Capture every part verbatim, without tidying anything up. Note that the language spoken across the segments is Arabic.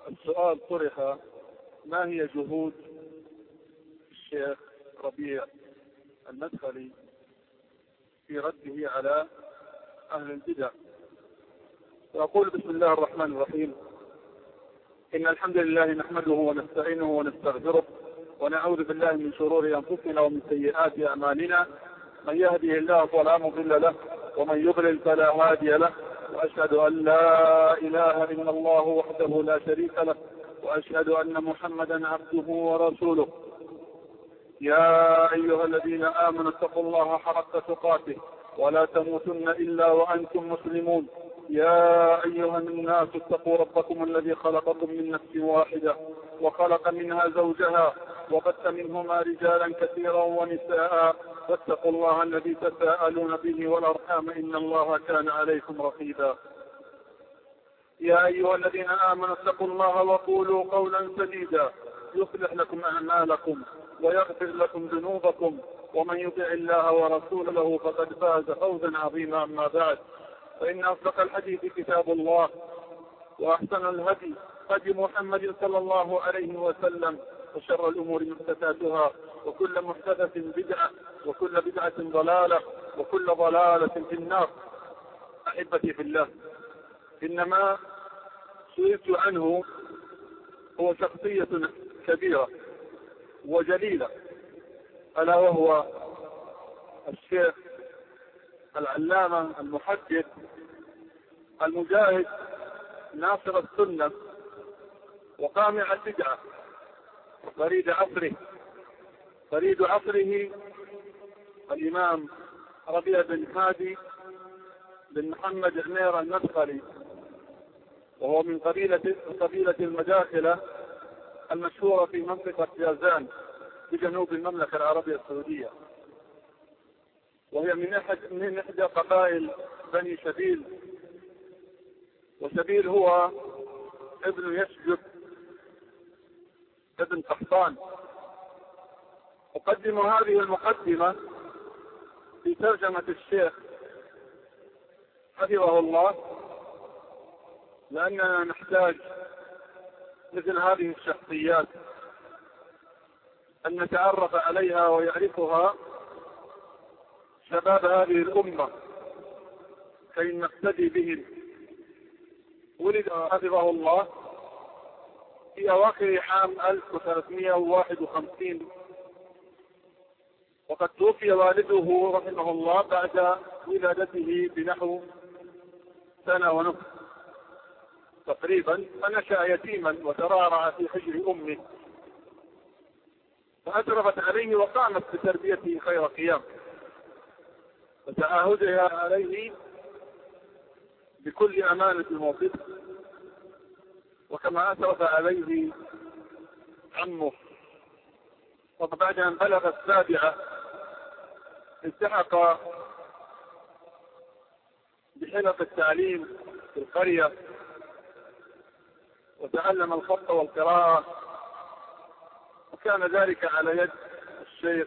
السؤال طرح: ما هي جهود الشيخ ربيع المدخلي في رده على أهل البدع؟ وأقول: بسم الله الرحمن الرحيم. إن الحمد لله نحمده ونستعينه ونستغفره ونعوذ بالله من شرور أنفسنا ومن سيئات أعمالنا. من يهده الله فلا مضل له ومن يضلل فلا هادي له، وأشهد أن لا إله إلا الله وحده لا شريك له، وأشهد أن محمدا عبده ورسوله. يا أيها الذين آمنوا اتقوا الله حق تقاته ولا تموتن إلا وأنتم مسلمون. يا أيها الناس اتقوا ربكم الذي خلقكم من نفس واحدة وخلق منها زوجها وبث منهما رجالا كثيرا ونساء، واتقوا الله الذي تساءلون به والأرحام إن الله كان عليكم رقيبا. يا أيها الذين آمنوا اتقوا الله وقولوا قولا سديدا يصلح لكم أعمالكم ويغفر لكم ذنوبكم، ومن يطع الله ورسوله فقد فاز فوزا عظيما. أما بعد، فإن أصدق الحديث كتاب الله، وأحسن الهدي هدي محمد صلى الله عليه وسلم، وشر الأمور محدثاتها، وكل محدثة بدعة، وكل بدعة ضلالة، وكل ضلالة في النار. أحبتي في الله، إنما سئلت عنه هو شخصية كبيرة وجليلة، ألا وهو الشيخ العلامة المحدث المجاهد ناصر السنة وقامع البدعة، فريد عصره فريد عصره الإمام ربيع بن هادي بن محمد عمير المدخلي، وهو من قبيلة قبيلة المداخلة المشهورة في منطقة جازان بجنوب المملكة العربية السعودية، وهي من أحد من إحدى قبائل بني شبيل. وشبيل هو ابن يشجب ابن قحطان. أقدم هذه المقدمة في ترجمة الشيخ حفظه الله، لأننا نحتاج مثل هذه الشخصيات أن نتعرف عليها ويعرفها شباب هذه الأمة كي نقتدي بهم. ولد حفظه الله في أواخر عام ألف وثلاثمائة وواحد وخمسين، وقد توفي والده رحمه الله بعد ولادته بنحو سنة ونصف تقريبا، فنشأ يتيما وترعرع في حجر أمه، فأشرفت عليه وقامت بتربيته خير قيام وتعاهدها عليه بكل أمانة وصدق، وكما أشرف عليه عمه. وبعد أن بلغ السابعة التحق بحلق التعليم في القرية وتعلم الخط والقراءة، وكان ذلك على يد الشيخ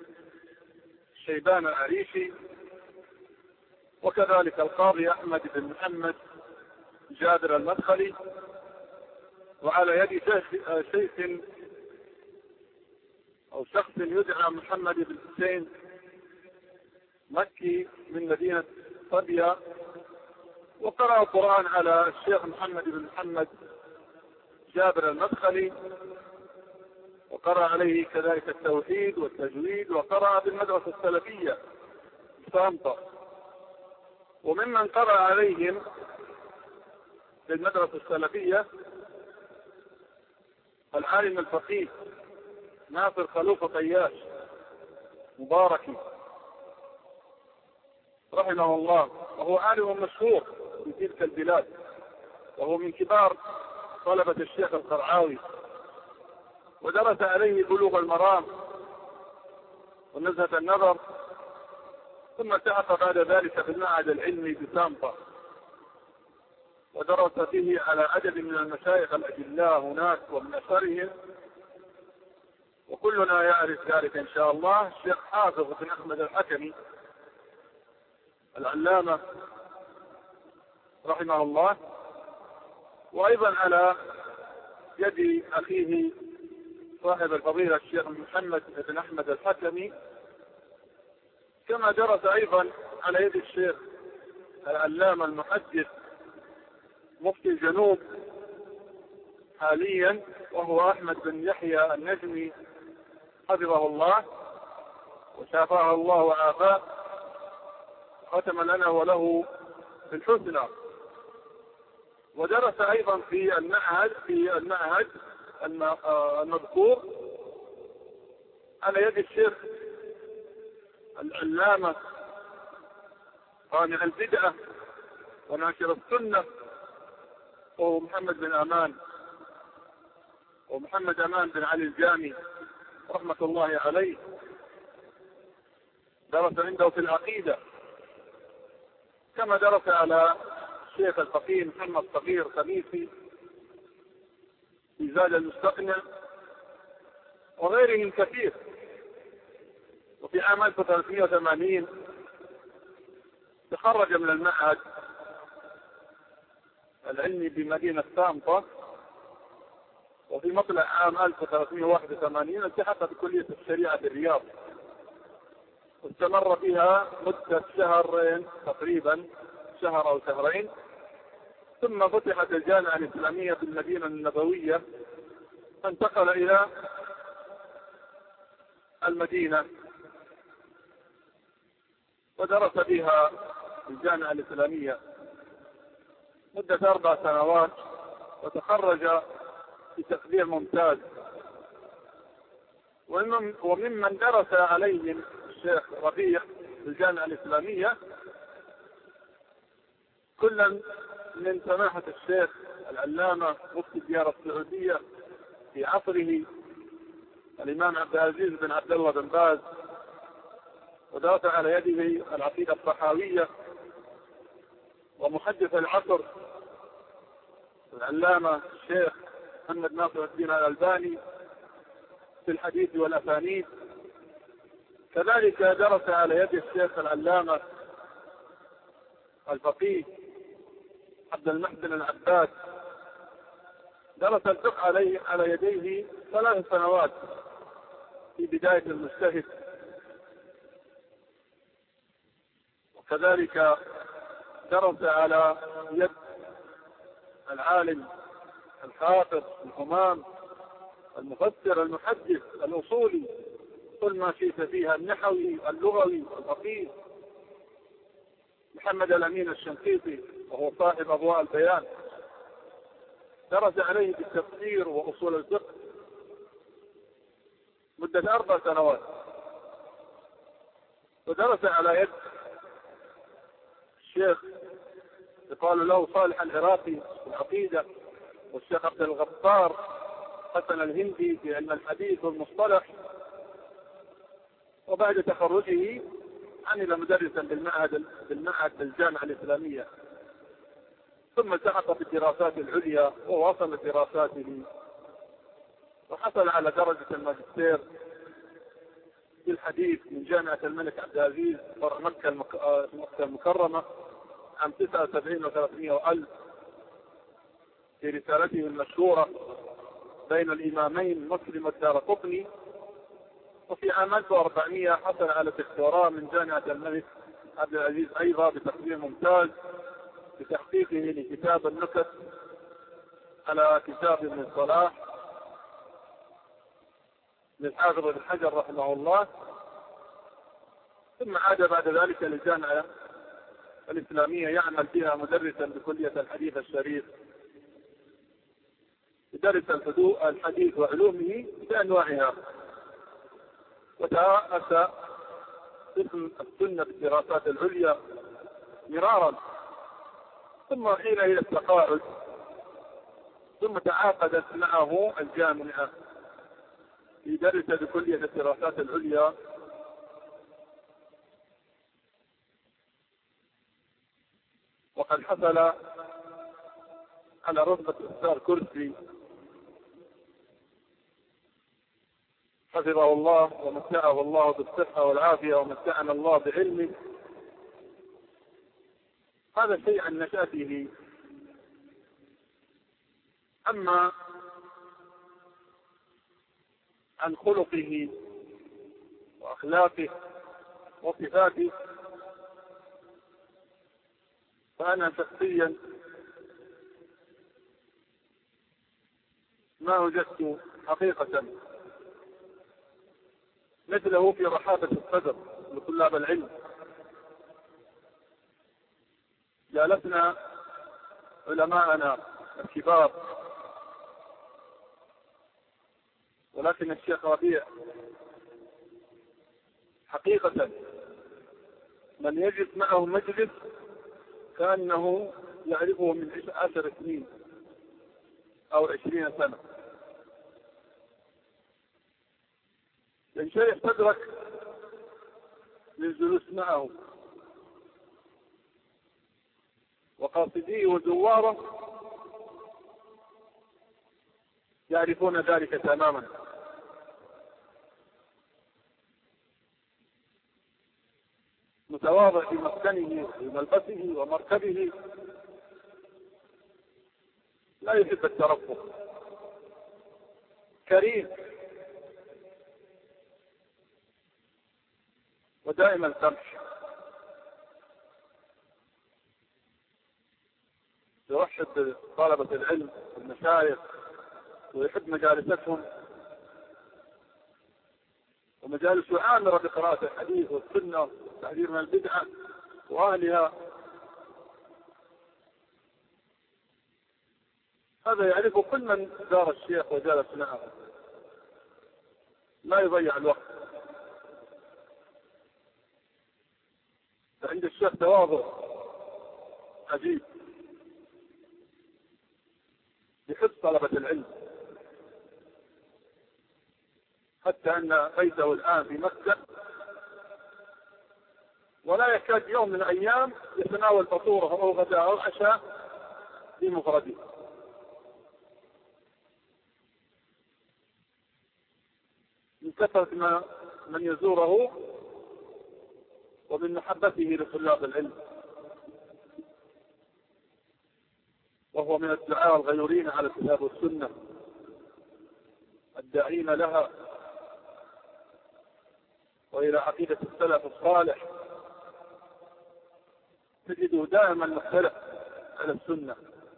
شيبان العريشي، وكذلك القاضي أحمد بن محمد جابر المدخلي، وعلى يد شيخ أو شخص يدعى محمد بن حسين مكي من مدينة طبية. وقرأ القرآن على الشيخ محمد بن محمد جابر المدخلي، وقرأ عليه كذلك التوحيد والتجويد، وقرأ بالمدرسة السلفية في طنطا. وممن قرأ عليهم بالمدرسة السلفية العالم الفقيه ناصر خلوف طياش مباركي رحمه الله، وهو عالم مشهور في تلك البلاد، وهو من كبار طلبة الشيخ القرعاوي، ودرس عليه بلوغ المرام ونزهة النظر، ثم التحق بعد ذلك في المعهد العلمي بطنطا، ودرس فيه على عدد من المشايخ الأجلاء هناك ومن أشهرهم، وكلنا يعرف ذلك إن شاء الله، الشيخ حافظ بن أحمد الحكمي العلامة رحمه الله. وأيضا على يد أخيه صاحب الفضيلة الشيخ محمد بن أحمد الحكمي، كما درس أيضا على يد الشيخ العلامة المحدث مفتي الجنوب حاليا وهو أحمد بن يحيى النجمي حفظه الله وشافاه الله وعافاه، ختم لنا وله في الحسنى. ودرس أيضا في المعهد في المعهد المذكور على يد الشيخ العلامة صانع البدعة وناشر السنة وهو محمد بن أمان ومحمد أمان بن علي الجامي رحمة الله عليه. درس عنده في العقيدة، كما درس على الشيخ الفقيه محمد صغير خميسي في زاد المستقنع وغيرهم كثير. وفي عام ألف وثلاثمائة وثمانين تخرج من المعهد العلمي بمدينة طنطا، وفي مطلع عام ألف وثلاثمائة وواحد وثمانين التحق بكلية الشريعة بالرياض، واستمر فيها مدة شهرين تقريبا، شهر أو شهرين، ثم فتحت الجامعة الإسلامية في المدينة النبوية، فانتقل إلى المدينة ودرس بها الجامعة الإسلامية مدة أربع سنوات، وتخرج بتقدير ممتاز. وممن درس عليهم الشيخ ربيع في الجامعة الإسلامية كلا من سماحة الشيخ العلامة مفتي الديار السعودية في عصره الإمام عبد العزيز بن عبد الله بن باز، ودرس على يده العقيدة الطحاوية، ومحدث العصر العلامة الشيخ محمد ناصر الدين الألباني في الحديث والأسانيد. كذلك درس على يد الشيخ العلامة الفقيه عبد المحسن العباس، درس الفقه عليه على يديه ثلاث سنوات في بداية المجتهد. وكذلك درس على يد العالم الحافظ الإمام المفسر المحدث الأصولي كل ما شئت فيها، النحوي اللغوي الفقيه محمد الأمين الشنقيطي وهو صاحب أضواء البيان، درس عليه بالتفسير وأصول الفقه مدة أربع سنوات. ودرس على يد الشيخ يقال له صالح العراقي في العقيدة، والشيخ عبد الغفار حسن الهندي في علم الحديث والمصطلح. وبعد تخرجه عمل مدرسا بالمعهد بالمعهد بالجامعة الإسلامية، ثم التحق بالدراسات العليا وواصل دراساته، وحصل على درجة الماجستير في الحديث من جامعة الملك عبد العزيز فرع مكة المكرمة عام تسعة وسبعين وثلاثمائة وألف، في رسالته المشهورة بين الإمامين مسلم والدارقطني. وفي عام ألف وأربعمائة حصل على دكتوراه من جامعة الملك عبد العزيز أيضا بتقدير ممتاز بتحقيقه لكتاب النكت على كتاب ابن صلاح للحافظ ابن حجر رحمه الله. ثم عاد بعد ذلك للجامعة الإسلامية يعمل فيها مدرسا بكلية الحديث الشريف، يدرس الحديث وعلومه بأنواعها، وتأسس قسم السنة بالدراسات العليا مرارا، ثم حين إلى التقاعد، ثم تعاقدت معه الجامعة ليدرس بكلية الدراسات العليا. وقد حصل على رتبة أستاذ كرسي حفظه الله ومتعه الله بالصحة والعافية ومتعنا الله بعلمه. هذا شيء عن نشأته. أما عن خلقه وأخلاقه وصفاته، فأنا شخصيا ما وجدت حقيقة مثله في رحابة الصدر لطلاب العلم. جالسنا علماءنا الكبار، ولكن الشيخ ربيع حقيقة من يجلس معه مجلس كأنه يعرفه من عشر سنين أو عشرين سنة، ينشرح صدرك للجلوس معه، وقاصديه وزواره يعرفون ذلك تماما. متواضع في مسكنه وملبسه ومركبه، لا يحب الترفه، كريم ودائما سمح، يرحب بطلبة العلم والمشايخ ويحب مجالستهم، ومجالس عامرة بقراءة الحديث والسنة والتحذير من البدعة وأهلها. هذا يعرف كل من زار الشيخ وجالس معه، لا يضيع الوقت. فعند الشيخ تواضع عجيب، يحب طلبة العلم، حتى أن بيته الآن في مكة ولا يكاد يوم من الأيام يتناول فطوره أو غداء أو عشاء بمفرده، من كثرة ما من يزوره ومن محبته لطلاب العلم. وهو من الدعاة الغيورين على الكتاب والسنة الداعين لها وإلى عقيدة السلف الصالح. تجده دائما مختلف على السنة،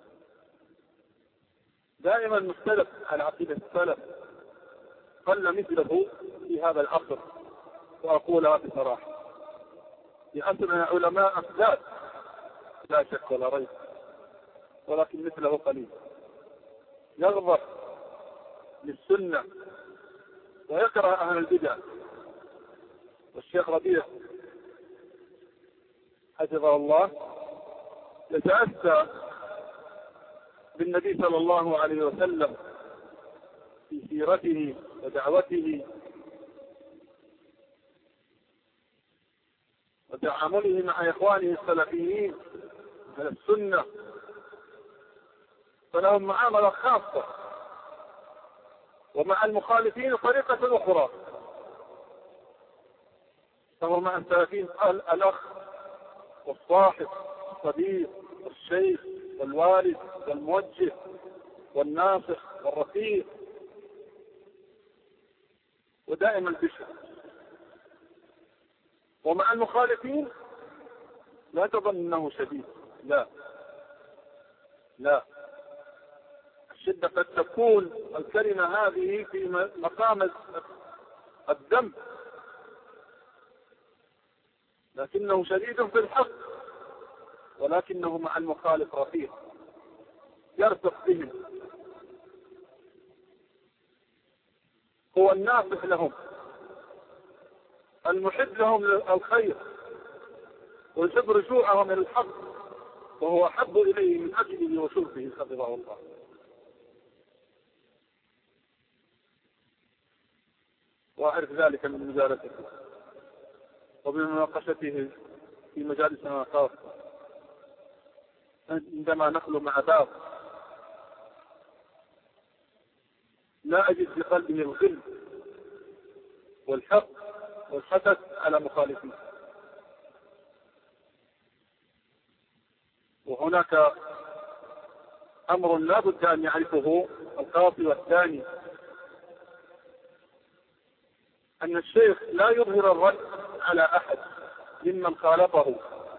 دائما مختلف على عقيدة السلف، قل مثله في هذا العصر، وأقولها بصراحة. في عصرنا علماء أفذاذ لا شك ولا ريب، ولكن مثله قليل، يغضب للسنة ويكره أهل البدع. والشيخ ربيع حفظه الله يتأسى بالنبي صلى الله عليه وسلم في سيرته ودعوته وتعامله مع إخوانه السلفيين على السنة، فلهم معاملة خاصة، ومع المخالفين طريقة أخرى. فهو مع السلفيين قال الأخ والصاحب والصديق والشيخ والوالد والموجه والناصح والرفيق، ودائما بشر. ومع المخالفين لا تظن أنه شديد، لا لا، الشدة قد تكون الكلمة هذه في مقام الذنب، لكنه شديد في الحق، ولكنه مع المخالف رفيق، يرفق بهم، هو الناصح لهم، المحب لهم الخير، ويحب رجوعهم الى الحق، وهو أحب إليه من أجله وشرفه حفظه الله. وأعرف ذلك من مجالسته ومن مناقشته في مجالسنا خاصة، عندما نخلو مع بعض لا أجد في قلبه الغل والحق والحسد على مخالفين. وهناك أمر لا بد أن يعرفه القاضي والثاني، أن الشيخ لا يظهر الرد على أحد ممن خالفه،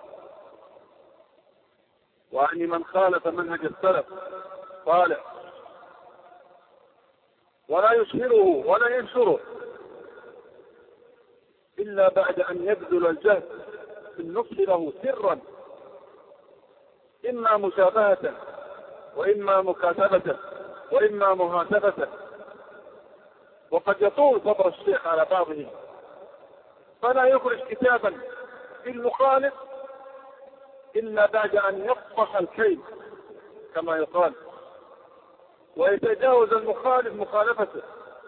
وأن من خالف منهج السلف صالح، ولا يشهره ولا ينشره إلا بعد أن يبذل الجهد في النصح له سرا، إما مشابهة وإما مكاتبة وإما مهاتفة. وقد يطول صبر الشيخ على بعضهم فلا يخرج كتابا في المخالف إلا بعد أن يفضح الكيد كما يقال، ويتجاوز المخالف مخالفته،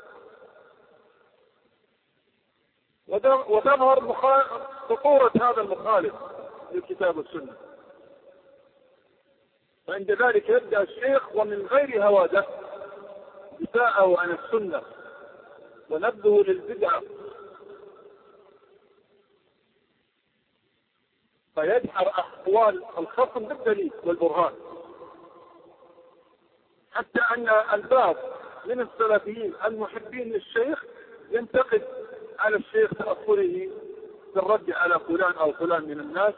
وتظهر خطورة هذا المخالف للكتاب والسنة. فعند ذلك يبدأ الشيخ ومن غير هواده دفاعه عن السنة ونبذه للبدعة، فيدحر أقوال الخصم بالدليل والبرهان، حتى أن البعض من السلفيين المحبين للشيخ ينتقد على الشيخ تأثره بالرد على فلان أو فلان من الناس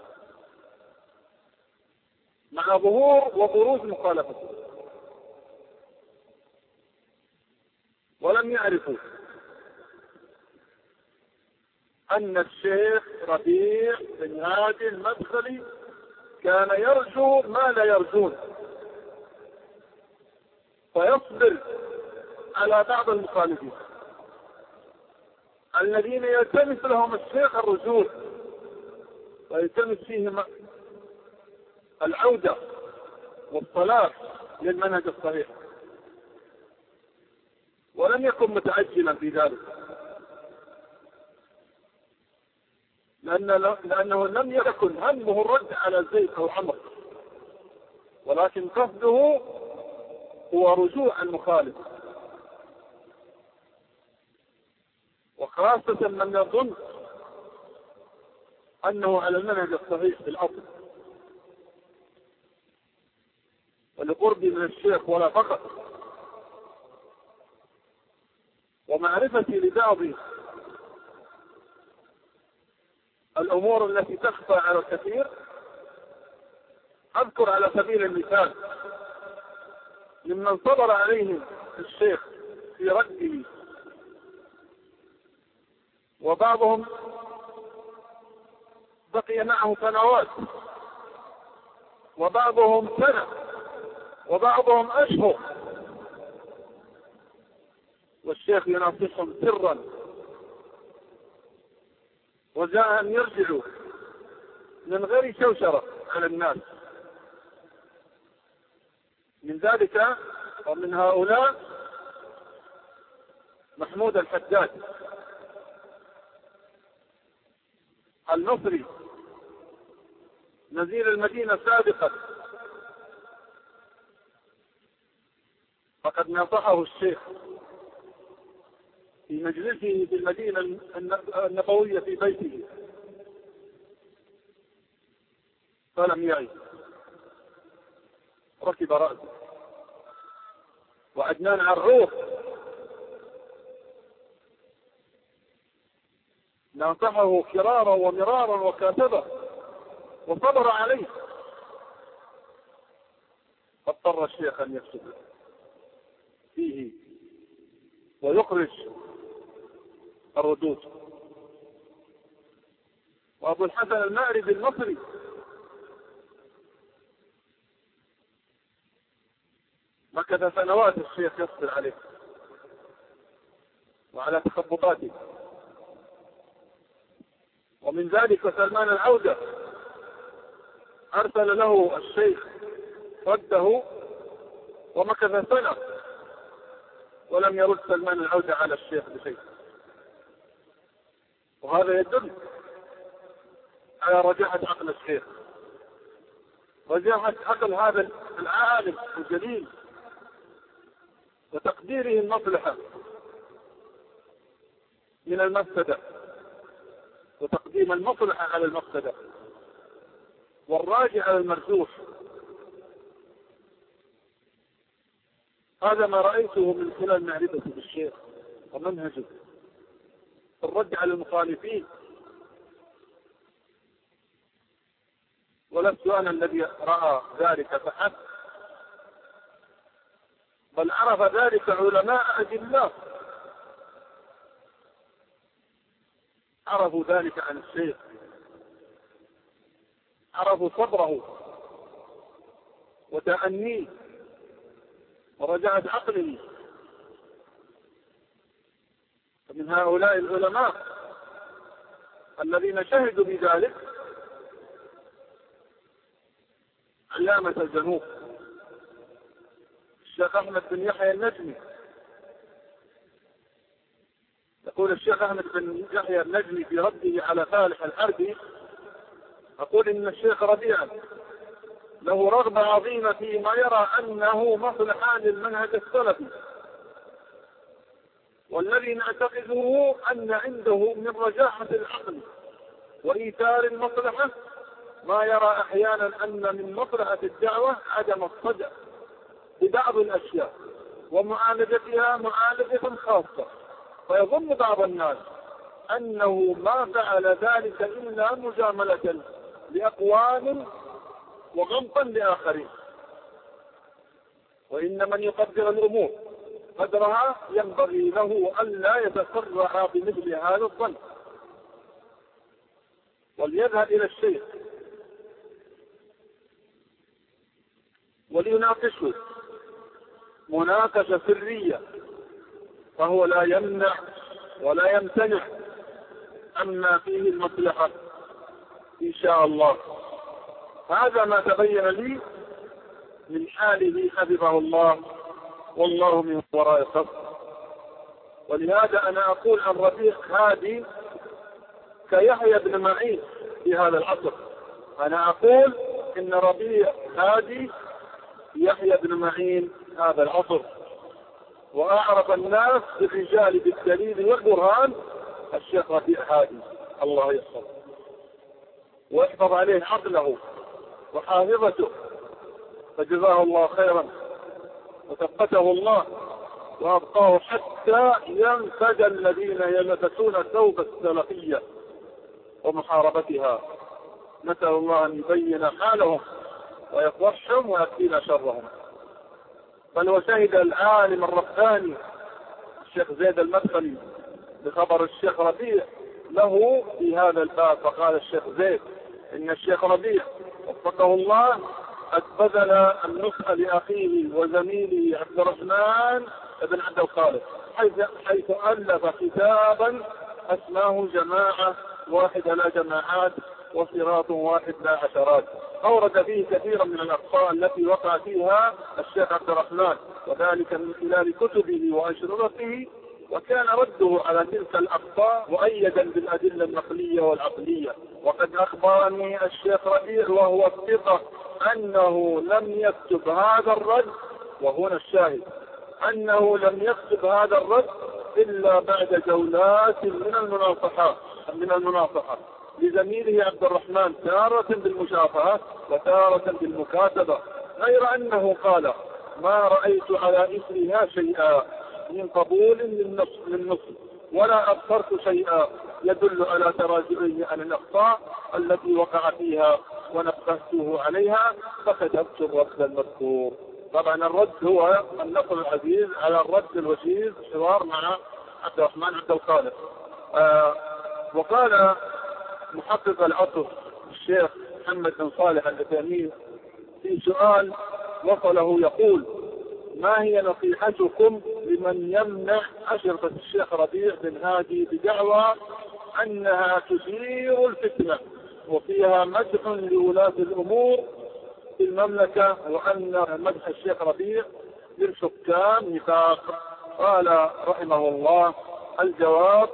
مع ظهور وبروز مخالفته، ولم يعرفوا أن الشيخ ربيع بن هادي المدخلي كان يرجو ما لا يرجون، فيصبر على بعض المخالفين الذين يلتمس لهم الشيخ الرجوع ويلتمس فيهم العودة والصلاح للمنهج الصحيح، ولم يكن متعجلا في ذلك، لأن لأنه لم يكن همه الرد على زيد أو عمرو، ولكن قصده هو رجوع المخالف، وخاصة من يظن أنه على المنهج الصحيح في الأصل، ولقربي من الشيخ ولا فقط، ومعرفتي لبعض الأمور التي تخفى على الكثير. أذكر على سبيل المثال ممن صبر عليهم الشيخ في رده، وبعضهم بقي معه سنوات، وبعضهم سنة، وبعضهم أشهر، والشيخ يناصحهم سرا، وجاء أن يرجعوا من غير شوشرة على الناس. من ذلك ومن هؤلاء محمود الحداد المصري نزيل المدينة سابقا، فقد نصحه الشيخ في مجلسه في المدينة النبوية في بيته فلم يعي، ركب رأسه. وعدنان عروف نصحه كرارا ومرارا وكاتبه وصبر عليه، فاضطر الشيخ أن يكتب فيه ويخرج الردود. وأبو الحسن المأربي المصري مكث سنوات الشيخ يصبر عليه وعلى تخبطاته. ومن ذلك سلمان العودة أرسل له الشيخ رده ومكث سنة ولم يرد سلمان العودة على الشيخ بشيء، وهذا يدل على رجاحة عقل الشيخ، رجاحة عقل هذا العالم الجليل، وتقديره المصلحة من المفسدة، وتقديم المصلحة على المفسدة، والراجع على المرجوح. هذا ما رأيته من خلال معرفتي بالشيخ ومنهجه الرد على المخالفين، ولست أنا الذي رأى ذلك فحسب، بل عرف ذلك علماء أجلاء عرفوا ذلك عن الشيخ، عرفوا صبره وتأنيه ورجعة عقله. فمن هؤلاء العلماء الذين شهدوا بذلك علامة الجنوب الشيخ أحمد بن يحيى النجمي. يقول الشيخ أحمد بن يحيى النجمي في رده على فالح الحربي، أقول إن الشيخ ربيع له رغبة عظيمة فيما يرى أنه مصلحة للمنهج السلفي، والذي نعتقده أن عنده من رجاحة العقل وإيثار المصلحة ما يرى أحيانا أن من مصلحة الدعوة عدم الصدع ببعض الأشياء ومعالجتها معالجة خاصة، فيظن بعض الناس أنه ما فعل ذلك إلا مجاملة لأقوام وغمطا لآخرين، وإن من يقدر الأمور قدرها ينبغي له ألا يتسرع بمثل هذا الظن، وليذهب إلى الشيخ وليناقشه مناقشة سرية، فهو لا يمنع ولا يمتنع عما فيه المصلحة إن شاء الله. هذا ما تبين لي من حاله حفظه الله، والله من وراء الخط. ولهذا أنا أقول عن ربيع هادي كيحيى بن معين في هذا العصر. أنا أقول إن ربيع هادي يحيى بن معين هذا العصر، وأعرف الناس بالرجال بالدليل والبرهان الشيخ ربيع هادي، الله يحفظه ويحفظ عليه عقله وحافظته، فجزاه الله خيرا وثبته الله وأبقاه حتى ينفذ الذين يلبسون ثوب السلفية ومحاربتها. نسأل الله أن يبين حالهم ويفضحهم ويكفينا شرهم. بل وشهد العالم الرباني الشيخ زيد المدخلي بخبر الشيخ ربيع له في هذا الباب، فقال الشيخ زيد إن الشيخ ربيع وفقه الله قد بذل النصح لأخيه وزميله عبد الرحمن بن عبد الخالق، حيث, حيث ألف كتابا اسماه جماعة واحدة لا جماعات وصراط واحد لا عشرات، أورد فيه كثيرا من الأخطاء التي وقع فيها الشيخ عبد الرحمن، وذلك من خلال كتبه وأشرطته، وكان رده على تلك الأخطاء مؤيدا بالأدلة النقلية والعقلية. وقد أخبرني الشيخ ربيع وهو الثقة أنه لم يكتب هذا الرد، وهنا الشاهد أنه لم يكتب هذا الرد إلا بعد جولات من المناصحة من المناصحة لزميله عبد الرحمن، تارة بالمشافهة وتارة بالمكاتبة، غير أنه قال ما رأيت على إثرها شيئا من قبول للنص ولا أبصرت شيئا يدل على تراجعه عن الأخطاء التي وقع فيها ونبهته عليها، فكتبت الرد المذكور. طبعا الرد هو النقل العزيز على الرد الوجيز، حوار مع عبد الرحمن عبد الخالق. آه وقال محقق العصر الشيخ محمد بن صالح العثيمين في سؤال وصله يقول ما هي نصيحتكم لمن يمنع أشرطة الشيخ ربيع بن هادي بدعوى أنها تثير الفتنة وفيها مدح لولاة الأمور في المملكة، وأن مدح الشيخ ربيع للحكام نفاق؟ قال رحمه الله الجواب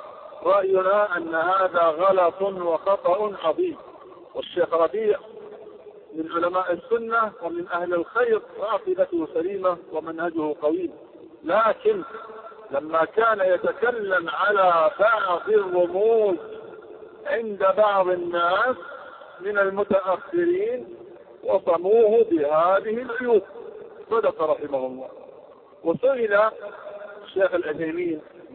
رأينا أن هذا غلط وخطأ عظيم، والشيخ ربيع من علماء السنة ومن أهل الخير وعقيدته سليمة ومنهجه قويم، لكن لما كان يتكلم على بعض الرموز عند بعض الناس من المتأخرين وصموه بهذه العيوب، صدق رحمه الله. وسئل الشيخ العثيمين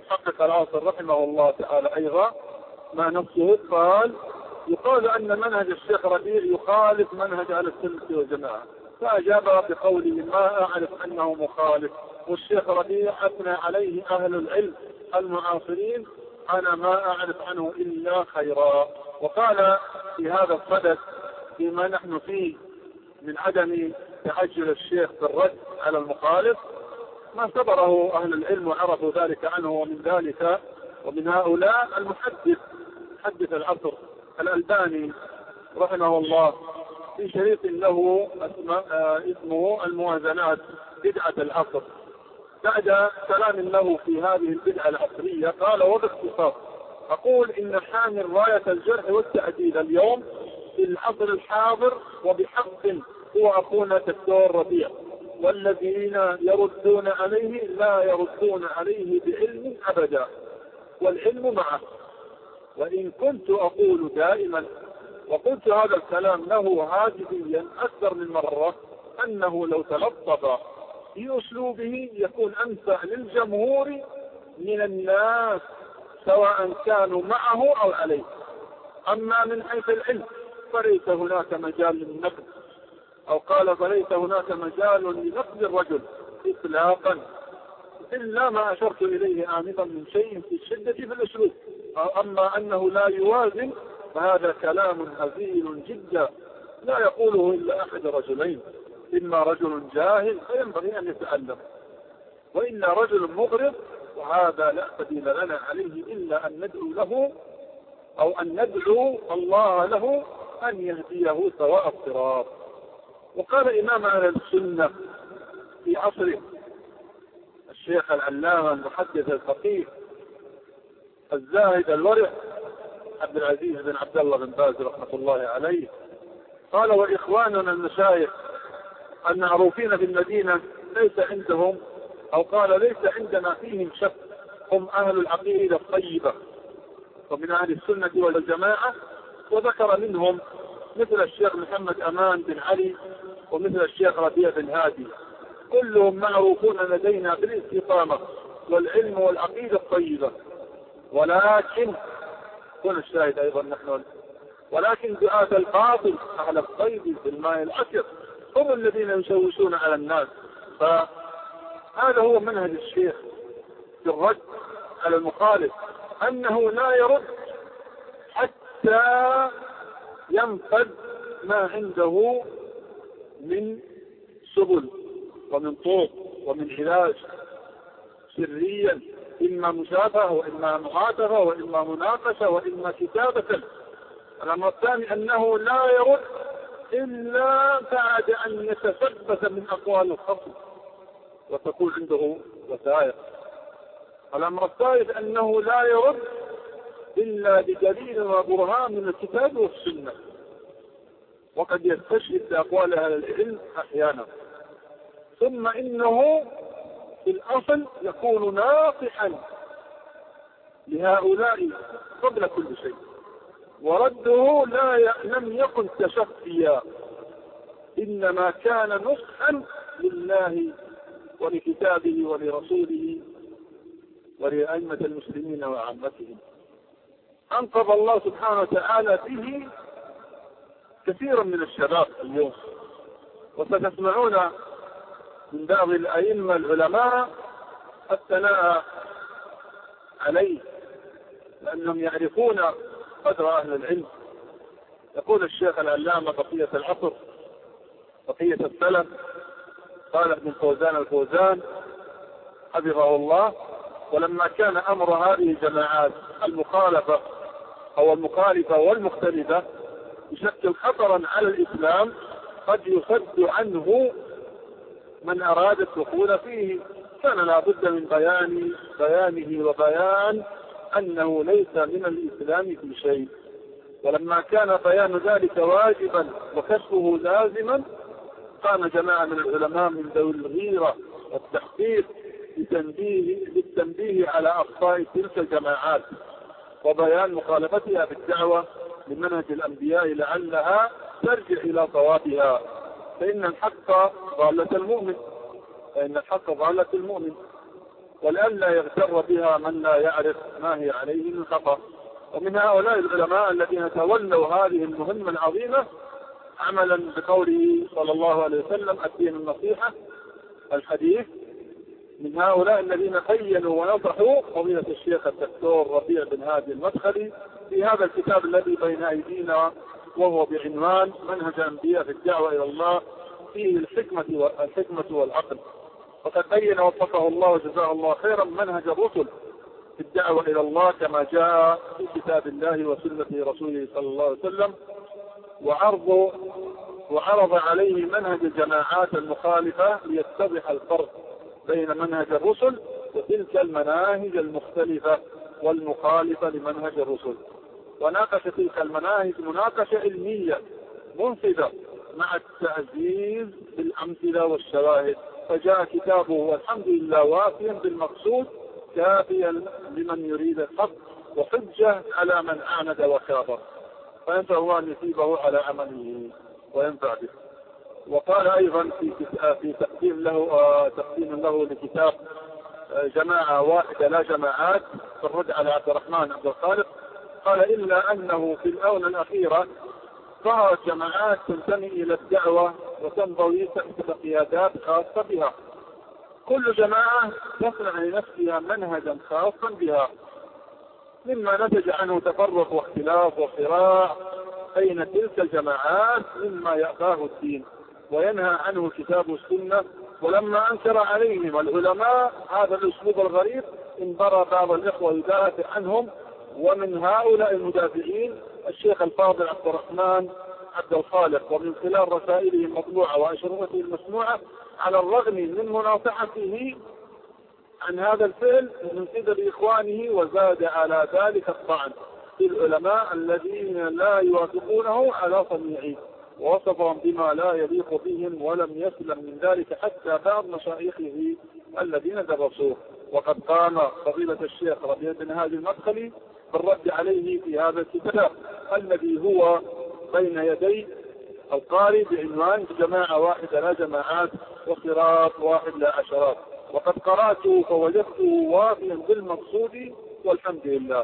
محقق العاصر رحمه الله تعالى أيضا ما نفسه قال يقال أن منهج الشيخ ربيع يخالف منهج أهل السنة والجماعة، فأجاب بقوله ما أعرف أنه مخالف، والشيخ ربيع أثنى عليه أهل العلم المعاصرين أنا ما أعرف عنه إلا خيرا. وقال في هذا الصدد فيما نحن فيه من عدم تعجل الشيخ بالرد على المخالف ما صبره أهل العلم وعرفوا ذلك عنه، ومن ذلك ومن هؤلاء المحدث محدث العصر الألباني رحمه الله في شريط له اسمه الموازنات بدعة العصر. بعد كلام له في هذه البدعة العصرية قال وباختصار أقول إن حامل راية الجرح والتعديل اليوم في العصر الحاضر وبحق هو أخونا الدكتور ربيع، والذين يردون عليه لا يردون عليه بعلم أبدا، والعلم معه. وإن كنت أقول دائما وقلت هذا الكلام له هاتفيا أكثر من مرة أنه لو تلطف في أسلوبه يكون أنفع للجمهور من الناس سواء كانوا معه أو عليه. أما من حيث العلم فليس هناك مجال للنقد، أو قال فليس هناك مجال لنقد الرجل إطلاقا إلا ما أشرت إليه آنفا من شيء في الشدة في الأسلوب. أما أنه لا يوازن فهذا كلام هزيل جدا لا يقوله إلا أحد رجلين، إما رجل جاهل فينبغي أن يتعلم، وإلا رجل مغرض، وهذا لا سبيل لنا عليه إلا أن ندعو له أو أن ندعو الله له أن يهديه سواء الصراط. وقال إمام أهل السنة في عصره الشيخ العلامة المحدث الفقيه الزاهد الورع عبد العزيز بن عبد الله بن باز رحمة الله عليه قال وإخواننا المشايخ المعروفين بالمدينة ليس عندهم أو قال ليس عندنا فيهم شك، هم أهل العقيدة الطيبة ومن أهل السنة والجماعة، وذكر منهم مثل الشيخ محمد أمان بن علي ومثل الشيخ ربيع بن هادي، كلهم معروفون لدينا بالاستقامة والعلم والعقيدة الطيبة. ولكن كن الشاهد أيضا نحن ولكن دعاة الباطل أهل الصيد في الماء العسر هم الذين يشوشون على الناس. فهذا هو منهج الشيخ في الرد على المخالف، أنه لا يرد حتى ينفذ ما عنده من سبل ومن طرق ومن علاج سريا، إما مشافهة وإما معاتبة وإما مناقشة وإما كتابة. الأمر الثاني أنه لا يرد إلا بعد أن يتثبت من أقوال الخصم وتكون عنده وثائق. الأمر الثالث أنه لا يرد إلا بدليل وبرهان من الكتاب والسنة، وقد يستشهد بأقوال أهل العلم أحيانا. ثم إنه في الأصل يكون ناصحا لهؤلاء قبل كل شيء، ورده لا ي... لم يكن تشفيا، إنما كان نصحا لله ولكتابه ولرسوله ولأئمة المسلمين وعامتهم. أنقذ الله سبحانه وتعالى به كثيرا من الشباب اليوم، وستسمعون من بعض الأئمة العلماء الثناء عليه لأنهم يعرفون قدر أهل العلم. يقول الشيخ العلامة بقية العصر بقية السلف قال ابن فوزان الفوزان حفظه الله ولما كان أمر هذه الجماعات المخالفة أو المخالفة والمختلفة يشكل خطرا على الإسلام قد يصد عنه من أراد الدخول فيه، كان لا بد من بيان بيانه وبيان أنه ليس من الإسلام في شيء. ولما كان بيان ذلك واجبا وكشفه لازما قام جماعة من العلماء من ذوي الغيرة والتحقيق للتنبيه, للتنبيه على أخطاء تلك الجماعات وبيان مخالفتها بالدعوة لمنهج الأنبياء لعلها ترجع إلى صوابها، فإن الحق ضالة المؤمن فإن الحق ضالة المؤمن ولئلا يغتر بها من لا يعرف ما هي عليه من خطأ. ومن هؤلاء العلماء الذين تولوا هذه المهمة العظيمة عملا بقوله صلى الله عليه وسلم الدين النصيحة الحديث، من هؤلاء الذين بينوا ونصحوا فضيلة الشيخ الدكتور ربيع بن هادي المدخلي في هذا الكتاب الذي بين أيدينا، وهو بعنوان منهج الأنبياء في الدعوة إلى الله فيه الحكمة والحكمة والعقل. وقد بين وفقه الله وجزاه الله خيرا منهج الرسل في الدعوة إلى الله كما جاء في كتاب الله وسنة رسوله صلى الله عليه وسلم، وعرض وعرض عليه منهج الجماعات المخالفة ليتضح الفرق بين منهج الرسل وتلك المناهج المختلفة والمخالفة لمنهج الرسل، وناقش تلك المناهج مناقشة علمية منفذة مع التعزيز بالأمثلة والشواهد، فجاء كتابه والحمد لله وافيا بالمقصود كافيا لمن يريد الحق وحجة على من عاند وكافر، فينفع الله أن يثيبه على عمله وينفع به. وقال أيضا في في تقديم له تقديم له لكتاب جماعة واحدة لا جماعات في الرد على عبد الرحمن عبد الخالق، قال إلا أنه في الآونة الأخيرة ظهرت جماعات تنتمي إلى الدعوة وتنضوي تحت قيادات خاصة بها، كل جماعة تصنع لنفسها منهجا خاصا بها، مما نتج عنه تفرق واختلاف وصراع بين تلك الجماعات مما يأباه الدين وينهى عنه الكتاب والسنة. ولما أنكر عليهم العلماء هذا الأسلوب الغريب انبرى بعض الإخوة يدافع عنهم، ومن هؤلاء المدافعين الشيخ الفاضل عبد الرحمن عبد الخالق، ومن خلال رسائله المطبوعة وأشرطته المسموعة على الرغم من مناصحته عن هذا الفعل من قبل إخوانه، وزاد على ذلك الطعن في العلماء الذين لا يوافقونه على صنيعه، ووصفهم بما لا يليق بهم، ولم يسلم من ذلك حتى بعض مشايخه الذين درسوه. وقد قام فضيلة الشيخ ربيع بن هادي المدخلي بالرد عليه في هذا الكتاب الذي هو بين يدي القارئ بعنوان جماعة واحدة لا جماعات وصراط واحد لا عشرات، وقد قرأته فوجدته وافيا بالمقصود والحمد لله.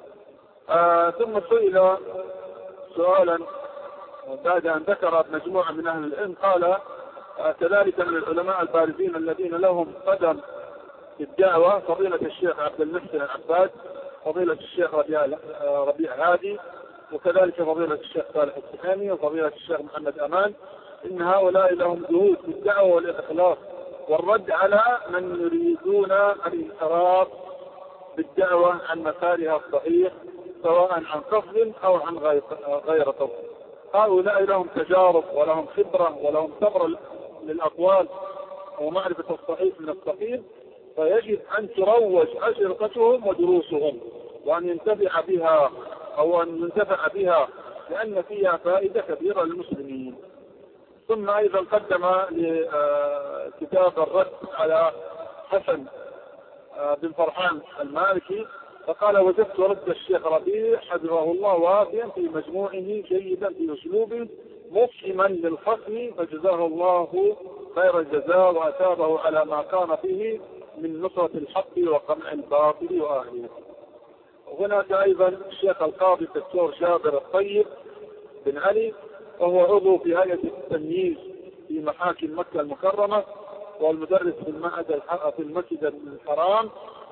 آه ثم سئل سؤالا بعد أن ذكر مجموعة من أهل العلم، قال آه كذلك من العلماء البارزين الذين لهم قدم في الدعوة فضيلة الشيخ عبد المحسن العباد، فضيلة الشيخ ربيع, آه ربيع هادي، وكذلك فضيلة الشيخ صالح السحامي وفضيلة الشيخ محمد أمان، إن هؤلاء لهم جهود في الدعوة والإخلاص والرد على من يريدون الانحراف بالدعوة عن مسارها الصحيح سواء عن قصد أو عن غير قصد. هؤلاء لهم تجارب ولهم خبرة ولهم صبر للأقوال ومعرفة الصحيح من الصحيح، فيجب أن تروج أشرطتهم ودروسهم وأن ينتفع بها أو أن ينتفع بها لأن فيها فائدة كبيرة للمسلمين. ثم أيضا قدم لكتاب الرد على حسن بن فرحان المالكي، فقال وجدت رد الشيخ ربيع حفظه الله وافيا في مجموعه جيدا في أسلوبه مفهما للخصم، فجزاه الله خير الجزاء وأثابه على ما كان فيه من نصرة الحق وقمع الباطل وأهله. وهناك أيضا الشيخ القاضي الدكتور جابر الطيب بن علي، وهو عضو في هيئة التمييز في محاكم مكة المكرمة والمدرس في المعهد في المسجد الحرام،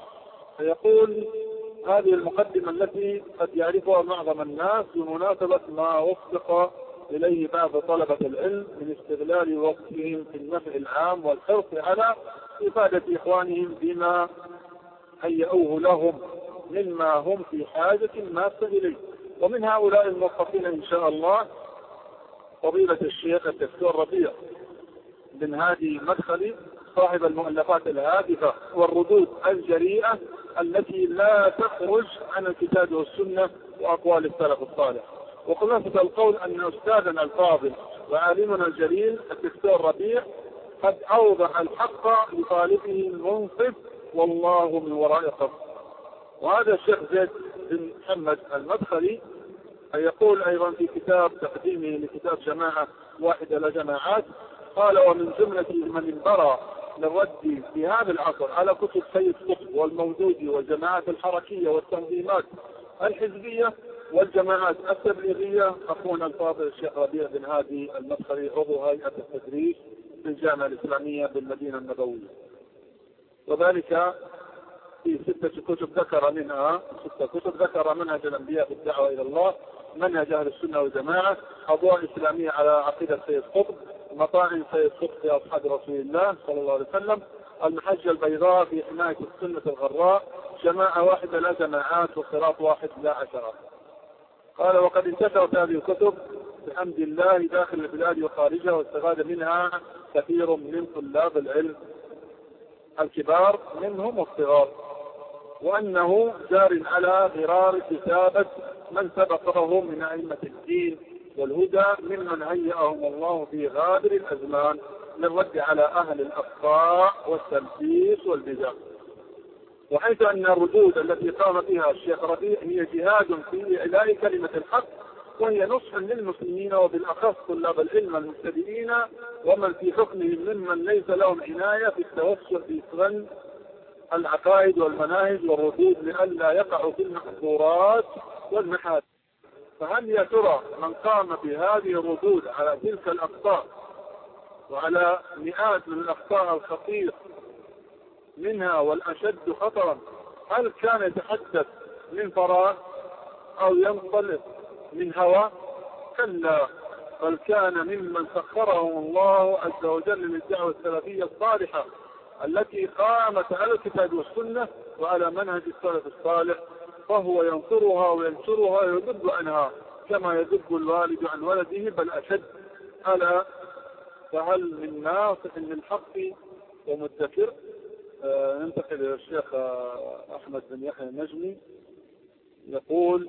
فيقول هذه المقدمة التي قد يعرفها معظم الناس بمناسبة ما وفق إليه بعض طلبة العلم من استغلال وقتهم في النفع العام والحرص على إفادة إخوانهم بما هيئوه لهم مما هم في حاجة ماسة إليه. ومن هؤلاء الموفقين إن شاء الله فضيلة الشيخ الدكتور ربيع بن هادي المدخلي صاحب المؤلفات الهادفة والردود الجريئة التي لا تخرج عن الكتاب والسنة وأقوال السلف الصالح. وخلاصة القول أن أستاذنا الفاضل وعالمنا الجليل الدكتور ربيع قد أوضح الحق لطالبه المنصف والله من وراء قصد. وهذا الشيخ زيد بن محمد المدخلي يقول أيضا في كتاب تقديمه لكتاب جماعة واحدة لا جماعات، قال ومن جملة من انبرى للرد في هذا العصر على كتب سيد قطب والمودودي والجماعات الحركية والتنظيمات الحزبية والجماعات التبليغية أخونا الفاضل الشيخ ربيع بن هادي المدخلي عضو هيئة التدريس في الجامعة الإسلامية بالمدينة النبوية، وذلك في ستة كتب ذكر منها ستة كتب ذكر منهج الأنبياء في الدعوة إلى الله، منهج أهل السنة والجماعة، أضواء إسلامية على عقيدة سيد قطب، مطاعن سيد قطب في أصحاب رسول الله صلى الله عليه وسلم، المحجة البيضاء في حماية السنة الغراء، جماعة واحدة لا جماعات وصراط واحد لا عشرات. قال وقد انتشرت هذه الكتب بحمد الله داخل البلاد وخارجها، واستفاد منها كثير من طلاب العلم الكبار منهم والصغار، وأنه جار على غرار كتابة من سبقه من أئمة الدين والهدى ممن هيئهم الله في غابر الأزمان للرد على أهل الأخطاء والتلبيس والبدع. وحيث أن الردود التي قام بها الشيخ ربيع هي جهاد في إعلاء كلمة الحق، وهي نصح للمسلمين وبالأخص طلاب العلم المبتدئين ومن في حكمهم ممن ليس لهم عناية في التوسل في فن العقائد والمناهج والردود لئلا يقعوا في المحظورات والمحاذير. فهل يا ترى من قام بهذه الردود على تلك الأخطاء وعلى مئات من الأخطاء الخطيرة منها والأشد خطرا، هل كان يتحدث من فراغ أو ينطلق من هوى؟ كلا، بل كان ممن سخرهم الله عز وجل للدعوة السلفية الصالحة التي قامت على الكتاب والسنة وعلى منهج السلف الصالح، فهو ينصرها وينشرها ويذب عنها كما يذب الوالد عن ولده بل أشد. ألا فهل من ناصح للحق ومدكر؟ آه ننتقل إلى الشيخ أحمد بن يحيى النجمي، يقول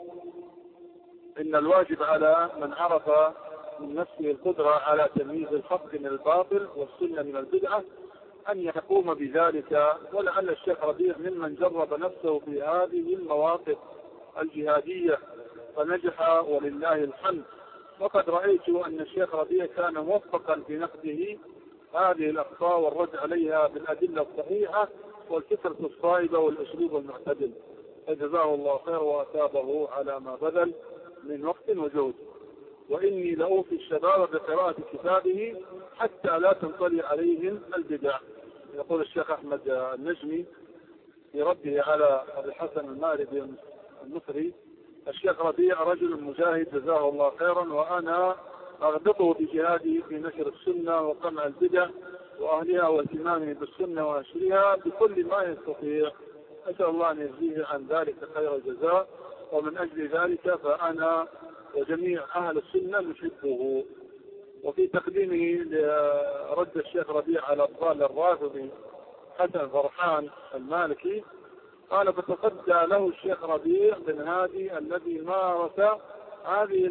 إن الواجب على من عرف من نفسه القدرة على تمييز الحق من الباطل والسنة من البدعة أن يقوم بذلك، ولعل الشيخ ربيع ممن جرب نفسه في هذه المواقف الجهادية فنجح ولله الحمد. وقد رأيت أن الشيخ ربيع كان موفقا في نقده هذه الأخطاء والرد عليها بالأدلة الصحيحة والفكرة الصائبة والأسلوب المعتدل، فجزاه الله خير وأثابه على ما بذل من وقت وجهد. وإني لأوفي الشباب بقراءة كتابه حتى لا تنطلي عليهم البدع. يقول الشيخ أحمد النجمي في رده على أبي الحسن الماربي المصري: الشيخ ربيع رجل مجاهد جزاه الله خيرا، وأنا أغبطه بجهاده في نشر السنة وقمع البدع وأهلها واهتمامه بالسنة ونشرها بكل ما يستطيع. أسأل الله أن يجزيه عن ذلك خير الجزاء، ومن أجل ذلك فأنا وجميع أهل السنة نحبه. وفي تقديمه لرد الشيخ ربيع على الضال الرافضي حسن فرحان المالكي قال: فتصدى له الشيخ ربيع بن هادي الذي مارس هذه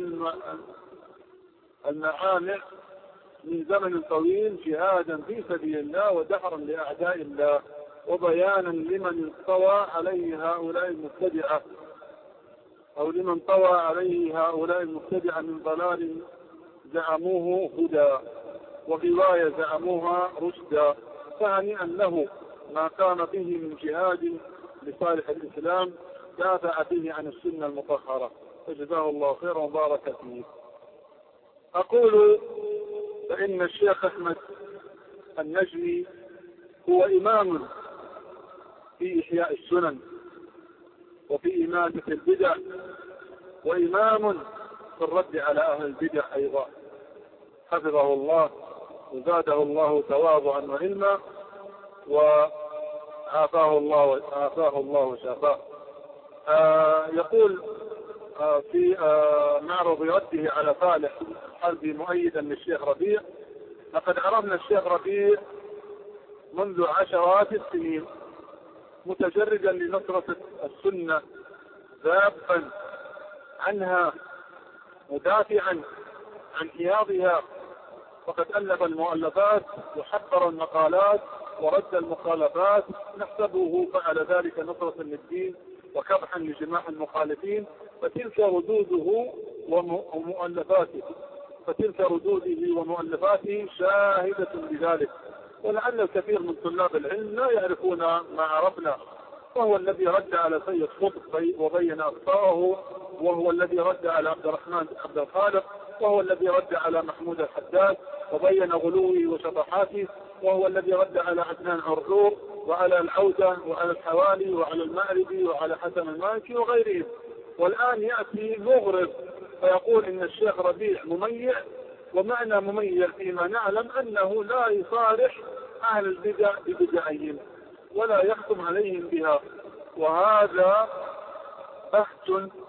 المعامع من زمن طويل جهادا في سبيل الله ودحرا لأعداء الله وبيانا لمن طوى عليه هؤلاء المبتدعة أو لمن طوى عليه هؤلاء المبتدعة من ضلال زعموه هدى وغواية زعموها رشدا، فهنيئا له ما قام به من جهاد لصالح الإسلام دافع به عن السنة المطهرة، فجزاه الله خيرا وبارك فيه. أقول فإن الشيخ أحمد النجمي هو إمام في إحياء السنن وفي إماتة البدع، وإمام في الرد على أهل البدع أيضا، حفظه الله وزاده الله تواضعا وعلما وعافاه الله وعافاه الله وشافاه. آه يقول آه في آه معرض رده على فالح حربي مؤيدا للشيخ ربيع: لقد عرفنا الشيخ ربيع منذ عشرات السنين متجردا لنصرة السنة ذابا عنها مدافعا عن حياضها، وقد ألف المؤلفات وحضر المقالات ورد المخالفات، نحسبه فعل ذلك نصرة للدين وكبحا لجماح المخالفين، فتلك ردوده ومؤلفاته فتلك ردوده ومؤلفاته شاهدة بذلك. ولعل الكثير من طلاب العلم لا يعرفون ما عرفنا، وهو الذي رد على سيد قطب وبين أخطاءه، وهو الذي رد على عبد الرحمن عبد الخالق، وهو الذي رد على محمود الحداد وبين غلوه وشطحاته، وهو الذي رد على عدنان عرعور وعلى العودة وعلى الحوالي وعلى المأربي وعلى حسن المالكي وغيرهم. والآن يأتي مغرب فيقول إن الشيخ ربيع مميع، ومعنى مميع فيما نعلم أنه لا يصارح أهل البدع ببدعهم ولا يحكم عليهم بها، وهذا بحث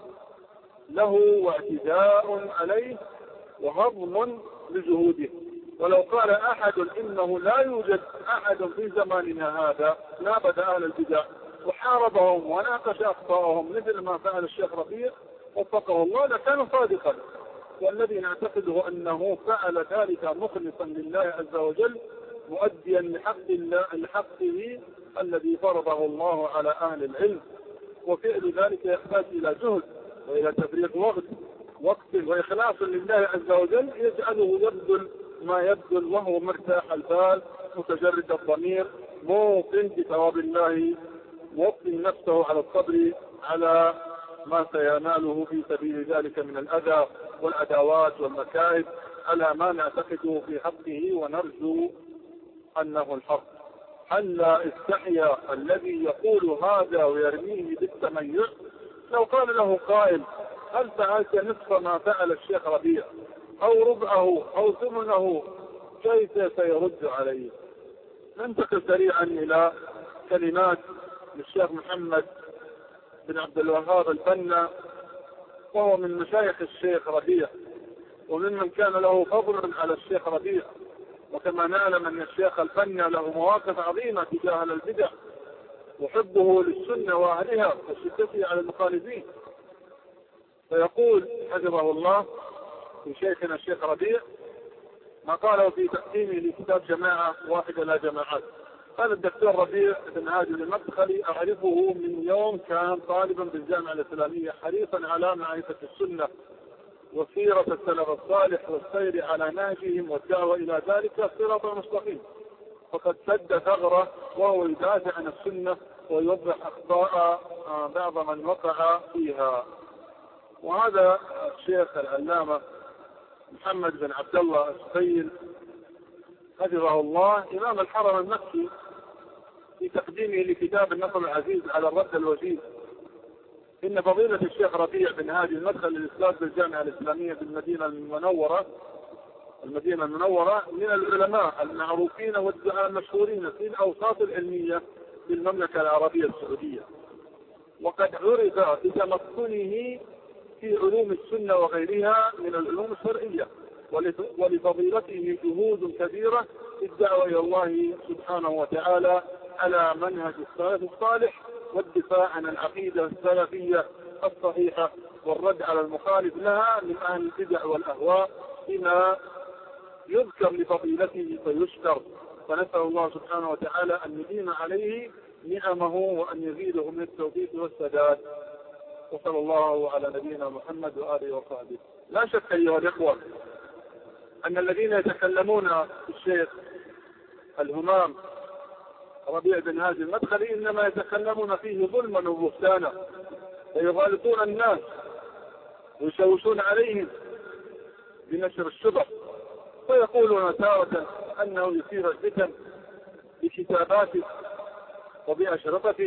له واعتداء عليه وهضم لجهوده. ولو قال أحد إنه لا يوجد أحد في زماننا هذا نابذ أهل البدع وحاربهم وناقش أخطاءهم مثل ما فعل الشيخ ربيع وفقه الله لكان صادقا، والذي نعتقده أنه فعل ذلك مخلصا لله عز وجل مؤديا لحق الله لحقه الذي فرضه الله على أهل العلم. وفعل ذلك يحتاج إلى جهد وإلى تفريغ وقت وقت وإخلاص لله عز وجل يجعله يبذل ما يبذل وهو مرتاح البال متجرد الضمير موقن بثواب الله موطن نفسه على الصبر على ما سيناله في سبيل ذلك من الأذى والعداوات والمكائد على ما نعتقده في حقه ونرجو أنه الحق. هل لا استحيا الذي يقول هذا ويرميه بالتميع؟ لو قال له قائل هل فعلت نصف ما فعل الشيخ ربيع أو ربعه أو ثمنه كيف سيرد عليه؟ ننتقل سريعا إلى كلمات للشيخ محمد بن عبد الوهاب البنا، وهو من مشايخ الشيخ ربيع وممن كان له فضل على الشيخ ربيع، وكما نعلم أن الشيخ البنا له مواقف عظيمة تجاه البدع وحبه للسنة وأهلها وشدته على المخالفين. فيقول حفظه الله في شيخنا الشيخ ربيع ما قاله في تقديمه لكتاب جماعة واحدة لا جماعات. قال الدكتور ربيع بن هادي المدخلي أعرفه من يوم كان طالبا بالجامعة الإسلامية حريصا على معرفة السنة وسيرة السلف الصالح والسير على نهجهم والدعوة إلى ذلك صراط مستقيم، فقد سد ثغرة وهو يدافع عن السنة ويوضح أخطاء بعض من وقع فيها. وهذا الشيخ العلامة محمد بن عبد الله السبيل حفظه الله إمام الحرم المكي في تقديمه لكتاب النصر العزيز على الرد الوجيز إن فضيلة الشيخ ربيع بن هادي المدخل للإسلام بالجامعة الإسلامية بالمدينة المنورة المدينة المنورة من العلماء المعروفين والدعاة المشهورين في الأوساط العلمية بالمملكة العربية السعودية، وقد عرف بتمكنه في علوم السنة وغيرها من العلوم الشرعية، ولفضيلته جهود كبيرة في الدعوة إلى الله سبحانه وتعالى على منهج السلف الصالح والدفاع عن العقيدة السلفية الصحيحة والرد على المخالف لها من أهل البدع والأهواء بما يذكر لفضيلته فيشكر. فنسأل الله سبحانه وتعالى أن يديم عليه نعمه وأن يزيده من التوفيق والسداد. وصلى الله على نبينا محمد وآله وصحبه. لا شك أيها الإخوة أن الذين يتكلمون في الشيخ الهمام ربيع بن هادي المدخلي إنما يتكلمون فيه ظلما وبهتانا ويغالطون الناس ويشوشون عليهم بنشر الشبه، ويقولون تارة أنه يثير الفتن بكتاباته وبأشرطته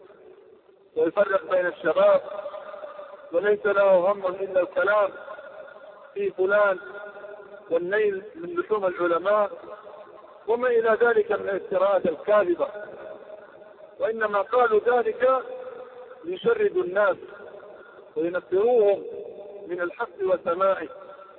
ويفرق بين الشباب وليس له هم إلا الكلام في فلان والنيل من لحوم العلماء وما إلى ذلك من الافتراءات الكاذبة، وإنما قالوا ذلك ليشردوا الناس وينفروهم من الحق وسماعه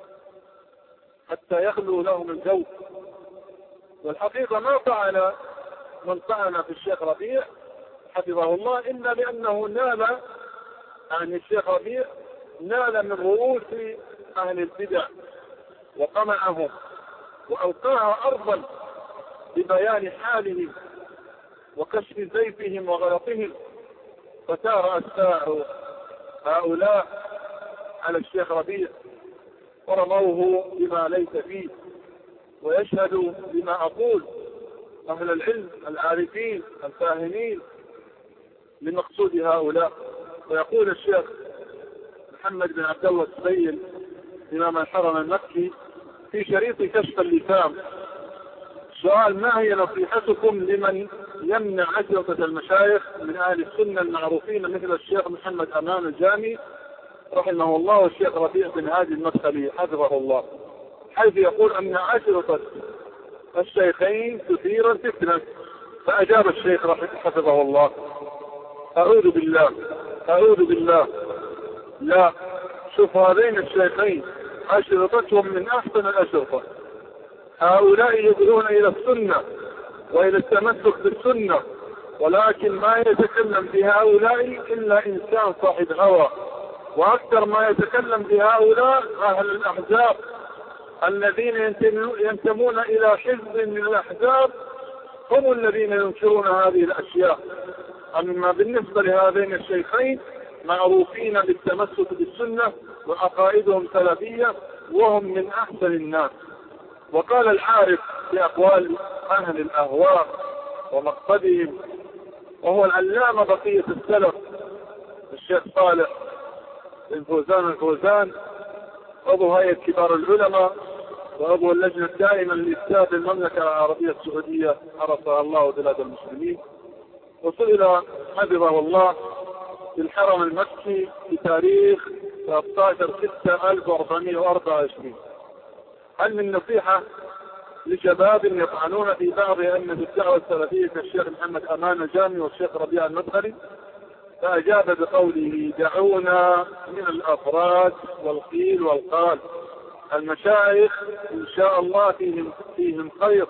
حتى يخلوا لهم الجو. والحقيقة ما فعل من طعن في الشيخ ربيع حفظه الله إلا لأنه نال عن الشيخ ربيع نال من رؤوس أهل البدع وقمعهم وألقاها أرضا ببيان حالهم وكشف زيفهم وغلطهم، فتارى الساع هؤلاء على الشيخ ربيع ورموه بما ليس فيه. ويشهد بما أقول أهل العلم العارفين الفاهمين لمقصود هؤلاء. ويقول الشيخ محمد بن عبد الله السبيل إمام الحرم المكي في شريط كشف اللثام: سؤال: ما هي نصيحتكم لمن يمنع أشرطة المشايخ من أهل السنة المعروفين مثل الشيخ محمد أمان الجامي رحمه الله والشيخ ربيع بن هادي المدخلي حفظه الله، حيث يقول أن أشرطة الشيخين تثير الفتنة؟ فأجاب الشيخ حفظه الله: أعوذ بالله أعوذ بالله لا، شوف هذين الشيخين أشرطتهم من أحسن الأشرطة. هؤلاء يدعون إلى السنة وإلى التمسك بالسنة، ولكن ما يتكلم بهؤلاء إلا إنسان صاحب هوى، وأكثر ما يتكلم بهؤلاء أهل الأحزاب الذين ينتمون إلى حزب من الأحزاب، هم الذين ينكرون هذه الأشياء. أما بالنسبة لهذين الشيخين معروفين بالتمسك بالسنة وعقائدهم سلفية، وهم من أحسن الناس. وقال العارف في أقوال أهل الأهواء ومقصدهم، وهو العلامة بقية السلف الشيخ صالح بن فوزان الفوزان، عضو هيئة كبار العلماء وعضو اللجنة الدائمة للإفتاء بالمملكة العربية السعودية حرسها الله بلاد المسلمين، وسئل حفظه الله في الحرم المكي بتاريخ ثلاثة عشر ستة ألف وأربعمائة وأربعة وعشرين: هل من نصيحة لشباب يطعنون في بعض أئمة الدعوة السلفية كالشيخ محمد أمان الجامي والشيخ ربيع المدخلي؟ فأجاب بقوله: دعونا من الأفراد والقيل والقال، المشايخ إن شاء الله فيهم فيهم خير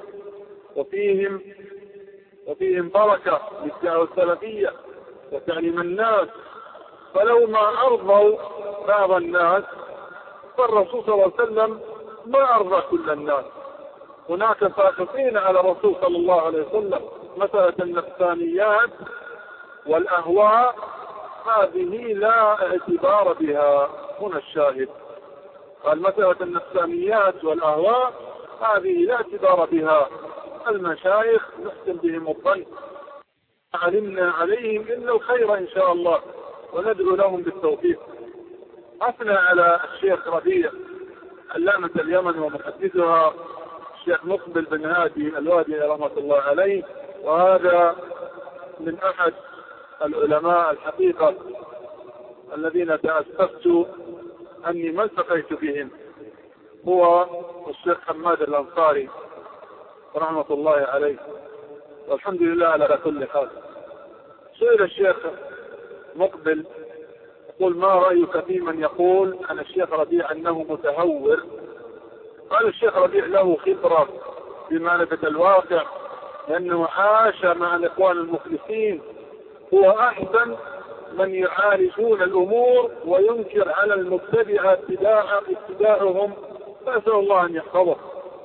وفيهم وفيهم بركة للدعوة السلفية وتعليم الناس، فلو ما أرضوا بعض الناس فالرسول صلى الله عليه وسلم ما أرضى كل الناس. هناك ساخطين على الرسول صلى الله عليه وسلم. مسألة النفسانيات والأهواء هذه لا اعتبار بها. هنا الشاهد قال: مسألة النفسانيات والأهواء هذه لا اعتبار بها. المشايخ نحسن بهم الظن، علمنا عليهم إلا الخير إن شاء الله، وندعو لهم بالتوفيق. أثنى على الشيخ ربيع علامة اليمن ومحدثها الشيخ مقبل بن هادي الوادي رحمة الله عليه، وهذا من أحد العلماء الحقيقة الذين تأسفت أني ما التقيت بهم، هو الشيخ حماد الأنصاري رحمة الله عليه، والحمد لله على كل حال. سئل الشيخ مقبل يقول: ما رأيك في من يقول عن الشيخ ربيع أنه متهور؟ قال الشيخ ربيع له خبرة بمعرفة الواقع، لأنه عاش مع الإخوان المخلصين، هو أحسن من يعالجون الأمور وينكر على المبتدعة ابتداع ابتداعهم، فأسأل الله أن يحفظه.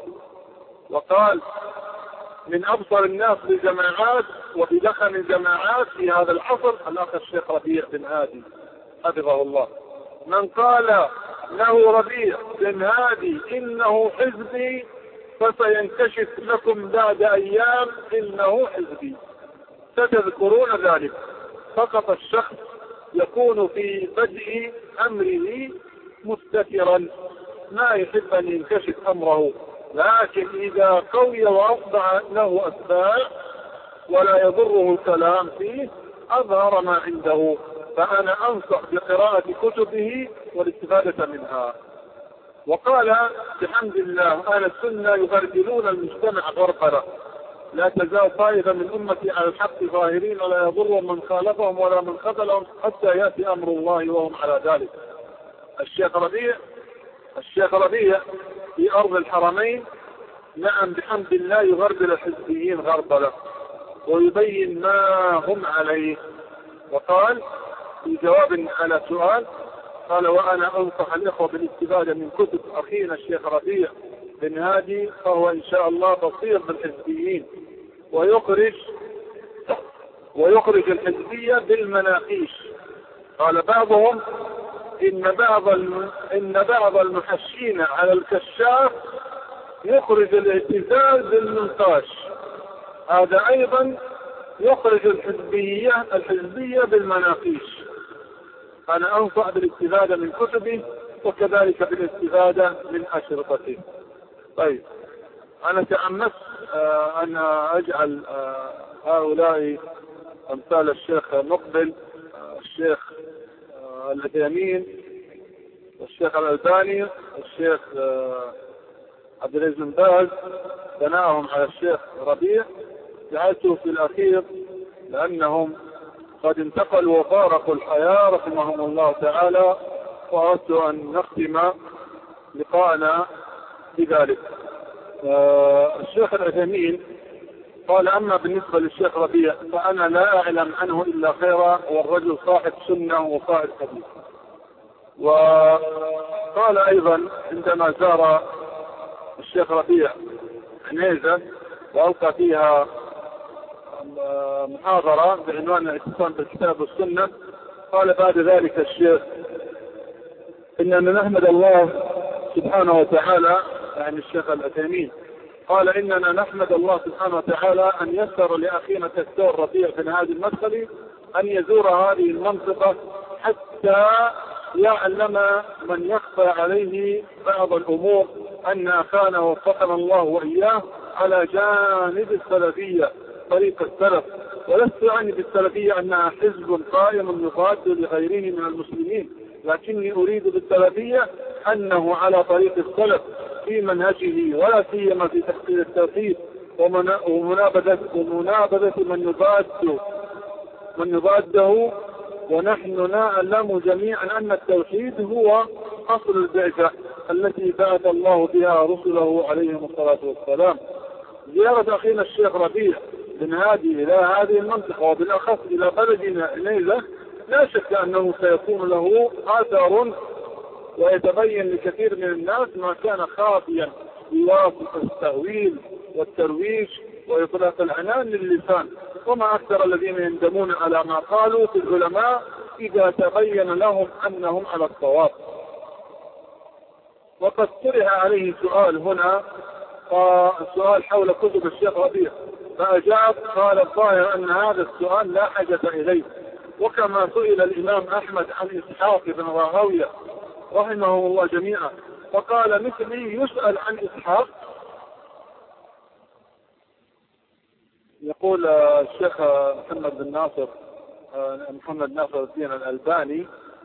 وقال: من أبصر الناس بالجماعات وبدخل الجماعات في هذا العصر الأخ الشيخ ربيع بن هادي حفظه الله. من قال له ربيع بن هادي إنه حزبي فسينكشف لكم بعد أيام إنه حزبي، ستذكرون ذلك. فقط الشخص يكون في بدء أمره مستترا، ما يحب أن ينكشف أمره، لكن إذا قوي وأصبح له أتباع ولا يضره الكلام فيه أظهر ما عنده. فأنا أنصح بقراءة كتبه والاستفادة منها. وقال: بحمد الله أهل السنة يغربلون المجتمع غربلة، لا تزال طائفة من أمتي على الحق ظاهرين ولا يضرهم من خالفهم ولا من خذلهم حتى يأتي أمر الله وهم على ذلك. الشيخ ربيع الشيخ ربيع في أرض الحرمين نعم بحمد الله يغربل الحزبيين غربلة ويبين ما هم عليه. وقال في جواب على سؤال قال: وأنا أنصح الإخوة بالاستفادة من كتب أخينا الشيخ ربيع بن هادي، فهو إن شاء الله بصير بالحزبيين ويخرج ويخرج الحزبية بالمناقيش. قال بعضهم إن بعض إن بعض المحشين على الكشاف يخرج الاعتزال بالمنقاش، هذا أيضا يخرج الحزبية الحزبية بالمناقيش. أنا أنصح بالاستفادة من كتبه وكذلك بالاستفادة من أشرطته. طيب، أنا تأملت آه أن أجعل آه هؤلاء أمثال الشيخ مقبل، آه الشيخ آه العثيمين، والشيخ الألباني، والشيخ آه عبد العزيز بن باز، ثناءهم على الشيخ ربيع، جعلته في الأخير لأنهم قد انتقلوا وفارقوا الحياة رحمهم الله تعالى، وأردت أن نختم لقاءنا بذلك. آه الشيخ العثيمين قال: أما بالنسبة للشيخ ربيع فأنا لا أعلم عنه إلا خيرا، والرجل صاحب سنة وصاحب حديث. وقال أيضا عندما زار الشيخ ربيع عنيزة وألقى فيها محاضرة بعنوان الاعتصام بالكتاب والسنة، قال بعد ذلك الشيخ: إننا نحمد الله سبحانه وتعالى، يعني الشيخ العثيمين قال: إننا نحمد الله سبحانه وتعالى أن يسر لأخينا الدكتور ربيع بن هادي المدخلي أن يزور هذه المنطقة حتى يعلم من يخفى عليه بعض الأمور أن أخانا وفقنا الله وإياه على جانب السلفية، طريق السلف. ولست أعني بالسلفية أنها حزب قائم يضاد لغيره من المسلمين، لكني أريد بالسلفية أنه على طريق السلف في منهجه، ولا سيما في تحقيق التوحيد ومنابذة ومنابذة من يضاد من يضاده. ونحن نعلم جميعا أن التوحيد هو أصل البعثة التي بعث الله بها رسله عليهم الصلاة والسلام. زيارة أخينا الشيخ ربيع بن هادي إلى هذه المنطقة وبالأخص إلى بلدنا عنيزة لا شك أنه سيكون له آثار، ويتبين لكثير من الناس ما كان خافيا بواسطة التأويل والترويج وإطلاق العنان للسان. وما أكثر الذين يندمون على ما قالوا في العلماء إذا تبين لهم أنهم على الصواب. وقد طرح عليه سؤال هنا، سؤال حول كتب الشيخ ربيع، فأجاب قال: الظاهر أن هذا السؤال لا حاجة إليه. وكما سئل الإمام أحمد عن إسحاق بن راهويه رحمه الله جميعا فقال: مثلي يسأل عن إسحاق. يقول الشيخ محمد بن ناصر محمد ناصر الدين الألباني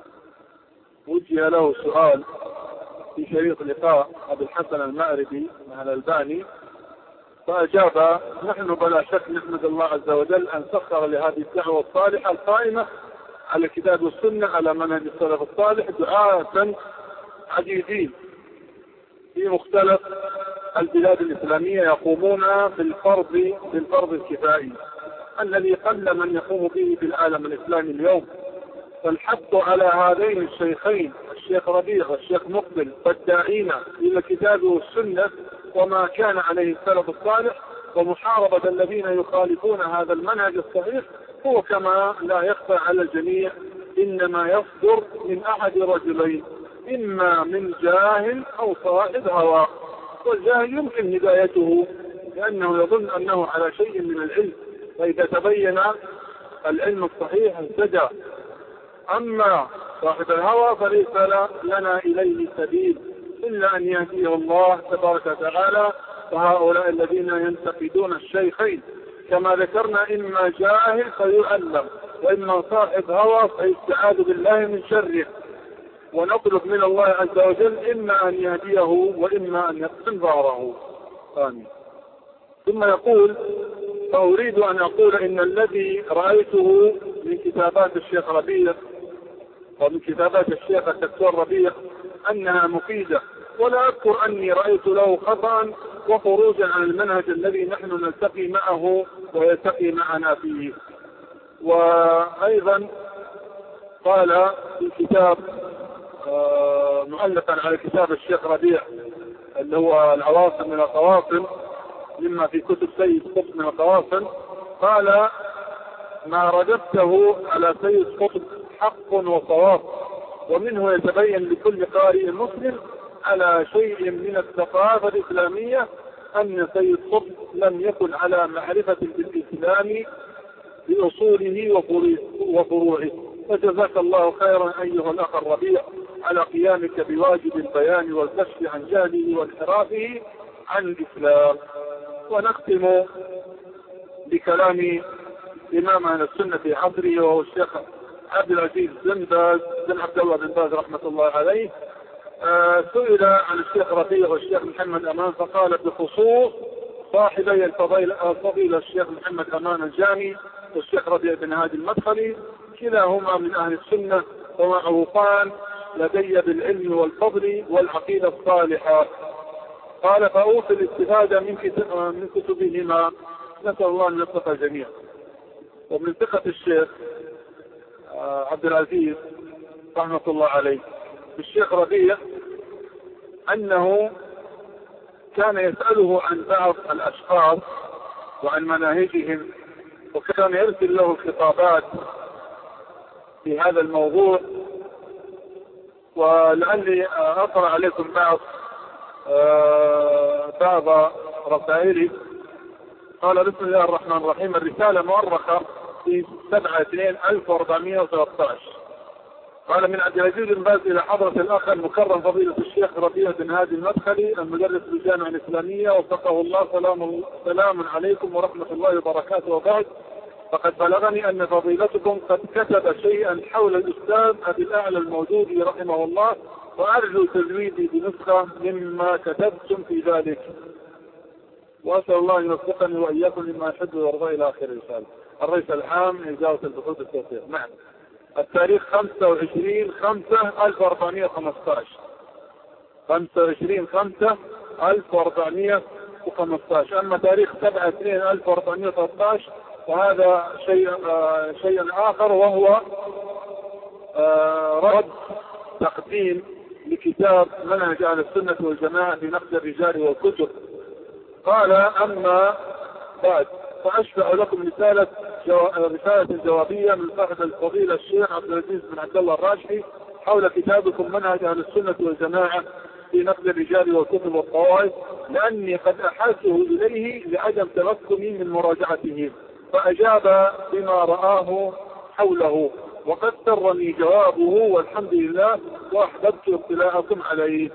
وجه له سؤال في شريط لقاء أبي الحسن المأربي مع الألباني، فأجاب: نحن بلا شك نحمد الله عز وجل أن سخر لهذه الدعوة الصالحة القائمة على الكتاب والسنة على منهج السلف الصالح دعاة عديدين في مختلف البلاد الإسلامية يقومون بالفرض بالفرض الكفائي الذي قل من يقوم به في العالم الإسلامي اليوم. فالحث على هذين الشيخين الشيخ ربيع والشيخ مقبل والداعين إلى الكتاب والسنة وما كان عليه السلف الصالح، ومحاربة الذين يخالفون هذا المنهج الصحيح، هو كما لا يخفى على الجميع إنما يصدر من أحد رجلين: إما من جاهل أو صاحب هوى. والجاهل يمكن هدايته لأنه يظن أنه على شيء من العلم، فإذا تبين العلم الصحيح اهتدى. أما صاحب الهوى فليس لنا إليه سبيل إلا أن يهديه الله تبارك وتعالى. فهؤلاء الذين ينتقدون الشيخين كما ذكرنا إما جاهل فيعلم، وإما صاحب هوى فيستعاذ بالله من شره، ونطلب من الله عز وجل إما أن يهديه وإما أن يقسم ظهره. آمين. ثم يقول: فأريد أن أقول إن الذي رأيته من كتابات الشيخ ربيع ومن كتابات الشيخ الدكتور ربيع أنها مفيدة، ولا أذكر أني رأيت له خطأ وخروجا عن المنهج الذي نحن نلتقي معه ويلتقي معنا فيه. وأيضا قال في كتاب آه معلقا على كتاب الشيخ ربيع اللي هو العواصم من القواصم، مما في كتب سيد قطب من القواصم، قال: ما رددته على سيد قطب حق وصواب، ومنه يتبين لكل قارئ مسلم على شيء من الثقافة الإسلامية أن سيد قطب لم يكن على معرفة بالإسلام بأصوله وفروعه. فجزاك الله خيرا أيها الأخ الربيع على قيامك بواجب البيان والكشف عن جهله وانحرافه عن الإسلام. ونختم بكلام إمام أهل السنة في عصره وهو الشيخ عبد العزيز بن باز بن عبد الله بن باز رحمة الله عليه. آه سئل عن الشيخ رفيع والشيخ محمد أمان فقال بخصوص صاحبي الفضيلة الشيخ محمد أمان الجامي والشيخ ربيع بن هادي المدخلي كلاهما من أهل السنة ومعروفان لدي بالعلم والفضل والعقيدة الصالحة. قال فأوصي الاستفادة من من كتبهما. نسأل الله أن يوفق الجميع. ومن ثقة الشيخ عبد العزيز رحمة الله عليه الشيخ ربيع أنه كان يسأله عن بعض الأشخاص وعن مناهجهم، وكان يرسل له الخطابات في هذا الموضوع. ولعلي أقرأ عليكم بعض بعض رسائلي. قال بسم الله الرحمن الرحيم. الرسالة مؤرخة في سبعة اثنين ألف وأربعمائة وثلاثة عشر. قال من عبد العزيز بن باز إلى حضرة الأخ المكرم فضيلة الشيخ ربيع بن هادي المدخلي المدرس بالجامعة الإسلامية وفقه الله. سلام, سلام عليكم ورحمة الله وبركاته. وبعد فقد بلغني أن فضيلتكم قد كتب شيئا حول الأستاذ أبي الأعلى الموجودي رحمه الله، وأرجو تزويدي بنسخة مما كتبتم في ذلك، وأسأل الله أن يوفقني وإياكم لما يحب ويرضى إلى آخر الرسالة. الرئيس العام لإدارة البحوث التوثيق. نعم. التاريخ خمسة وعشرين خمسة ألف وأربعمائة وخمسة عشر. خمسة وعشرين خمسة ألف وأربعمائة وخمسة عشر. أما تاريخ سبعة اثنين ألف وأربعمائة وثلاثة عشر فهذا شيء آه شيء آخر، وهو آه رد تقديم لكتاب منهج أهل السنة والجماعة في نقد الرجال والكتب. قال أما بعد فأشفع لكم رسالة جو... رسالة جوابية من صاحب الفضيلة الشيخ عبد العزيز بن عبد الله الراجحي حول كتابكم منهج أهل السنة والجماعة في نقد الرجال والكتب والطوائف، لأني قد أحاته إليه لعدم تمكني من مراجعته، فأجاب بما رآه حوله، وقد سرني جوابه والحمد لله، وأحببت اطلاعكم عليه.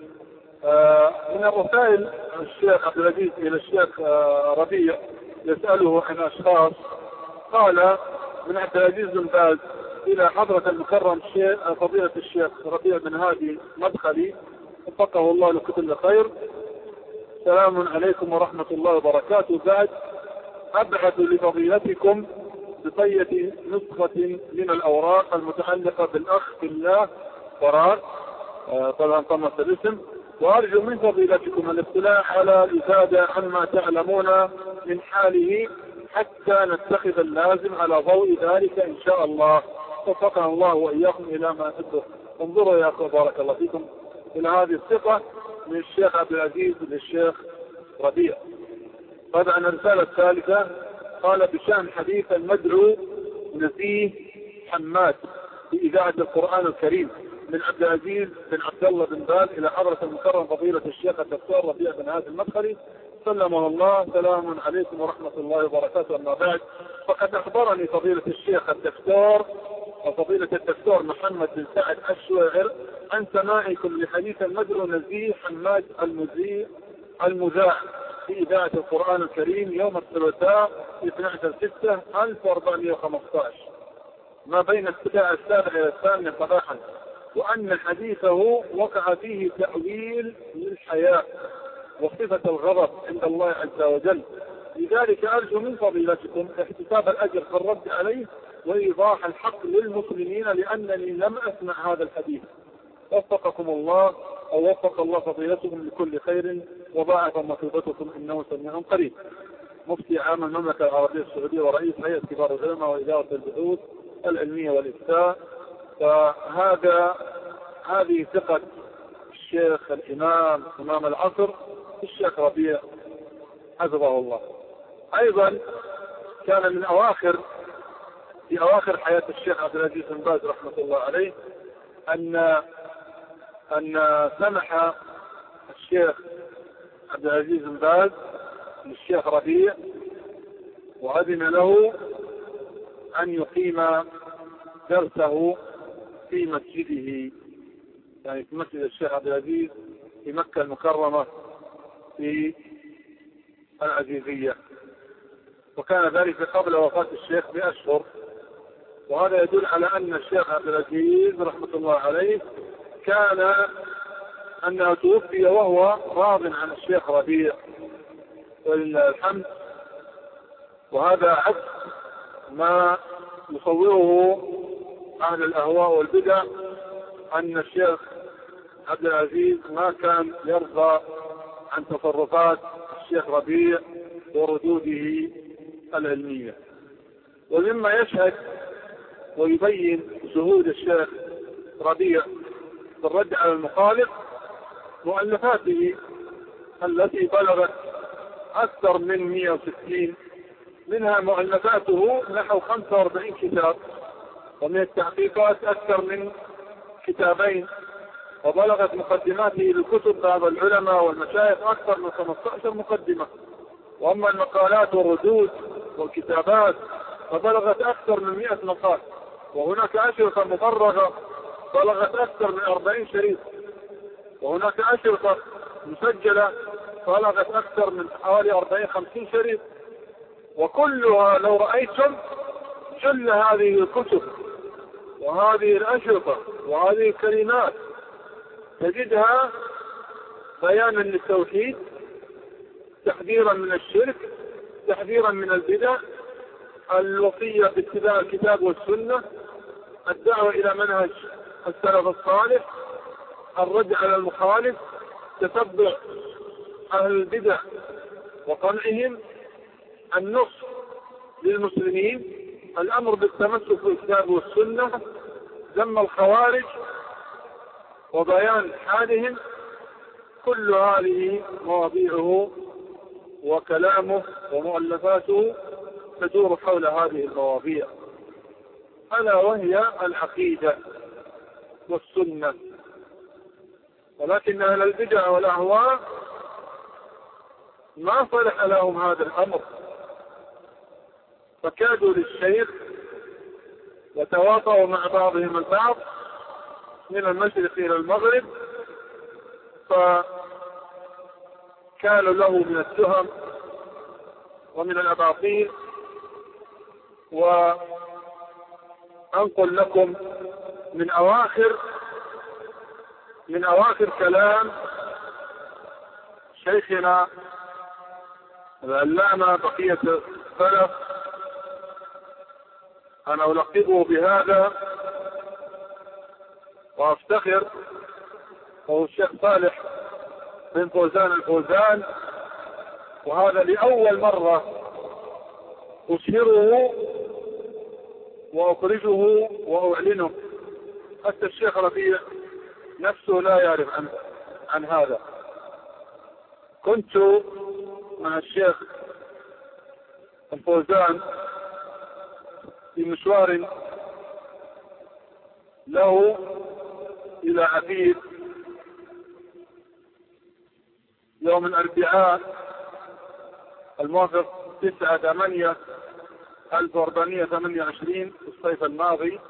آه من الرسائل الشيخ عبد العزيز إلى الشيخ آه ربيع يسأله عن أشخاص. قال من عبد العزيز بن باز إلى حضرة المكرم الشيخ فضيلة الشيخ ربيع بن هادي مدخلي وفقه الله لكل خير. سلام عليكم ورحمة الله وبركاته. بعد أبعث لفضيلتكم بطية نسخة من الأوراق المتعلقة بالأخ في الله فراغ آه طبعا طمس الاسم، وأرجو من فضيلتكم الاطلاع على الإفادة عما تعلمون من حاله حتى نتخذ اللازم على ضوء ذلك إن شاء الله. وفقنا الله وإياكم إلى ما تدر. انظروا يا أخوة بارك الله فيكم إلى هذه الثقة من الشيخ عبد العزيز للشيخ ربيع. طبعا الرسالة الثالثة قال بشأن حديث المدعو نزيه حماد في إذاعة القرآن الكريم من عبد العزيز بن عبد الله بن باز إلى حضرة المكرم فضيلة الشيخ الدكتور ربيع بن هادي المدخلي سلمه الله. سلام عليكم ورحمة الله وبركاته. أما بعد فقد أخبرني فضيلة الشيخ الدكتور وفضيلة الدكتور محمد بن سعد الشويعر عن سماعكم لحديث المدعو نزيه حماد المذيع المذاع في إذاعة القرآن الكريم يوم الثلاثاء اثني عشر ستة ألف وأربعمائة وخمسة عشر ما بين الساعة السابعة إلى الثامنة صباحا، وأن حديثه وقع فيه تأويل للحياة وصفة الغضب عند الله عز وجل. لذلك أرجو من فضيلتكم احتساب الأجر في الرد عليه وإيضاح الحق للمسلمين، لأنني لم أسمع هذا الحديث. وفقكم الله أو وفق الله فضيلتكم لكل خير وضاعف مثوبتكم إنه سميع قريب. مفتي عام المملكة العربية السعودية ورئيس هيئة كبار العلماء وإدارة البحوث العلمية والإفتاء. فهذا هذه ثقة الشيخ الإمام إمام العصر الشيخ ربيع حفظه الله. أيضا كان من أواخر في أواخر حياة الشيخ عبد العزيز بن باز رحمة الله عليه أن أن سمح الشيخ عبد العزيز بن باز للشيخ ربيع، وأذن له أن يقيم درسه في مسجده، يعني في مسجد الشيخ عبد العزيز في مكة المكرمة في العزيزية، وكان ذلك قبل وفاة الشيخ بأشهر. وهذا يدل على أن الشيخ عبد العزيز رحمة الله عليه كان أنه توفي وهو راض عن الشيخ ربيع ولله الحمد. وهذا عكس ما يصوره أهل الأهواء والبدع، أن الشيخ عبد العزيز ما كان يرضى عن تصرفات الشيخ ربيع وردوده العلمية. ومما يشهد ويبين شهود الشيخ ربيع في الرد على المخالف مؤلفاته التي بلغت أكثر من مئة وستين، منها مؤلفاته نحو خمسة وأربعين كتاب، ومن التحقيقات أكثر من كتابين، وبلغت مقدماته للكتب بعض العلماء والمشايخ أكثر من خمسة عشر مقدمة. وأما المقالات والردود والكتابات فبلغت أكثر من مئة مقال، وهناك أشرطة مفرغة بلغت أكثر من أربعين شريط، وهناك أشرطة مسجلة بلغت أكثر من حوالي أربعين خمسين شريط. وكلها لو رأيتم جل هذه الكتب وهذه الأشرطة وهذه الكلمات تجدها بيانا للتوحيد، تحذيرا من الشرك، تحذيرا من البدع، الوصية باتباع الكتاب والسنة، الدعوة إلى منهج السلف الصالح، الرد على المخالف، تتبع أهل البدع وقمعهم، النصح للمسلمين، الأمر بالتمسك بالكتاب والسنة، ذم الخوارج وبيان حالهم. كل هذه مواضيعه وكلامه ومؤلفاته تدور حول هذه المواضيع، ألا وهي العقيدة والسنة. ولكن أهل البدع والأهواء ما صلح لهم هذا الأمر، فكادوا للشيخ وتواطؤوا مع بعضهم البعض من المشرق إلى المغرب، فكانوا له من التهم ومن الأباطيل. وأنقل لكم من أواخر من أواخر كلام شيخنا العلامة بقية السلف، أنا ألقبه بهذا وأفتخر، وهو الشيخ صالح بن فوزان الفوزان. وهذا لأول مرة أشهره وأخرجه وأعلنه، حتى الشيخ ربيع نفسه لا يعرف عن, عن هذا. كنت مع الشيخ الفوزان في مشوار له إلى عفيف يوم الأربعاء الموافق تسعة ثمانية ألف وأربعمائة وثمانية وعشرين في الصيف الماضي،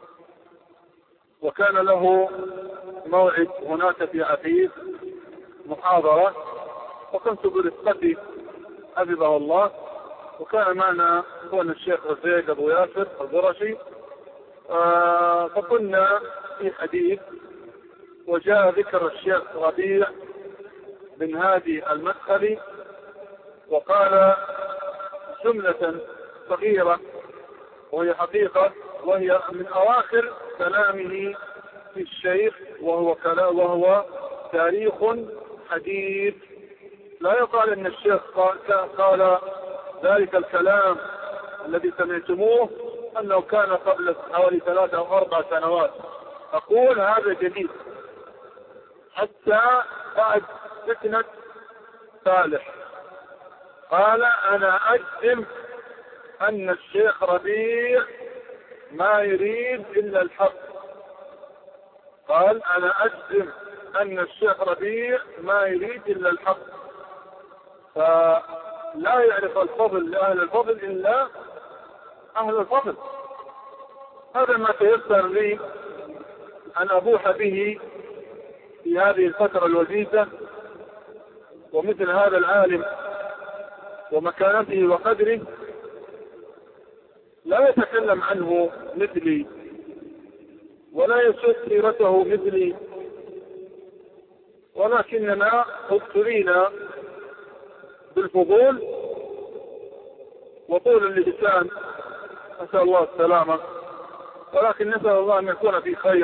وكان له موعد هناك في عفيف محاضرة، وكنت برفقتي حفظه الله، وكان معنا اخونا الشيخ رزيق ابو ياسر القرشي. آه فكنا في حديث، وجاء ذكر الشيخ ربيع بن هادي المدخلي، وقال جملة صغيرة وهي حقيقة، وهي من أواخر كلامه في الشيخ، وهو كلام وهو تاريخ حديث. لا يقال أن الشيخ قال ذلك الكلام الذي سمعتموه أنه كان قبل حوالي ثلاثة أو أربع سنوات. أقول هذا جديد حتى بعد فتنة صالح. قال أنا أجزم أن الشيخ ربيع ما يريد إلا الحق. قال أنا أجزم أن الشيخ ربيع ما يريد إلا الحق. فلا يعرف الفضل لأهل الفضل إلا أهل الفضل. هذا ما تيسر لي أن أبوح به في هذه الفترة الوجيزة، ومثل هذا العالم ومكانته وقدره لا يتكلم عنه مثلي ولا يسوق سيرته مثلي، ولكننا ابتلينا بالفضول وطول اللسان، نسأل الله السلامة، ولكن نسأل الله أن يكون في خير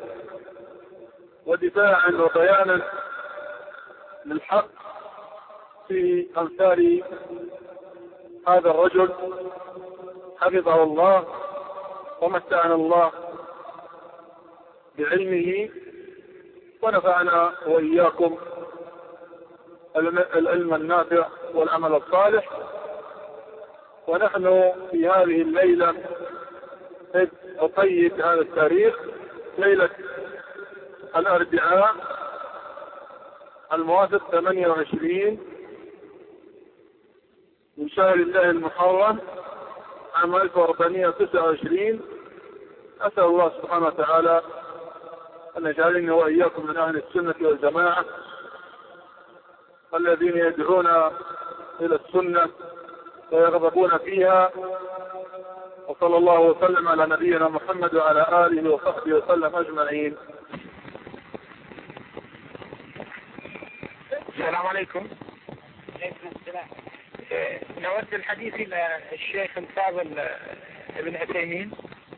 ودفاعا وبيانا للحق في أمثال هذا الرجل حفظه الله ومتعنا الله بعلمه ونفعنا وإياكم العلم النافع والعمل الصالح. ونحن في هذه الليلة أقيد هذا التاريخ ليلة الأربعاء الموافق ثمانية وعشرين من شهر الله المحرم عام ألف وأربعمائة وتسعة وعشرين. أسأل الله سبحانه وتعالى أن يجعلني وإياكم من أهل السنة والجماعة الذين يدعون إلى السنة ويغضبون فيها. وصلى الله وسلم على نبينا محمد وعلى آله وصحبه وسلم أجمعين. السلام عليكم. عليكم السلام. نود الحديث إلى الشيخ الفاضل ابن عثيمين.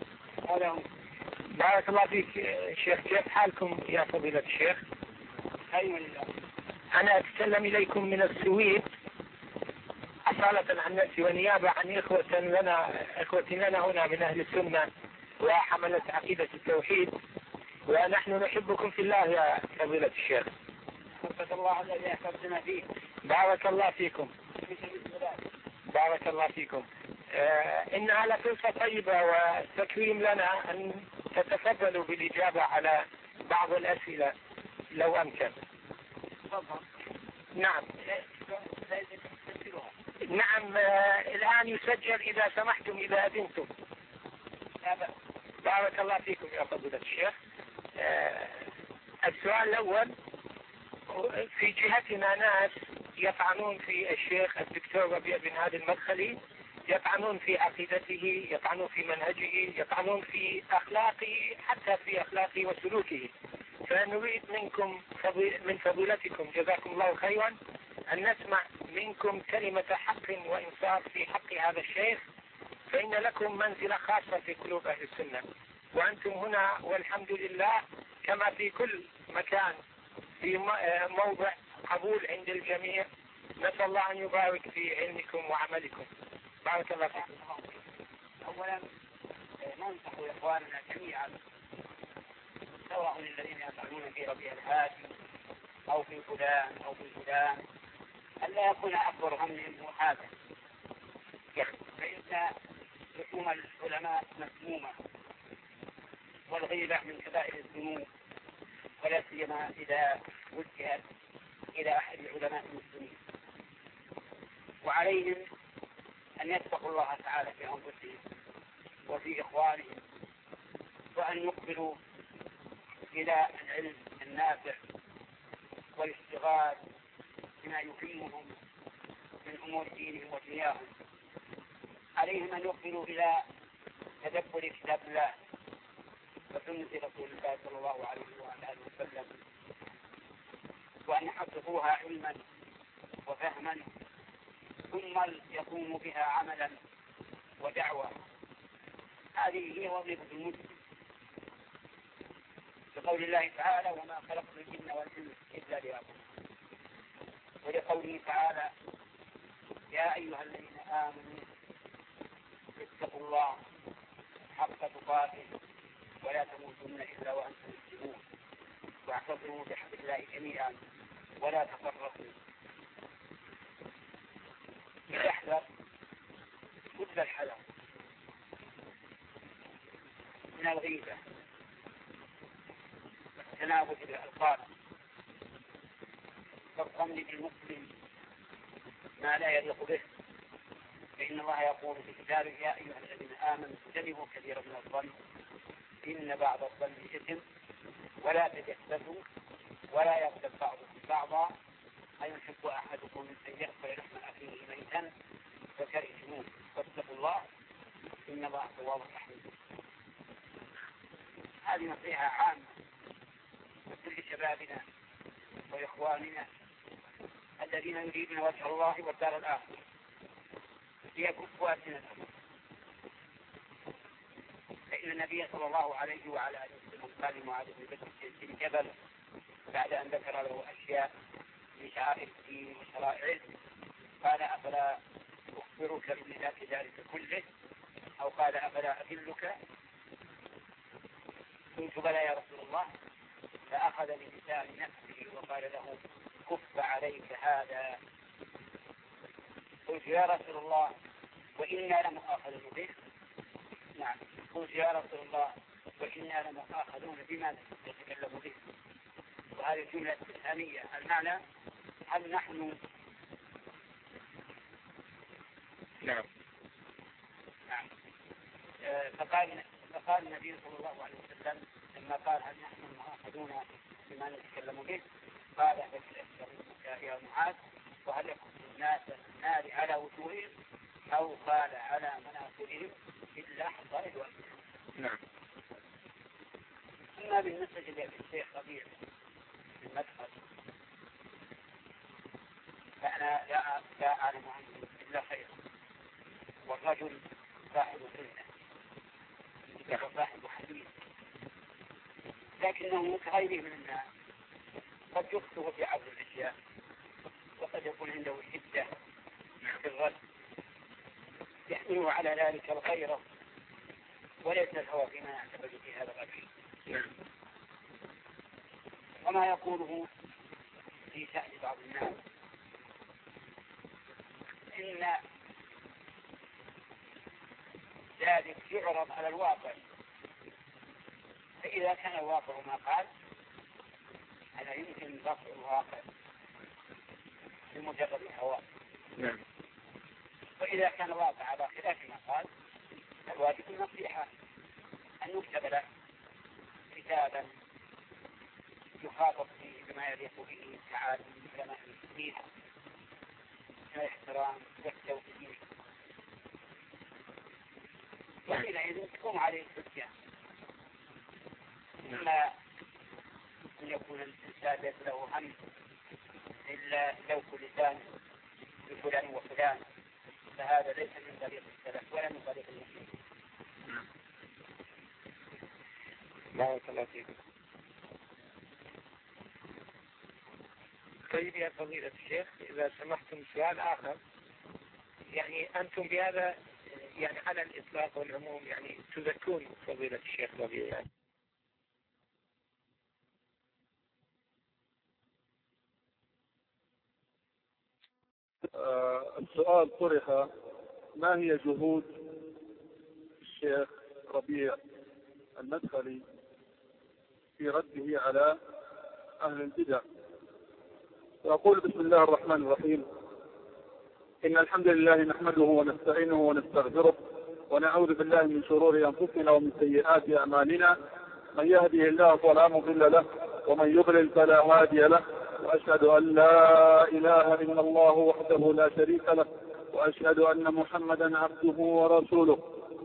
بارك الله فيك شيخ، كيف حالكم يا فضيلة الشيخ؟ أيوة لله. أنا أتكلم إليكم من السويد أصالة عن نفسي ونيابة عن إخوة لنا إخوة لنا هنا من أهل السنة وحملة عقيدة التوحيد، ونحن نحبكم في الله يا فضيلة الشيخ. حفظ الله الذي أحببتنا فيه. بارك الله فيكم. بارك الله فيكم. آه إنها لفرصة طيبة وتكريم لنا أن تتفضلوا بالإجابة على بعض الأسئلة لو أمكن. نعم. نعم. آه الآن يسجل إذا سمحتم إذا أذنتم. بارك الله فيكم يا فضيلة الشيخ. آه السؤال الأول، في جهتنا ناس يطعنون في الشيخ الدكتور ربيع بن هادي المدخلي، يطعنون في عقيدته، يطعنون في منهجه، يطعنون في أخلاقه، حتى في أخلاقه وسلوكه. فنريد منكم من فضيلتكم جزاكم الله خيرا أن نسمع منكم كلمة حق وإنصاف في حق هذا الشيخ، فإن لكم منزلة خاصة في قلوب أهل السنة، وأنتم هنا والحمد لله كما في كل مكان في موضع قبول عند الجميع. نسأل الله أن يبارك في علمكم وعملكم. بارك الله فيكم. أولا ننصح إخواننا جميعا سواء الذين يطعنون في ربيع الهادي أو في فلان أو في فلان أن لا يكون أكبر همهم هذا، فإن لحوم العلماء مسمومة، والغيبة من كبائر الذنوب، ولا سيما إذا وجهت إلى أحد علماء المسلمين. وعليهم أن يتقوا الله تعالى في أنفسهم وفي إخوانهم، وأن يقبلوا إلى العلم النافع والاشتغال بما يفيدهم من أمور دينهم ودنياهم. عليهم أن يقبلوا إلى تدبر كتاب الله وسنة رسول الله صلى الله عليه وعلى آله وسلم، وأن يحققوها علما وفهما، ثم يقوموا بها عملا ودعوة. هذه هي وظيفة المسلم، لقول الله تعالى: وما خلقت الجن والإنس إلا ليعبدون. ولقوله تعالى: يا أيها الذين آمنوا اتقوا الله حق تقاته ولا تموتن إلا وأنتم مسلمون، واعتصموا بحبل الله جميعا ولا تفرقوا. يحذر كل الحذر من الغيبة وتناول الألقاب والظن بالمسلم ما لا يليق به، فإن الله يقول في كتابه يا أيها الذين آمنوا اجتنبوا كثيرا من الظن إن بعض الظن إثم ولا تجسسوا ولا يغتب بعضكم بعضا أيحب أحدكم أن يأكل لحم أخيه ميتا فكرهتموه واتقوا الله إن الله تواب رحيم. هذه نصيحة عامة لكل شبابنا وإخواننا الذين يريدون وجه الله والدار الآخرة ليكفوا ألسنتهم، فإن النبي صلى الله عليه وعلى آله وسلم قال لمعاذ بن جبل بعد أن ذكر له أشياء من شعائر الدين وشرائعه قال أفلا أخبرك بملاك ذلك كله، أو قال أفلا أدلك؟ قلت بلى يا رسول الله، فأخذ بلسان نفسه وقال له كف عليك هذا. قلت يا رسول الله وإنا لمؤاخذون به؟ نعم. قلت يا رسول الله وإنا لمؤاخذون بما نتكلم به؟ وهذه الجملة استفهامية، المعنى هل نحن نعم نعم آه فقال فقال النبي صلى الله عليه وسلم لما قال هل نحن مؤاخذون بما نتكلم به؟ قال يا معاذ وهل يكون الناس النار على وجوههم أو قال على مناخرهم إلا حصائد وأسنان. نعم. أما بالنسبة للشيخ ربيع المدخل فأنا لا لا أعلم عنه إلا خيرا، والرجل صاحب سنة وصاحب حديث، لكنه كغيره من الناس قد يخطئ في عرض الأشياء وقد يكون عنده شدة في الرد يحمله على ذلك الغيرة وليس الهوى فيما يعتقد في هذا الرجل. وما يقوله في شأن بعض الناس إن ذلك يعرض على الواقع، فإذا كان الواقع ما قال أنا يمكن رفع الواقع بمجرد الهواء. نعم. وإذا كان الواقع على خلاف ما قال الواجب النصيحة أن نكتب له كتابا يخاطب فيه بما يليق به تعالى من علماء المسلمين من الاحترام والتوفيق، وحينئذ تقوم عليه الحجة. إما أن يكون الإنسان ليس له هم إلا لوك لسانه بفلان وفلان، فهذا ليس من طريق السلف ولا من طريق المسلمين. بارك الله فيكم. طيب يا فضيلة الشيخ، إذا سمحتم سؤال آخر، يعني أنتم بهذا يعني على الإطلاق والعموم يعني تذكرون فضيلة الشيخ ربيع يعني. آه السؤال طرح: ما هي جهود الشيخ ربيع المدخلي في رده على أهل البدع؟ وأقول بسم الله الرحمن الرحيم: إن الحمد لله نحمده ونستعينه ونستغفره ونعوذ بالله من شرور أنفسنا ومن سيئات أعمالنا، من يهده الله فلا مضل له ومن يضلل فلا هادي له، وأشهد أن لا إله إلا الله وحده لا شريك له، وأشهد أن محمدا عبده ورسوله.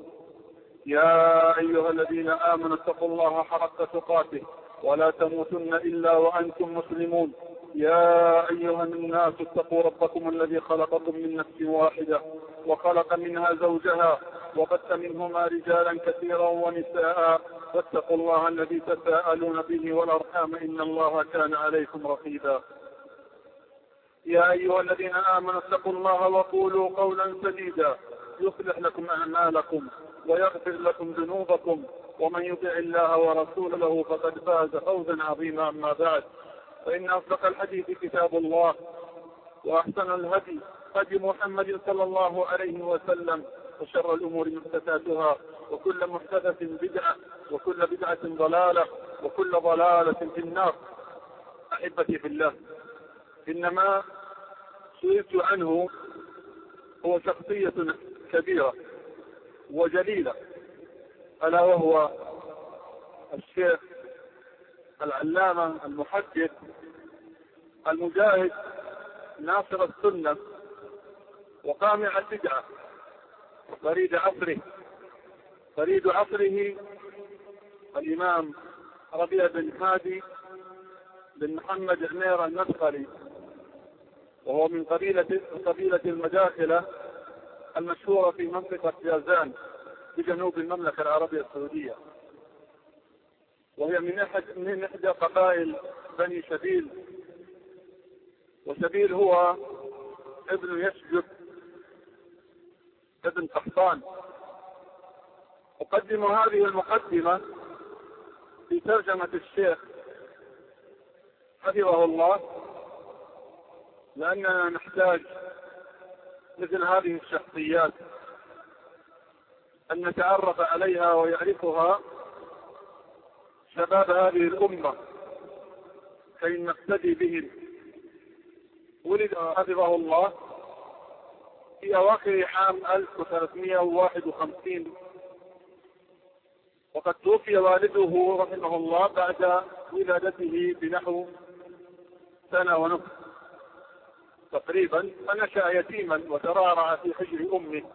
يا أيها الذين آمنوا اتقوا الله حق تقاته ولا تموتن إلا وأنتم مسلمون. يا أيها الناس اتقوا ربكم الذي خلقكم من نفس واحدة وخلق منها زوجها وبث منهما رجالا كثيرا ونساء، واتقوا الله الذي تساءلون به والأرحام إن الله كان عليكم رقيبا. يا أيها الذين آمنوا اتقوا الله وقولوا قولا سديدا يصلح لكم أعمالكم ويغفر لكم ذنوبكم، ومن يطع الله ورسوله فقد فاز فوزا عظيما. أما بعد، فإن أصدق الحديث كتاب الله، وأحسن الهدي هدي محمد صلى الله عليه وسلم، وشر الأمور محدثاتها، وكل محدثة بدعة، وكل بدعة ضلالة، وكل ضلالة في النار. أحبتي في الله، إنما سئلت عنه هو شخصية كبيرة وجليلة، ألا وهو الشيخ العلامة المحدث المجاهد ناصر السنة وقامع البدعة، فريد عصره فريد عصره الإمام ربيع بن هادي بن محمد عمير المدخلي، وهو من قبيلة قبيلة المداخلة المشهورة في منطقة جازان بجنوب المملكة العربية السعودية، وهي من أحد من إحدى قبائل بني شبيل. وشبيل هو ابن يشجب ابن قحطان. أقدم هذه المقدمة في ترجمة الشيخ حفظه الله، لأننا نحتاج مثل هذه الشخصيات أن نتعرف عليها ويعرفها شباب هذه الأمة كي نقتدي بهم. ولد حفظه الله في أواخر عام ألف وثلاثمائة وواحد وخمسين، وقد توفي والده رحمه الله بعد ولادته بنحو سنة ونصف تقريبا، فنشأ يتيما وترعرع في حجر أمه،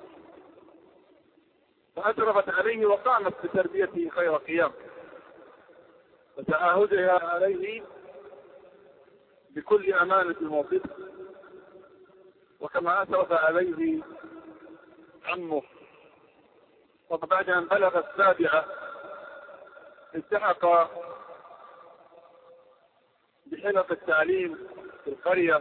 فأشرفت عليه وقامت بتربيته خير قيام وتعاهدها عليه بكل أمانة وصدق، وكما أشرف عليه عمه. وبعد أن بلغ السابعة التحق بحلق التعليم في القرية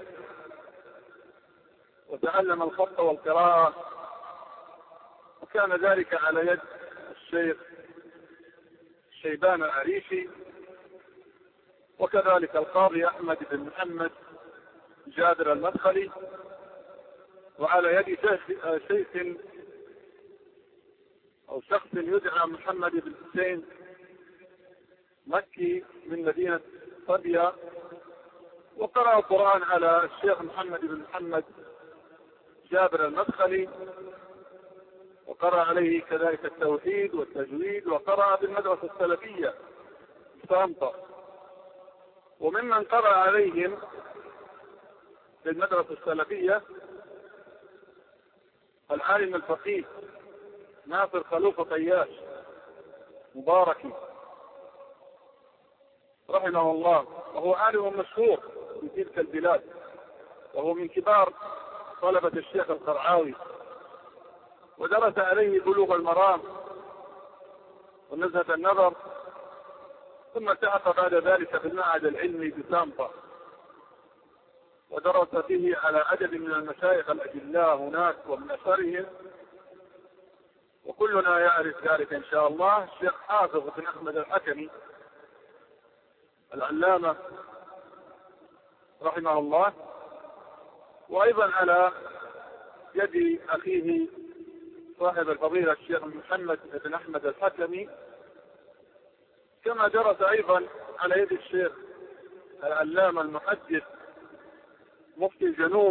وتعلم الخط والقراءة، وكان ذلك على يد الشيخ شيبان العريشي، وكذلك القاضي أحمد بن محمد جابر المدخلي، وعلى يد شيخ أو شخص يدعى محمد بن حسين مكي من مدينة صبيا. وقرأ القرآن على الشيخ محمد بن محمد جابر المدخلي، وقرأ عليه كذلك التوحيد والتجويد، وقرأ بالمدرسة السلفية في طنطا. وممن قرأ عليهم في المدرسة السلفية العالم الفقيه ناصر خلوفة طياش مباركي رحمه الله، وهو عالم مشهور في تلك البلاد، وهو من كبار طلبة الشيخ القرعاوي، ودرس عليه بلوغ المرام ونزهة النظر، ثم التحق بعد ذلك بالمعهد العلمي بسامطة، ودرس فيه على عدد من المشايخ الأجلاء هناك ومن أشهرهم، وكلنا يعرف ذلك إن شاء الله، الشيخ حافظ بن أحمد الحكمي العلامة رحمه الله. وأيضا على يد أخيه صاحب الفضيلة الشيخ محمد بن أحمد الحكمي، كما درس أيضا على يد الشيخ العلامة المحدث مفتي الجنوب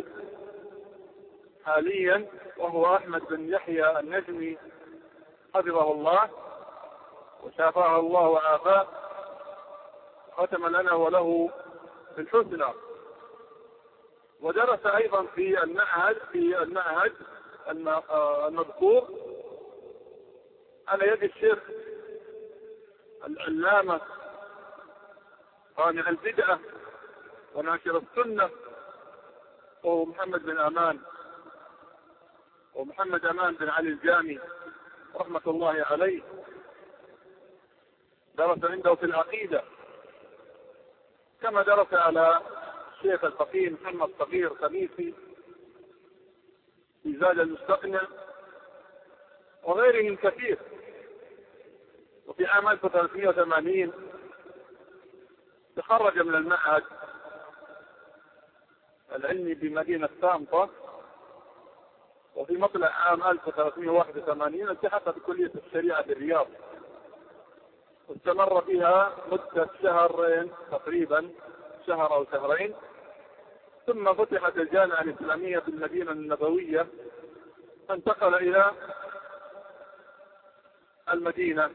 حاليا، وهو أحمد بن يحيى النجمي حفظه الله وشافاه الله وعافاه، ختم لنا وله بالحسنى. ودرس أيضا في المعهد في المعهد المذكور على يد الشيخ العلامة قانع البدعة وناشر السنة، وهو محمد بن أمان ومحمد أمان بن علي الجامي رحمة الله عليه. درس عنده في العقيدة، كما درس على الشيخ الفقيه محمد صغير خميسي في زاد المستقنع وغيرهم كثير. وفي عام ألف وثلاثمائة وثمانين تخرج من المعهد العلمي بمدينة طنطا، وفي مطلع عام ألف وثلاثمائة وواحد وثمانين التحق بكلية الشريعة بالرياض، واستمر بها مدة شهرين تقريبا، شهر أو شهرين، ثم فتحت الجامعة الإسلامية بالمدينة النبوية انتقل إلى المدينة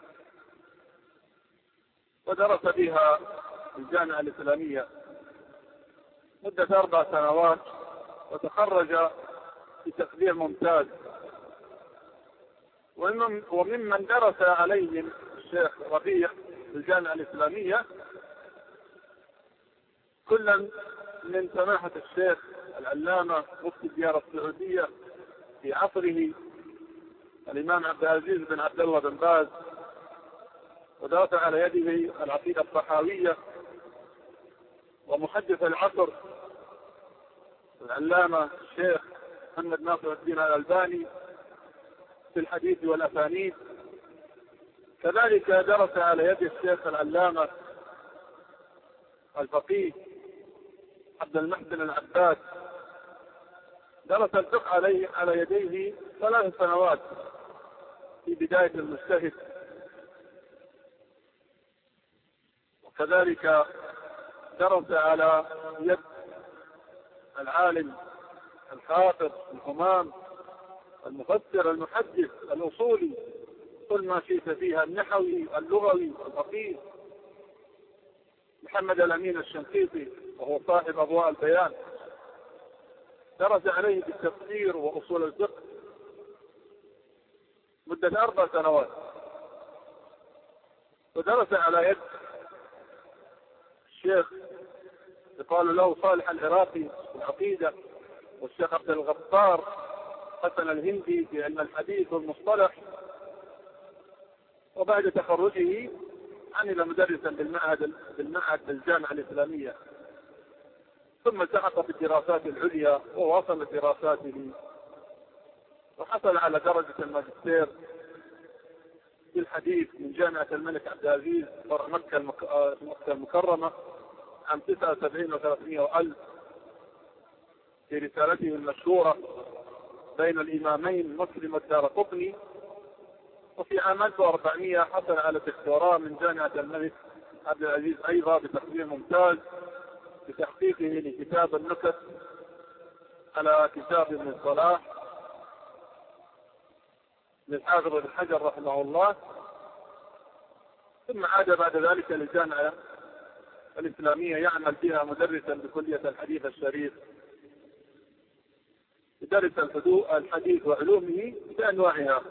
ودرس بها الجامعة الإسلامية مدة أربع سنوات، وتخرج بتقدير ممتاز. وممن درس عليهم الشيخ ربيع في الجامعة الإسلامية كلا من سماحة الشيخ العلامة مفتي الديار السعودية في عصره الإمام عبد العزيز بن عبد الله بن باز، ودرس على يده العقيدة الطحاوية، ومحدث العصر العلامة الشيخ محمد ناصر الدين الألباني في الحديث والأسانيد. كذلك درس على يد الشيخ العلامة الفقيه عبد المحسن العباد، درس الفقه عليه على يديه ثلاث سنوات في بداية المجتهد. وكذلك درس على يد العالم الحافظ الهمام المفسر المحدث الأصولي كل ما شئت فيها، النحوي اللغوي الفقيه محمد الأمين الشنقيطي وهو صاحب أضواء البيان، درس عليه بالتفسير وأصول الفقه مدة أربع سنوات. ودرس على يد الشيخ يقال له صالح العراقي في العقيدة، والشيخ عبد الغفار حسن الهندي في علم الحديث والمصطلح. وبعد تخرجه عمل مدرسا بالمعهد بالمعهد بالجامعة الإسلامية، ثم التحق في الدراسات العليا وواصل دراساته، وحصل على درجة الماجستير في الحديث من جامعة الملك عبد العزيز فرع مكة المكرمة عام تسعة وسبعين وثلاثمائة وألف في رسالته المشهورة بين الإمامين مسلم والدارقطني. وفي عام ألف وأربعمائة حصل على الدكتوراه من جامعة الملك عبد العزيز أيضا بتقدير ممتاز بتحقيقه لكتاب النكت على كتاب ابن الصلاح للحافظ ابن حجر رحمه الله. ثم عاد بعد ذلك للجامعة الإسلامية يعمل فيها مدرسا بكلية الحديث الشريف، يدرس الحديث وعلومه بأنواعها،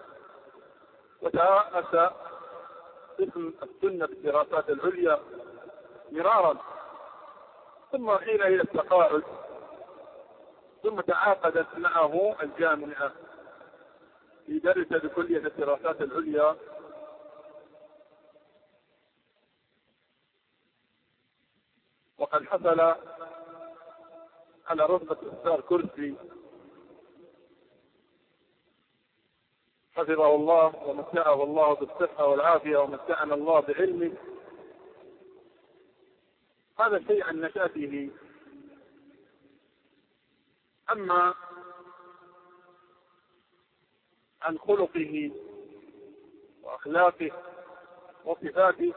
وتأسس قسم السنة بالدراسات العليا مرارا، ثم حين إلى التقاعد، ثم تعاقدت معه الجامعة ليدرس بكلية الدراسات العليا. وقد حصل على رتبة أستاذ كرسي حفظه الله ومتعه الله بالصحة والعافية ومتعنا الله بعلمه. هذا شيء عن نشأته. أما عن خلقه وأخلاقه وصفاته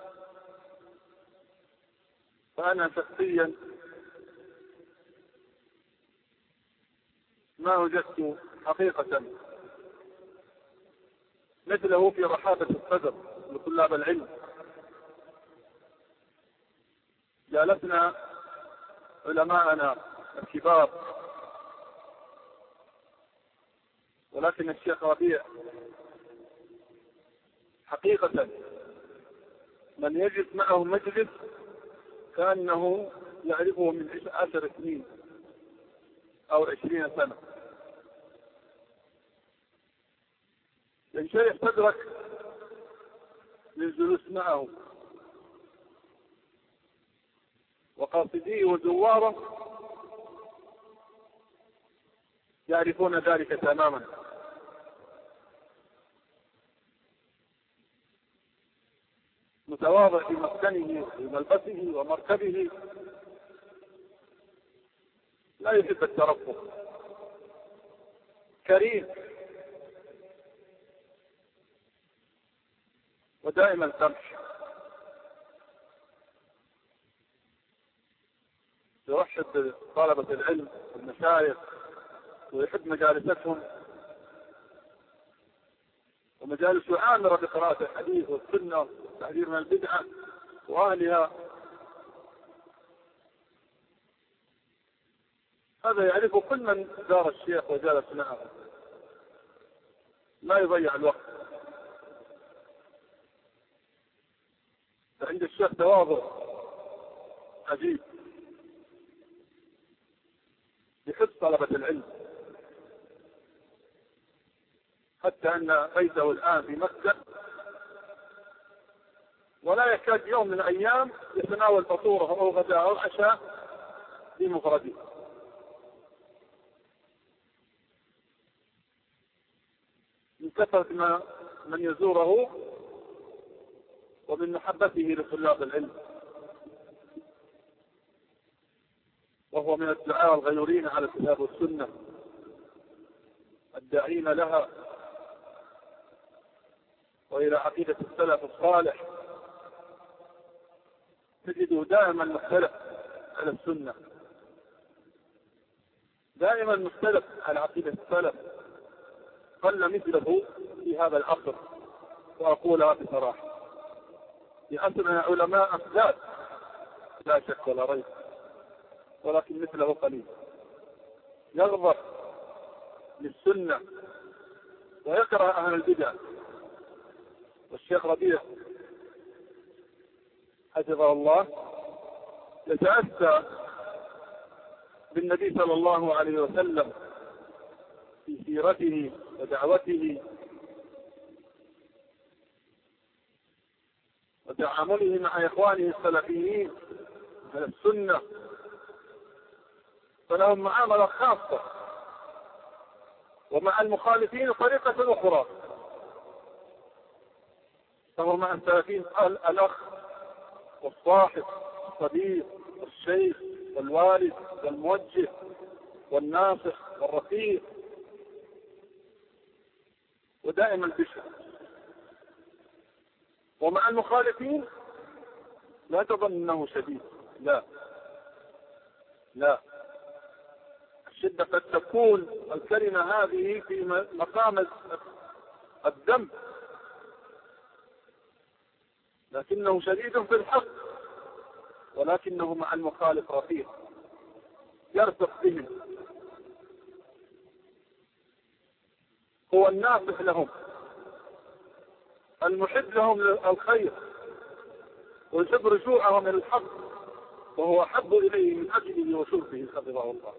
فأنا شخصيا ما وجدت حقيقة مثله في رحابة الصدر لطلاب العلم. جالسنا علماءنا الكبار، ولكن الشيخ ربيع حقيقة من يجلس معه مجلس كأنه يعرفه من عشر سنين أو عشرين سنة. ينشرح صدرك للجلوس معه، وقاصديه وزواره يعرفون ذلك تماما. متواضع في مسكنه وملبسه ومركبه، لا يحب الترفه، كريم ودائما سمح، يرحب بطلبة العلم والمشايخ ويحب مجالستهم ومجالس عامرة بقراءة الحديث والسنة والتحذير من البدعة وأهلها. هذا يعرفه كل من زار الشيخ وجالس معه، لا يضيع الوقت. فعند الشيخ تواضع عجيب يحب طلبة العلم، حتى أن بيته الآن في مكة ولا يكاد يوم من الأيام يتناول فطوره أو غداء أو عشاء بمفرده، من كثرة ما من يزوره ومن محبته لطلاب العلم. وهو من الدعاة الغيورين على الكتاب والسنة الداعين لها وإلى عقيدة السلف الصالح. تجده دائما مختلف على السنة، دائما مختلف على عقيدة السلف، قل مثله في هذا العصر، وأقولها بصراحة. في عصرنا علماء أفذاذ لا شك ولا ريب، ولكن مثله قليل يغضب للسنة ويكره أهل البدع. والشيخ ربيع حفظه الله يتأسى بالنبي صلى الله عليه وسلم في سيرته ودعوته وتعامله مع إخوانه السلفيين على السنة، فلهم معاملة خاصة، ومع المخالفين طريقة أخرى. فهو مع السلفيين قال الأخ والصاحب والصديق والشيخ والوالد والموجه والناصح والرفيق، ودائما بشر. ومع المخالفين لا تظن أنه شديد، لا لا، الشدة قد تكون الكلمة هذه في مقام الذنب، لكنه شديد في الحق، ولكنه مع المخالف رفيق يرفق بهم، هو الناصح لهم المحب لهم الخير ويحب رجوعهم الى الحق، وهو أحب إليه من أجله وشربه حفظه الله.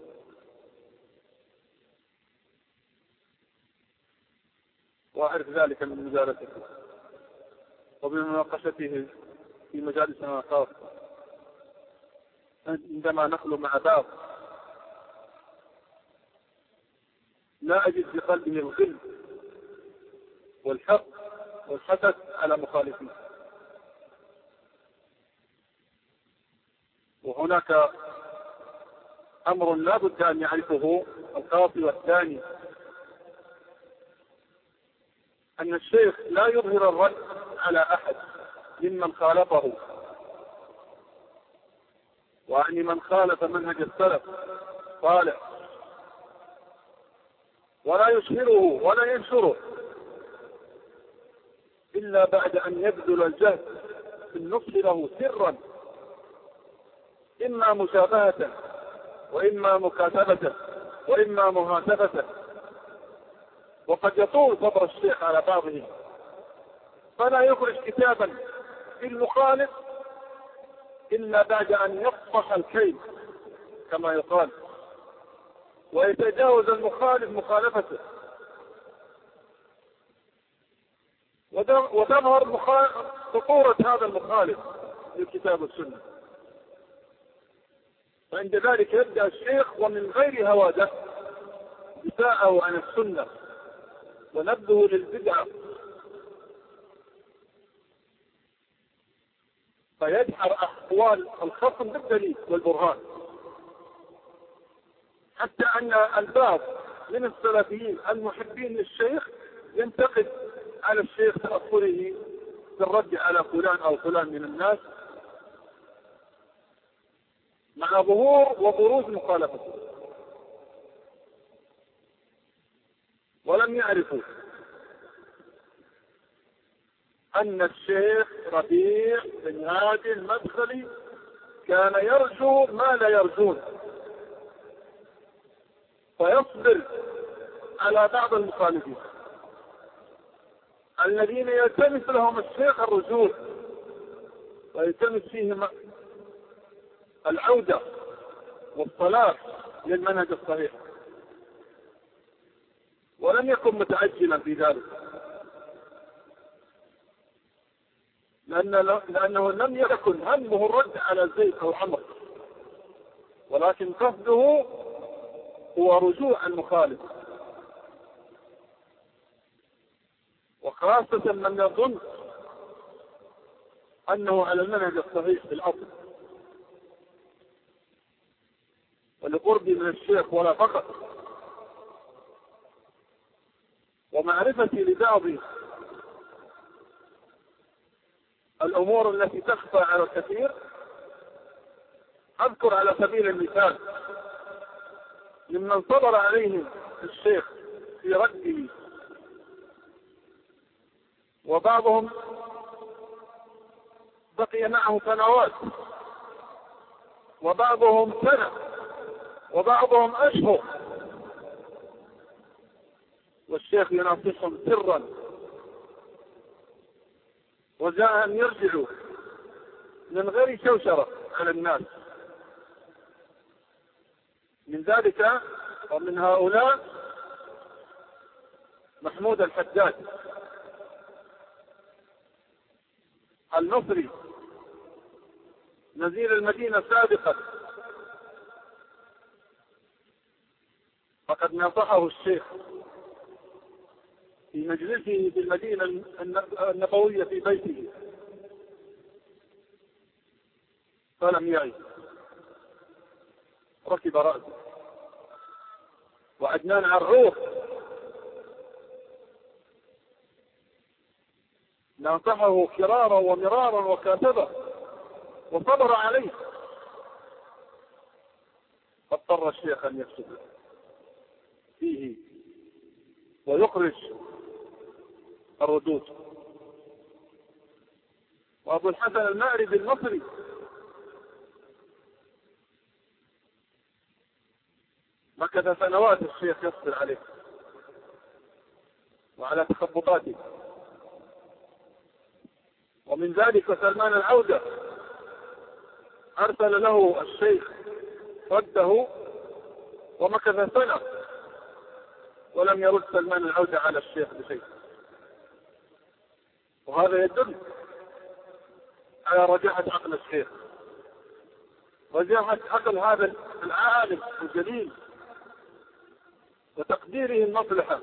وأعرف ذلك من مجالسته ومن مناقشته في مجالسنا خاصة، عندما نخلو مع بعض لا أجد في قلبه الغل والحق والحسد على مخالفين. وهناك أمر لا بد أن يعرفه القاضي والثاني، أن الشيخ لا يظهر الرد على أحد ممن خالفه، وأن من خالف منهج السلف صالح، ولا يشهره ولا ينشره إلا بعد أن يبذل الجهد في النصح له سرا، إما مشابهة وإما مكاتبة وإما مهاتفة. وقد يطول صبر الشيخ على بعضه، فلا يخرج كتابا في المخالف إلا بعد أن يفصح الكيل كما يقال، ويتجاوز المخالف مخالفته، وتظهر خطورة هذا المخالف للكتاب والسنة. وعند ذلك يبدأ الشيخ ومن غير هواده دفاعه عن السنة ونبذه للبدعة، فيدحر أقوال الخصم بالدليل والبرهان، حتى أن البعض من السلفيين المحبين للشيخ ينتقد على الشيخ تأثره بالرد على فلان أو فلان من الناس مع ظهور وبروز مخالفته. لم يعرفوا أن الشيخ ربيع بن هادي المدخلي كان يرجو ما لا يرجون، فيصبر على بعض المخالفين الذين يلتمس لهم الشيخ الرجوع ويلتمس فيهم العودة والصلاح للمنهج الصحيح، ولم يكن متعجلا في ذلك، لأنه لم يكن همه الرد على زيد أو عمرو، ولكن قصده هو رجوع المخالف، وخاصة من يظن أنه على المنهج الصحيح في الأصل، ولقربي من الشيخ ولا فقط، ومعرفتي لبعض الأمور التي تخفى على الكثير. أذكر على سبيل المثال ممن صبر عليه الشيخ في رده، وبعضهم بقي معه سنوات، وبعضهم سنة، وبعضهم أشهر، والشيخ يناصحهم سرا، وجاء أن يرجعوا من غير شوشرة على الناس. من ذلك ومن هؤلاء محمود الحداد المصري نزيل المدينة سابقا، فقد نصحه الشيخ في مجلسه في المدينة النبوية في بيته فلم يعي، ركب رأسه. وعدنان عروف نصحه كرارا ومرارا وكاتبه وصبر عليه، فاضطر الشيخ أن يكتب فيه ويخرج الردود. وأبو الحسن المأربي المصري مكث سنوات الشيخ يصبر عليه وعلى تخبطاته. ومن ذلك سلمان العودة أرسل له الشيخ رده ومكث سنة ولم يرد سلمان العودة على الشيخ بشيء، وهذا يدل على رجاحة عقل الشيخ، رجاحة عقل هذا العالم الجليل، وتقديره المصلحة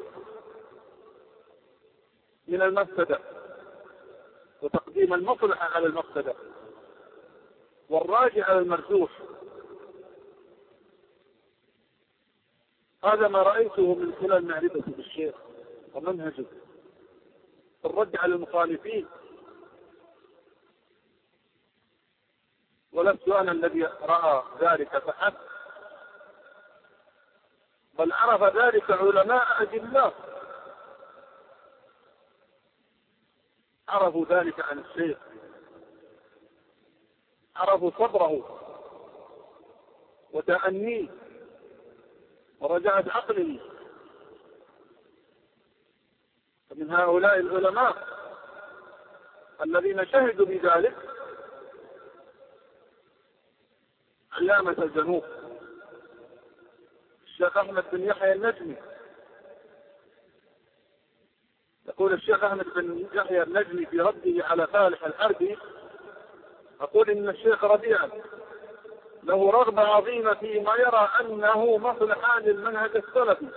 من المفسدة، وتقديم المصلحة على المفسدة، والراجع على المرجوح. هذا ما رأيته من خلال معرفتي بالشيخ ومنهجه في الرد على المخالفين، ولست أنا الذي رأى ذلك فحسب، بل عرف ذلك علماء أجلاء عرفوا ذلك عن الشيخ، عرفوا صبره وتأنيه ورجعة عقله. فمن هؤلاء العلماء الذين شهدوا بذلك علامة الجنوب الشيخ أحمد بن يحيى النجمي. يقول الشيخ أحمد بن يحيى النجمي في رده على فالح الحربي، أقول إن الشيخ ربيع له رغبة عظيمة فيما يرى أنه مصلحة للمنهج السلفي،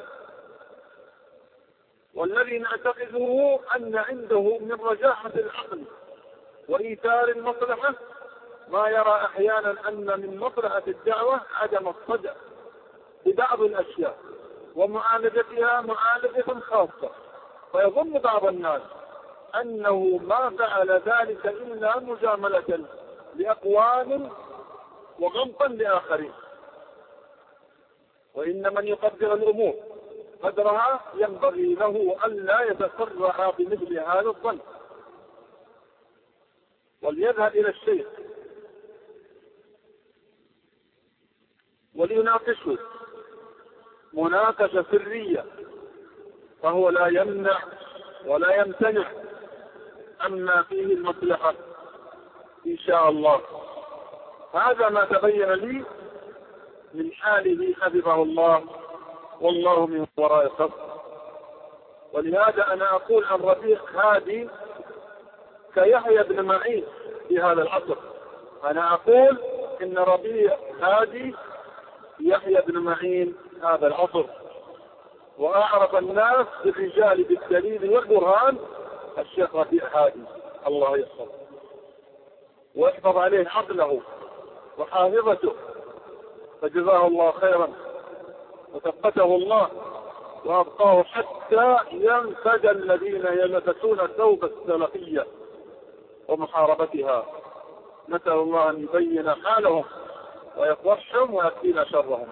والذي نعتقده أن عنده من رجاحة العقل وإيثار المصلحة ما يرى أحيانا أن من مصلحة الدعوة عدم الصدع ببعض الأشياء ومعالجتها معالجة خاصة، فيظن بعض الناس أنه ما فعل ذلك إلا مجاملة لأقوام وغمطا لآخرين. وإن من يقدر الأمور قدرها ينبغي له ألا يتسرع بمثل هذا الظن، وليذهب إلى الشيخ وليناقشه مناقشة سرية، فهو لا يمنع ولا يمتنع عما فيه المصلحة إن شاء الله. هذا ما تبين لي من حاله حفظه الله، والله من وراء الخط. ولهذا أنا أقول عن ربيع هادي كيحيى بن معين في هذا العصر. أنا أقول إن ربيع هادي يحيى بن معين هذا العصر، وأعرف الناس بالرجال بالدليل والبرهان الشيخ ربيع هادي، الله يحفظه ويحفظ عليه عقله وحافظته، فجزاه الله خيرا وثبته الله وأبقاه حتى ينفد الذين يلبسون ثوب السلفية ومحاربتها. نسأل الله أن يبين حالهم ويفضحهم ويكفينا شرهم.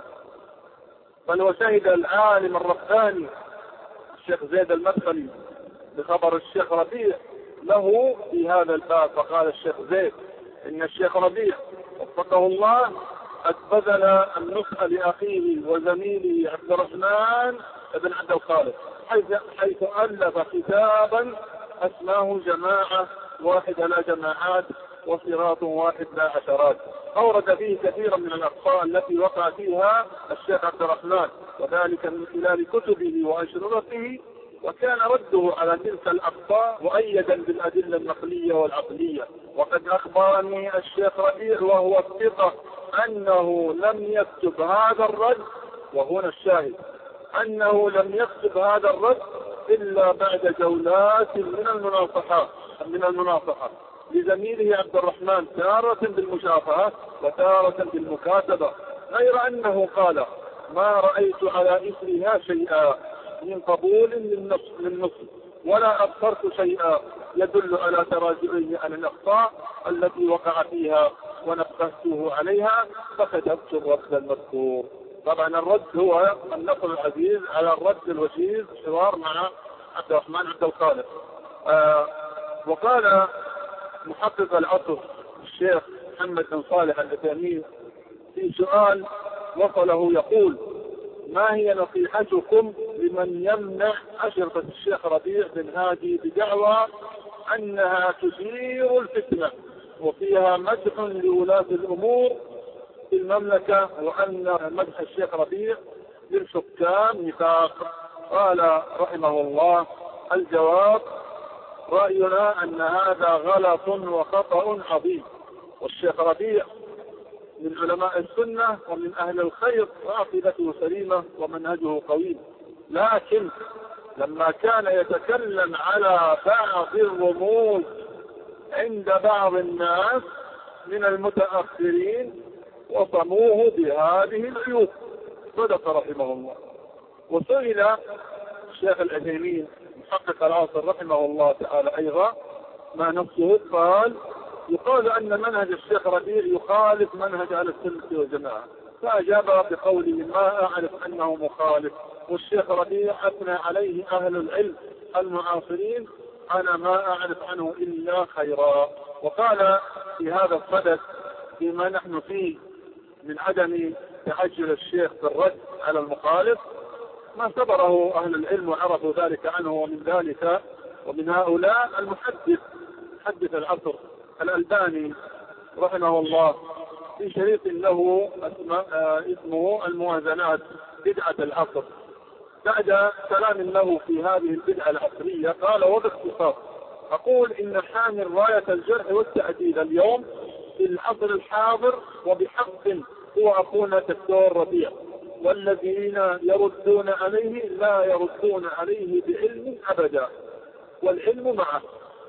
بل وشهد العالم الرباني الشيخ زيد المدخلي بخبر الشيخ ربيع له في هذا الباب، فقال الشيخ زيد إن الشيخ ربيع وفقه الله قد بذل النصح لأخيه وزميله عبد الرحمن بن عبد الخالق، حيث, حيث ألف كتابا اسماه جماعة واحدة لا جماعات وصراط واحد لا عشرات، أورد فيه كثيرا من الأخطاء التي وقع فيها الشيخ عبد الرحمن، وذلك من خلال كتبه وأشرطته، وكان رده على تلك الأخطاء مؤيدا بالأدلة النقلية والعقلية. وقد أخبرني الشيخ ربيع وهو الثقة أنه لم يكتب هذا الرد، وهنا الشاهد أنه لم يكتب هذا الرد إلا بعد جولات من المناصحة من المناصحة لزميله عبد الرحمن، تارة بالمشافهة وتارة بالمكاتبة، غير أنه قال ما رأيت على إثرها شيئا من قبول للنص ولا أبصرت شيئا يدل على تراجعه عن الأخطاء التي وقع فيها ونبهته عليها، فكتبت الرد المذكور. طبعا الرد هو النقل العزيز على الرد الوجيز، حوار مع عبد الرحمن عبد الخالق. آه وقال محقق العصر الشيخ محمد بن صالح العثيمين في سؤال وصله يقول ما هي نصيحتكم لمن يمنع أشرطة الشيخ ربيع بن هادي بدعوى أنها تثير الفتنة وفيها مدح لولاة الأمور في المملكة، وأن مدح الشيخ ربيع للحكام نفاق؟ قال رحمه الله الجواب رأينا أن هذا غلط وخطأ عظيم، والشيخ ربيع من علماء السنة ومن أهل الخير وعقيدته سليمة ومنهجه قويم، لكن لما كان يتكلم على بعض الرموز عند بعض الناس من المتأخرين وصموه بهذه العيوب، صدق رحمه الله. وسئل الشيخ العثيمين محقق العصر رحمه الله تعالى أيضا ما نفسه، قال يقال أن منهج الشيخ ربيع يخالف منهج أهل السنة والجماعة، فأجاب بقوله ما أعرف أنه مخالف، والشيخ ربيع أثنى عليه أهل العلم المعاصرين أنا ما أعرف عنه إلا خيرا. وقال في هذا الصدد فيما نحن فيه من عدم تعجل الشيخ بالرد على المخالف ما صبره أهل العلم وعرفوا ذلك عنه، ومن ذلك ومن هؤلاء المحدث محدث العصر الألباني رحمه الله في شريط له اسمه الموازنات بدعة العصر. بعد كلام له في هذه البدعة العصرية قال وباختصار أقول إن حامل راية الجرح والتعديل اليوم في العصر الحاضر وبحق هو أخونا الدكتور ربيع، والذين يردون عليه لا يردون عليه بعلم أبدا، والعلم معه.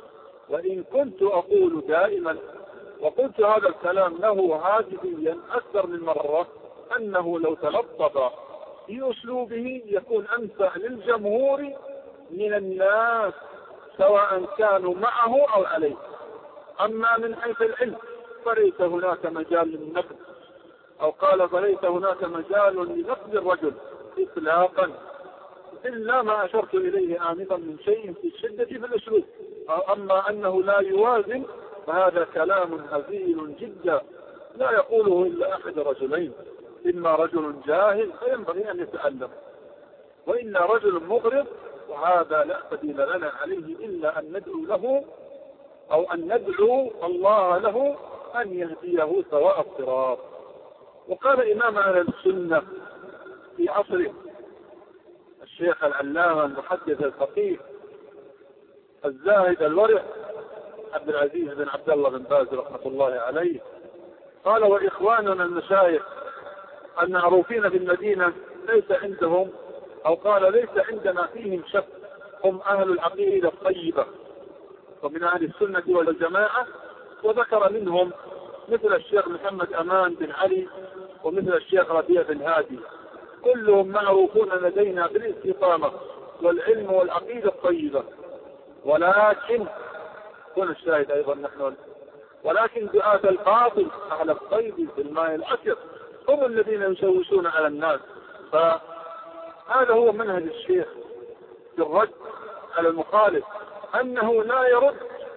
وإن كنت أقول دائما وقلت هذا الكلام له هاتفيا أكثر من مرة أنه لو تلطف في أسلوبه يكون أنفع للجمهور من الناس سواء كانوا معه أو عليه. أما من حيث العلم فليس هناك مجال للنقد، أو قال فليس هناك مجال لنقد الرجل إطلاقا، إلا ما أشرت إليه آنفا من شيء في الشدة في الأسلوب. أما أنه لا يوازن فهذا كلام هزيل جدا لا يقوله إلا أحد رجلين، إما رجل جاهل فينبغي أن يتعلم، وإلا رجل مغرض، وهذا لا سبيل لنا عليه إلا أن ندعو له أو أن ندعو الله له أن يهديه سواء الصراط. وقال إمام أهل السنة في عصره الشيخ العلامة المحدث الفقيه الزاهد الورع عبد العزيز بن عبد الله بن باز رحمة الله عليه، قال: وإخواننا المشايخ المعروفين في المدينة ليس عندهم، أو قال ليس عندنا فيهم شك، هم أهل العقيدة الطيبة ومن أهل السنة والجماعة. وذكر منهم مثل الشيخ محمد أمان بن علي ومثل الشيخ ربيع بن هادي، كلهم معروفون لدينا بالاستقامة والعلم والعقيدة الطيبة. ولكن كن الشاهد أيضا نحن ولكن دعاة الباطل أهل الطيب في الماء العسر هم الذين يشوشون على الناس. فهذا هو منهج الشيخ في الرد على المخالف، أنه لا يرد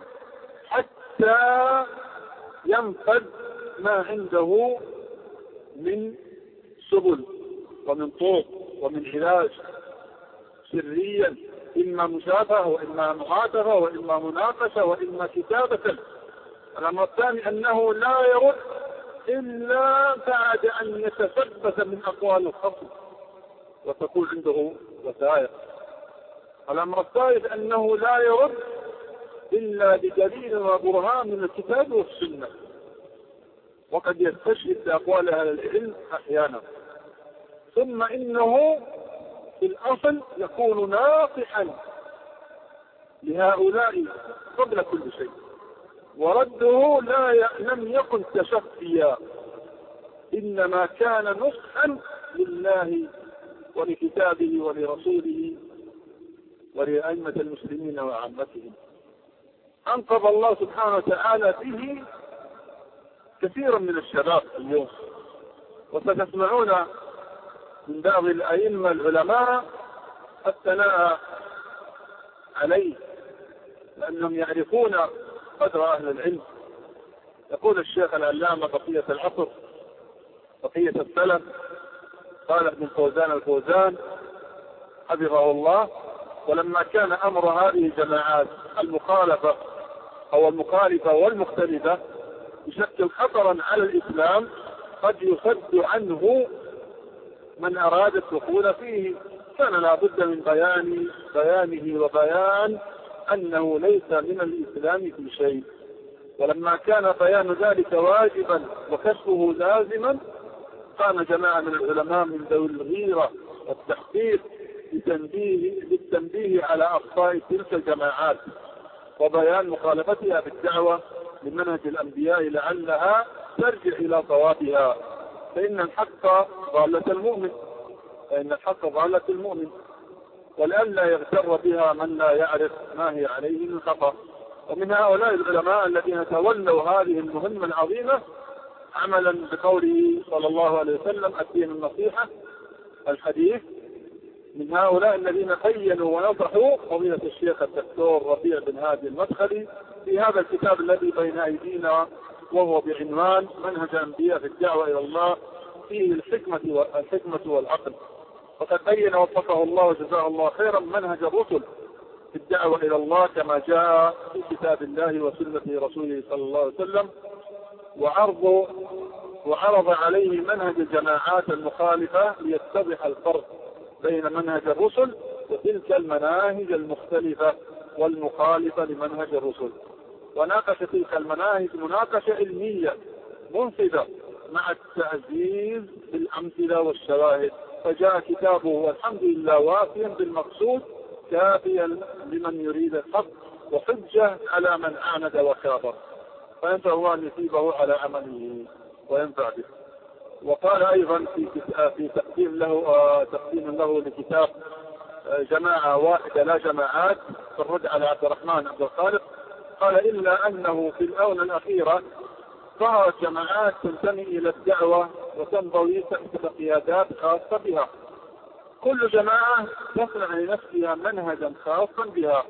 حتى ينفذ ما عنده من سبل ومن طرق ومن علاج سريا، إما مشافهة وإما معاتبة وإما مناقشة وإما كتابة. الأمر الثاني أنه لا يرد إلا بعد أن يتثبت من أقوال الخصم وتكون عنده وثائق. الأمر الثالث أنه لا يرد إلا بدليل وبرهان من الكتاب والسنة، وقد يستشهد بأقوال أهل العلم أحيانا. ثم إنه في الأصل يكون ناصحا لهؤلاء قبل كل شيء، ورده لا ي... لم يكن تشفيا، إنما كان نصحا لله ولكتابه ولرسوله ولأئمة المسلمين وعامتهم. أنقذ الله سبحانه وتعالى به كثيرا من الشباب اليوم، وستسمعون من بعض الأئمة العلماء الثناء عليه لأنهم يعرفون قدر أهل العلم. يقول الشيخ العلامة بقية العصر بقية السلف، قال ابن فوزان الفوزان حفظه الله: ولما كان أمر هذه الجماعات المخالفة أو المخالفة والمختلفة يشكل خطرا على الإسلام قد يصد عنه من أراد الدخول فيه، كان لا بد من بيان بيانه وبيان أنه ليس من الإسلام في شيء. ولما كان بيان ذلك واجبا وكشفه لازما، كان جماعة من العلماء من ذوي الغيرة والتحقيق للتنبيه, للتنبيه على أخطاء تلك الجماعات وبيان مخالفتها بالدعوة لمنهج الأنبياء لعلها ترجع إلى صوابها، فإن الحق ضالة المؤمن فإن الحق ضالة المؤمن ولئلا يغتر بها من لا يعرف ما هي عليه من خطأ. ومن هؤلاء العلماء الذين تولوا هذه المهمة العظيمة عملا بقوله صلى الله عليه وسلم: الدين النصيحة الحديث، من هؤلاء الذين بينوا ونصحوا فضيلة الشيخ الدكتور ربيع بن هادي المدخلي في هذا الكتاب الذي بين أيدينا، وهو بعنوان منهج الأنبياء في الدعوة إلى الله، فيه الحكمة والحكمة والعقل. فقد بين وفقه الله وجزاه الله خيرا منهج الرسل في الدعوة إلى الله كما جاء في كتاب الله وسنة رسوله صلى الله عليه وسلم، وعرض وعرض عليه منهج الجماعات المخالفة ليتضح الفرق بين منهج الرسل وتلك المناهج المختلفة والمخالفة لمنهج الرسل، وناقش تلك المناهج مناقشة علمية منفذة مع التعزيز بالأمثلة والشواهد. فجاء كتابه والحمد لله وافيا بالمقصود كافيا لمن يريد الحق وحجة على من عاند وكابر، فينفع الله أن يثيبه على عمله وينفع به. وقال أيضا في في تقديم له تقديم له لكتاب جماعة واحدة لا جماعات في الرد على عبد الرحمن عبد الخالق، قال: إلا أنه في الآونة الأخيرة ظهرت جماعات تنتمي إلى الدعوة وتنضوي تحت قيادات خاصة بها، كل جماعة تصنع لنفسها منهجا خاصا بها،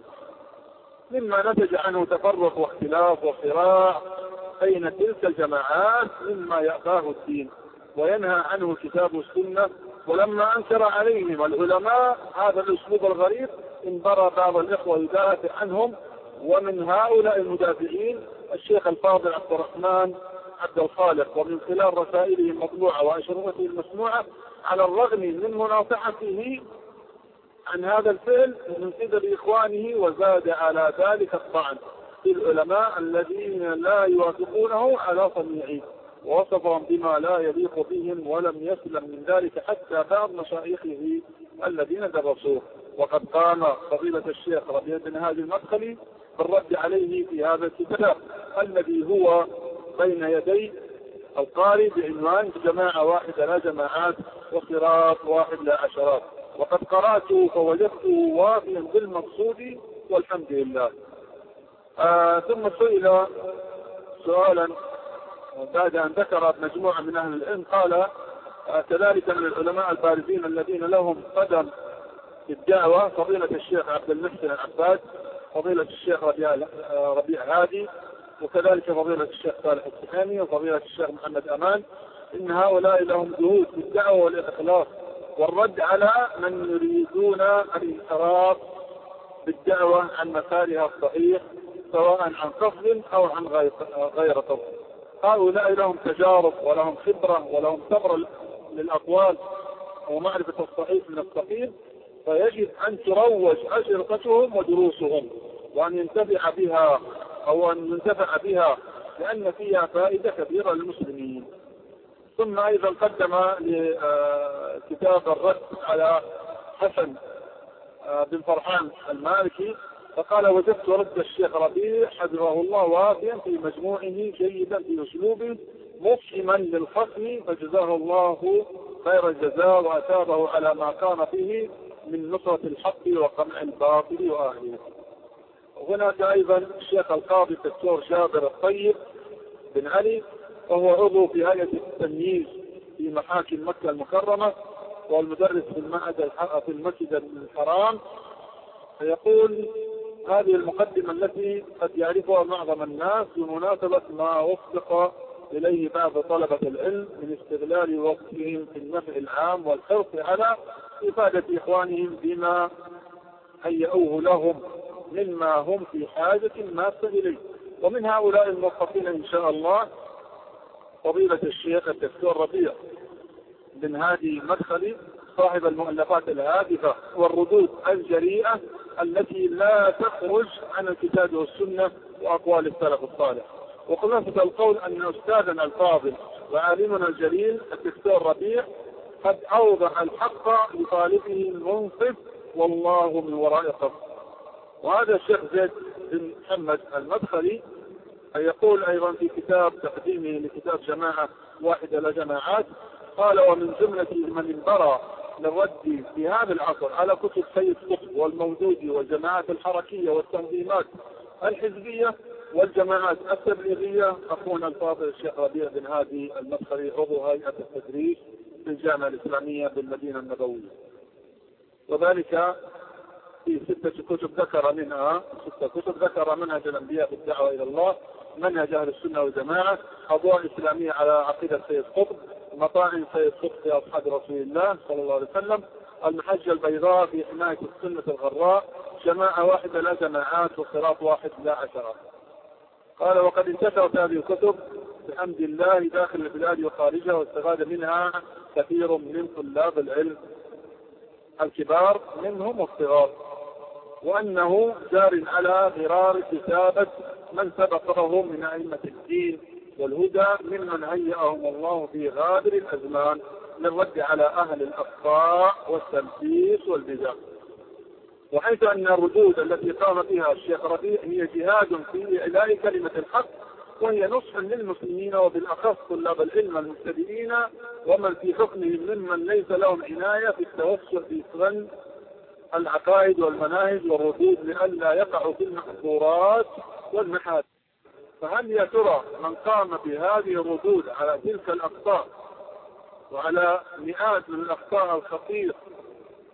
مما نتج عنه تفرق واختلاف وصراع بين تلك الجماعات مما يأباه الدين وينهى عنه الكتاب والسنة. ولما أنكر عليهم العلماء هذا الأسلوب الغريب انبرى بعض الإخوة يدافع عنهم، ومن هؤلاء المدافعين الشيخ الفاضل عبد الرحمن عبد الخالق، ومن خلال رسائله المطبوعة وأشرطته المسموعة على الرغم من مناصحته عن هذا الفعل من قبل إخوانه، وزاد على ذلك الطعن في العلماء الذين لا يوافقونه على صنيعه، ووصفهم بما لا يليق بهم، ولم يسلم من ذلك حتى بعض مشايخه الذين درسوه. وقد قام فضيلة الشيخ ربيع بن هادي المدخلي بالرد عليه في هذا الكتاب الذي هو بين يدي القارئ بعنوان جماعة واحدة لا جماعات وصراط واحد لا عشرات، وقد قرأته فوجدته وافيا بالمقصود والحمد لله. آه ثم سئل سؤالا بعد أن ذكر مجموعة من أهل العلم، قال آه كذلك من العلماء البارزين الذين لهم قدم في الدعوة فضيلة الشيخ عبد المحسن العباد، فضيلة الشيخ ربيع, آه ربيع هادي، وكذلك فضيلة الشيخ صالح السحامي وفضيلة الشيخ محمد أمان، إن هؤلاء لهم جهود في الدعوة والإخلاص والرد على من يريدون الانحراف بالدعوة عن مسارها الصحيح سواء عن قصد أو عن غير قصد. هؤلاء لهم تجارب ولهم خبرة ولهم صبر للأقوال ومعرفة الصحيح من الصحيح، فيجب أن تروج أشرطتهم ودروسهم وأن ينتفع بها أو أن ينتفع بها لأن فيها فائدة كبيرة للمسلمين. ثم أيضا قدم لكتاب الرد على حسن بن فرحان المالكي، فقال وجدت رد الشيخ ربيع حفظه الله وافيا في مجموعه جيدا في أسلوبه مفهما للخصم، فجزاه الله خير الجزاء وأثابه على ما كان فيه من نصرة الحق وقمع الباطل وأهله. هناك أيضا الشيخ القاضي الدكتور جابر الطيب بن علي، وهو عضو في هيئة التمييز في محاكم مكة المكرمة والمدرس في المعهد في المسجد الحرام، فيقول هذه المقدمة التي قد يعرفها معظم الناس بمناسبة ما وفق إليه بعض طلبة العلم من استغلال وقتهم في النفع العام والحرص على إفادة إخوانهم بما هيئوه لهم مما هم في حاجة ماسة إليه. ومن هؤلاء الموفقين إن شاء الله فضيلة الشيخ الدكتور ربيع بن هادي المدخلي صاحب المؤلفات الهادفة والردود الجريئة التي لا تخرج عن الكتاب والسنة وأقوال السلف الصالح. وخلاصة القول أن أستاذنا الفاضل وعالمنا الجليل الدكتور ربيع قد أوضح الحق لطالبه المنصف والله من وراء قصد. وهذا الشيخ زيد بن محمد المدخلي يقول أيضا في كتاب تقديمه لكتاب جماعة واحدة لا جماعات، قال ومن جملة من انبرى للرد في هذا العصر على كتب سيد قطب والمودودي والجماعات الحركية والتنظيمات الحزبية والجماعات التبليغية أخونا الفاضل الشيخ ربيع بن هادي المدخلي عضو هيئة التدريس في الجامعة الإسلامية بالمدينة النبوية، وذلك في ستة كتب ذكر منها ستة كتب ذكر منهج الأنبياء في الدعوة إلى الله، منهج أهل السنة والجماعة، أضواء إسلامية على عقيدة سيد قطب، مطاعن سيد قطب في أصحاب رسول الله صلى الله عليه وسلم، المحجة البيضاء في حماية السنة الغراء، جماعة واحدة لا جماعات وصراط واحد لا عشرات. قال وقد انتشرت هذه الكتب بحمد الله داخل البلاد وخارجها، واستفاد منها كثير من طلاب العلم الكبار منهم والصغار، وأنه جار على غرار كتابة من سبقهم من أئمة الدين والهدى ممن هيئهم الله في غابر الأزمان للرد على أهل الأخطاء والتلبيس والبدع. وحيث أن الردود التي قام بها الشيخ ربيع هي جهاد في إعلاء كلمة الحق، وهي نصح للمسلمين وبالأخص طلاب العلم المبتدئين ومن في حكمهم ممن ليس لهم عناية في التوسع في فن العقائد والمناهج والردود لئلا يقعوا في المحظورات والمحاذير. فهل يا ترى من قام بهذه الردود على تلك الأخطاء وعلى مئات من الأخطاء الخطيرة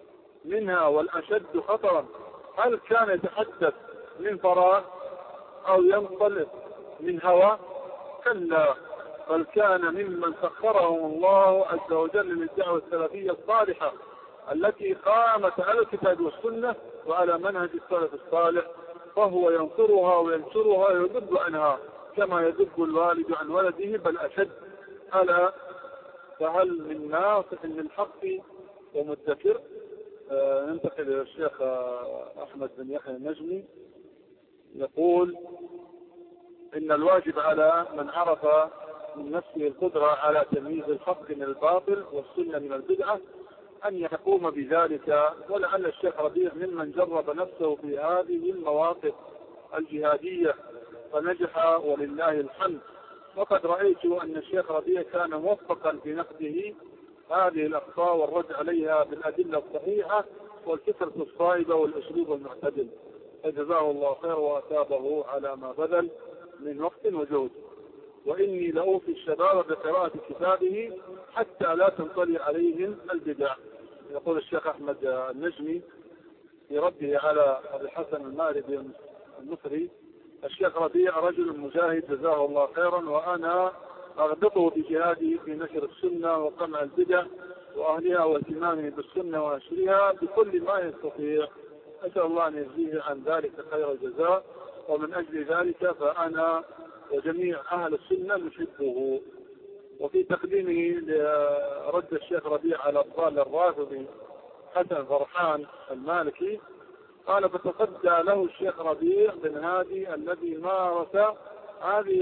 منها والأشد خطرا، هل كان يتحدث من فراغ أو ينطلق من هوى؟ كلا، بل كان ممن سخرهم الله عز وجل للدعوة السلفية الصالحة التي قامت على الكتاب والسنة وعلى منهج السلف الصالح، فهو ينصرها وينشرها ويذب عنها كما يذب الوالد عن ولده بل أشد. ألا فهل من ناصح للحق ومدكر؟ آه ننتقل إلى الشيخ أحمد بن يحيى النجمي، يقول إن الواجب على من عرف من نفسه القدرة على تمييز الحق من الباطل والسنة من البدعة أن يقوم بذلك، ولعل الشيخ ربيع ممن جرب نفسه في هذه المواقف الجهادية فنجح ولله الحمد. وقد رأيت أن الشيخ ربيع كان موفقا في نقده هذه الأخطاء والرد عليها بالأدلة الصحيحة والفكرة الصائبة والأسلوب المعتدل، فجزاه الله خير وأثابه على ما بذل من وقت وجهد. وإني لأوفي الشباب بقراءة كتابه حتى لا تنطلي عليهم البدع. يقول الشيخ أحمد النجمي في رده على أبي الحسن الماربي المصري: الشيخ ربيع رجل مجاهد جزاه الله خيرا، وأنا أغبطه بجهاده في نشر السنة وقمع البدع وأهلها واهتمامه بالسنة ونشرها بكل ما يستطيع. أسأل الله أن يجزيه عن ذلك خير الجزاء، ومن أجل ذلك فأنا وجميع أهل السنة نحبه. وفي تقديمه لرد الشيخ ربيع على الضال الرافضي حسن فرحان المالكي قال: فتصدى له الشيخ ربيع بن هادي الذي مارس هذه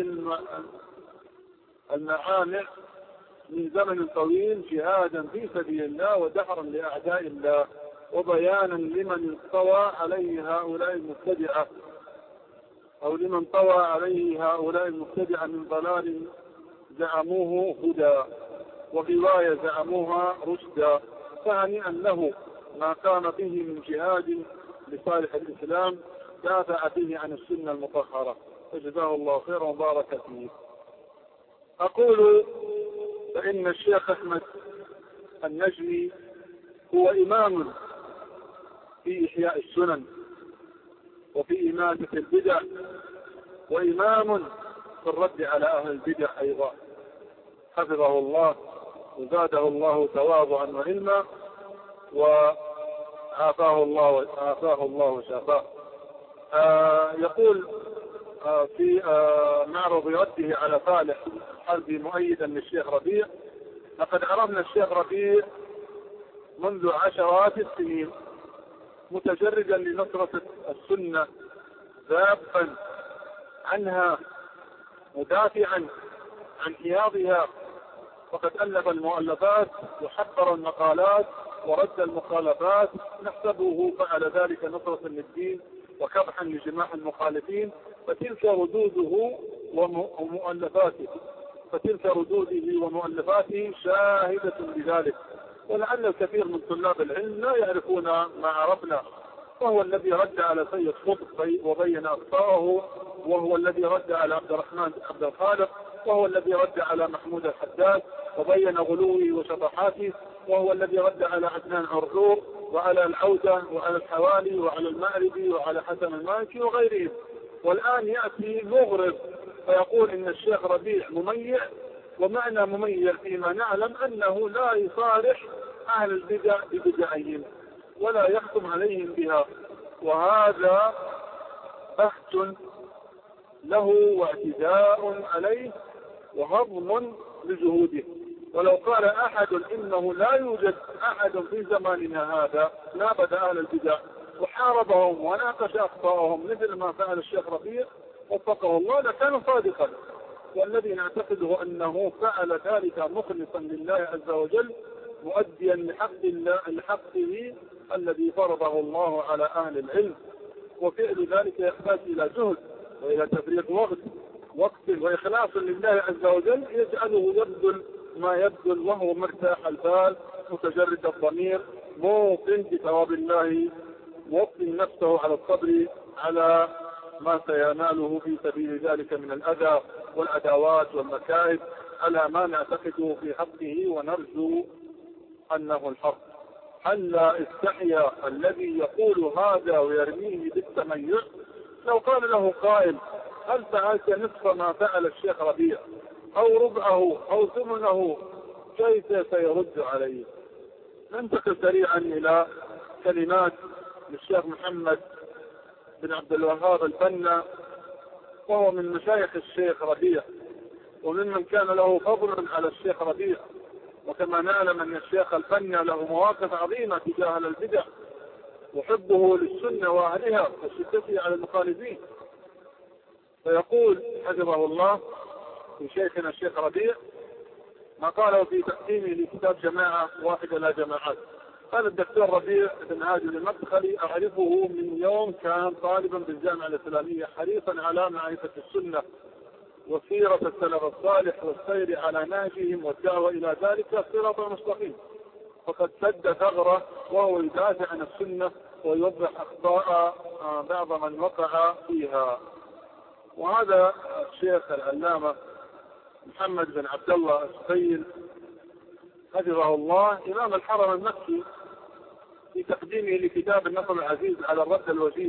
المعامع من زمن طويل جهادا في سبيل الله ودحرا لأعداء الله وبيانا لمن طوى عليه هؤلاء المبتدعة أو لمن طوى عليه هؤلاء المبتدعة من ضلال زعموه هدى وغواية زعموها رشدا، فهنيئا له ما قام به من جهاد لصالح الإسلام دافع به عن السنة المطهرة، فجزاه الله خيرا وبارك فيه. أقول فإن الشيخ أحمد النجمي هو إمام في إحياء السنن وفي إماتة البدع، وإمام في الرد على أهل البدع أيضا، حفظه الله وزاده الله تواضعا وعلما وعافاه الله وعافاه الله وشافاه. آه يقول آه في آه معرض رده على صالح حربي مؤيدا للشيخ ربيع: لقد عرفنا الشيخ ربيع منذ عشرات السنين متجردا لنصرة السنة ذابا عنها مدافعا عن حياضها، وقد ألف المؤلفات وحضر المقالات ورد المخالفات، نحسبه فعل ذلك نصرة للدين وكبحا لجماح المخالفين، فتلك ردوده ومؤلفاته فتلك ردوده ومؤلفاته شاهدة بذلك. ولعل الكثير من طلاب العلم لا يعرفون ما عرفنا، وهو الذي رد على سيد قطب وبين أخطاءه، وهو الذي رد على عبد الرحمن عبد الخالق، وهو الذي رد على محمود الحداد وبين غلوه وشطحاته، وهو الذي رد على عدنان عرعور وعلى العودة وعلى الحوالي وعلى المأربي وعلى حسن المالكي وغيرهم. والآن يأتي مغرب فيقول إن الشيخ ربيع مميع، ومعنى مميع فيما نعلم أنه لا يصارح أهل البدع ببدعهم ولا يحكم عليهم بها، وهذا بحث له واعتداء عليه وهضم لجهوده. ولو قال أحد إنه لا يوجد أحد في زماننا هذا نابذ أهل البدع وحاربهم وناقش أخطاءهم مثل ما فعل الشيخ ربيع وفقه الله لكان صادقا، والذي نعتقده أنه فعل ذلك مخلصا لله عز وجل مؤديا لحق الله لحقه الذي فرضه الله على أهل العلم، وفعل ذلك يحتاج إلى جهد وإلى تفريغ وقت وقت وإخلاص لله عز وجل يجعله يبذل ما يبذل وهو مرتاح البال متجرد الضمير موقن بثواب الله موطن نفسه على الصبر على ما سيناله في سبيل ذلك من الأذى والعداوات والمكائد على ما نعتقده في حقه ونرجو أنه الحق. ألا استحيا الذي يقول هذا ويرميه بالتميع؟ لو قال له قائل هل فعلت نصف ما فعل الشيخ ربيع أو ربعه أو ثمنه كيف سيرد عليه؟ ننتقل سريعا إلى كلمات للشيخ محمد بن عبد الوهاب البنا، وهو من مشايخ الشيخ ربيع وممن كان له فضل على الشيخ ربيع، وكما نعلم أن الشيخ البنا له مواقف عظيمة تجاه البدع وحبه للسنة وأهلها وشدته على المخالفين. فيقول حفظه الله في شيخنا الشيخ ربيع ما قاله في تقديمه لكتاب جماعة واحدة لا جماعات. قال الدكتور ربيع بن هادي المدخلي أعرفه من يوم كان طالبا بالجامعة الإسلامية حريصا على معرفة السنة وسيرة السلف الصالح والسير على نهجهم والدعوة إلى ذلك صراط مستقيم، فقد سد ثغرة وهو يدافع عن السنة ويوضح أخطاء بعض من وقع فيها. وهذا الشيخ العلامة محمد بن عبد الله السبيل حفظه الله إمام الحرم المكي في تقديمه لكتاب النصر العزيز على الرد الوجيز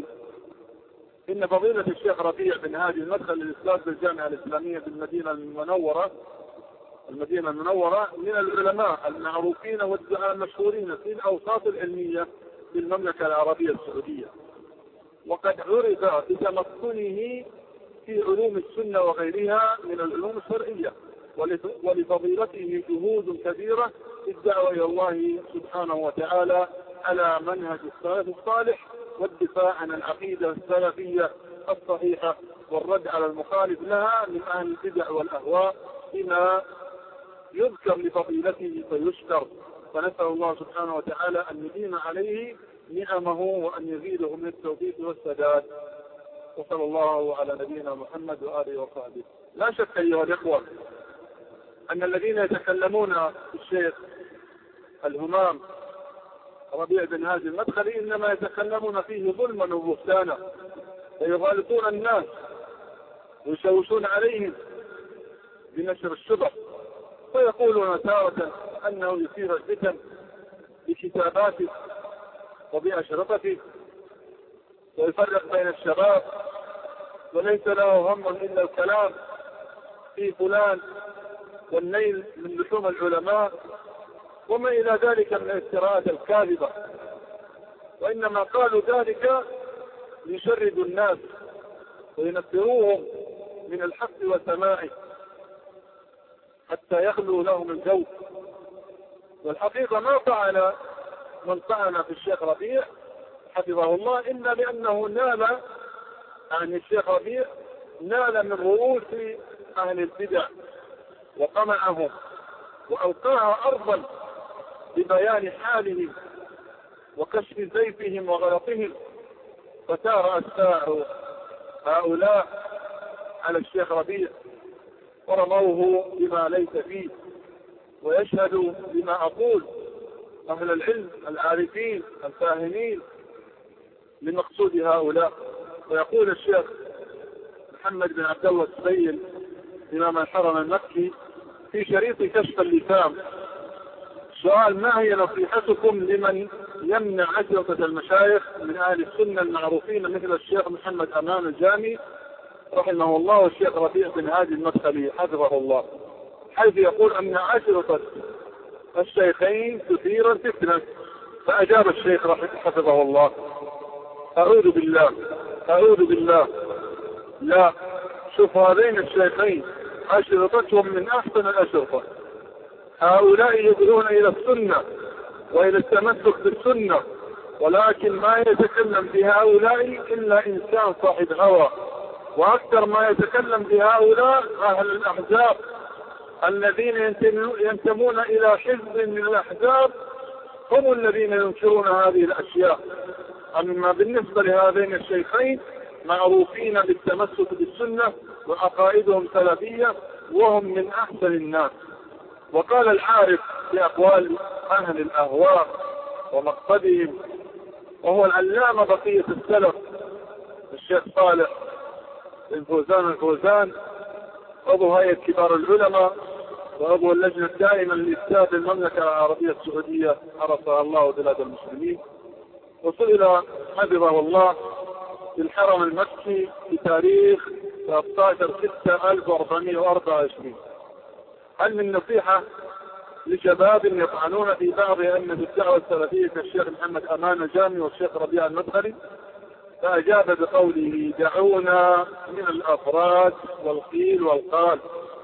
إن فضيلة الشيخ ربيع بن هادي المدخل للأستاذ بالجامعة الإسلامية بالمدينة المنورة المدينة المنورة من العلماء المعروفين والدعاة المشهورين في الأوساط العلمية في المملكة العربية السعودية، وقد عرف بتمكنه في علوم السنة وغيرها من العلوم الشرعية، ولفضيلته جهود كبيرة في الدعوة إلى الله سبحانه وتعالى على منهج السلف الصالح والدفاع عن العقيدة السلفية الصحيحة والرد على المخالف لها من أهل البدع والأهواء بما يذكر لفضيلته فيشكر. فنسأل الله سبحانه وتعالى أن يديم عليه نعمه وأن يزيده من التوفيق والسداد. وصلى الله على نبينا محمد وآله وصحبه. لا شك أيها الإخوة أن الذين يتكلمون في الشيخ الهمام ربيع بن هادي المدخلي إنما يتكلمون فيه ظلما وبهتانا، ويغالطون الناس ويشوشون عليهم بنشر الشبه، ويقولون تارة أنه يثير الفتن بكتاباته وبأشرطته ويفرق بين الشباب وليس له هم إلا الكلام في فلان والنيل من لحوم العلماء وما إلى ذلك من الافتراءات الكاذبة، وإنما قالوا ذلك ليشردوا الناس وينفروهم من الحق وسماعه حتى يخلوا لهم الجو. والحقيقة ما فعل من طعن في الشيخ ربيع حفظه الله إلا لأنه نال عن الشيخ ربيع نال من رؤوس أهل البدع وقمعهم وألقاها أرضا ببيان حالهم وكشف زيفهم وغلطهم، فتارى الساع هؤلاء على الشيخ ربيع ورموه بما ليس فيه. ويشهد بما أقول أهل العلم العارفين الفاهمين لمقصود هؤلاء. ويقول الشيخ محمد بن عبد الله السبيل إمام الحرم المكي في شريط كشف اللثام: سؤال، ما هي نصيحتكم لمن يمنع أشرطة المشايخ من أهل السنة المعروفين مثل الشيخ محمد أمان الجامي رحمه الله والشيخ ربيع بن هادي المدخلي حفظه الله، حيث يقول أن أشرطة الشيخين تثير الفتنة؟ فأجاب الشيخ حفظه الله: أعوذ بالله أعوذ بالله لا، شوف هذين الشيخين أشرطتهم من أحسن الأشرطة، هؤلاء يدعون إلى السنة وإلى التمسك بالسنة، ولكن ما يتكلم بهؤلاء إلا إنسان صاحب هوى، وأكثر ما يتكلم بهؤلاء أهل الأحزاب الذين ينتمون إلى حزب من الأحزاب، هم الذين ينشرون هذه الأشياء. أما بالنسبة لهذين الشيخين معروفين بالتمسك بالسنة وعقائدهم سلفية وهم من أحسن الناس. وقال العارف في أقوال أهل الأهواء ومقصدهم، وهو العلامة بقية السلف الشيخ صالح بن فوزان الفوزان عضو هيئة كبار العلماء وعضو اللجنة الدائمة للإفتاء بالمملكة العربية السعودية حرسها الله بلاد المسلمين. وسئل حفظه الله في الحرم المكي في تاريخ ثلاثة عشر ستة ألف وأربعمائة وأربعة وعشرين: هل من نصيحة لشباب يطعنون في بعض أئمة الدعوة السلفية كالشيخ محمد أمان الجامي والشيخ ربيع المدخلي؟ فأجاب بقوله: دعونا من الأفراد والقيل والقال،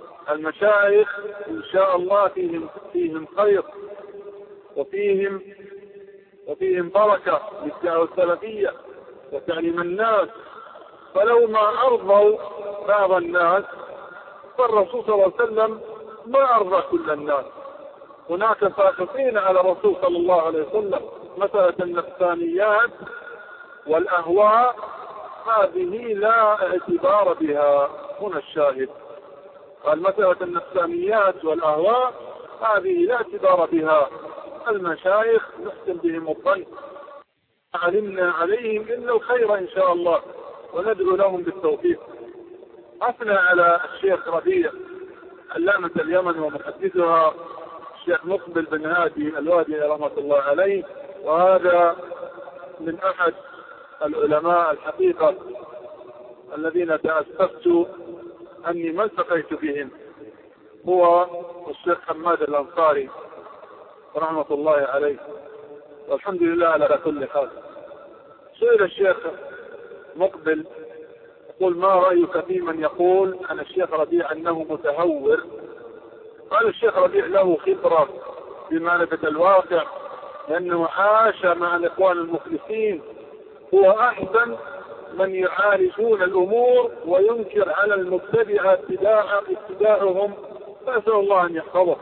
المشايخ إن شاء الله فيهم فيهم خير وفيهم وفيهم بركة للدعوة السلفية وتعليم الناس، فلو ما أرضوا بعض الناس فالرسول صلى الله عليه وسلم ما أرضى كل الناس. هناك ساقطين على الرسول صلى الله عليه وسلم. مسألة النفسانيات والأهواء هذه لا اعتبار بها. هنا الشاهد قال: مسألة النفسانيات والأهواء هذه لا اعتبار بها، المشايخ نحسن بهم الظن، علمنا عليهم إلا الخير إن شاء الله وندعو لهم بالتوفيق. أثنى على الشيخ ربيع علامة اليمن ومحدثها الشيخ مقبل بن هادي الوادي رحمة الله عليه، وهذا من أحد العلماء الحقيقة الذين تأسفت أني ما التقيت بهم، هو الشيخ حماد الأنصاري رحمة الله عليه، والحمد لله على كل حال. سئل الشيخ مقبل يقول: ما رأيك في من يقول عن الشيخ ربيع أنه متهور؟ قال الشيخ ربيع له خبرة بمعرفة الواقع، لأنه عاش مع الإخوان المخلصين، هو أحسن من يعالجون الأمور وينكر على المبتدعة ابتداع ابتداعهم، فأسأل الله أن يحفظه.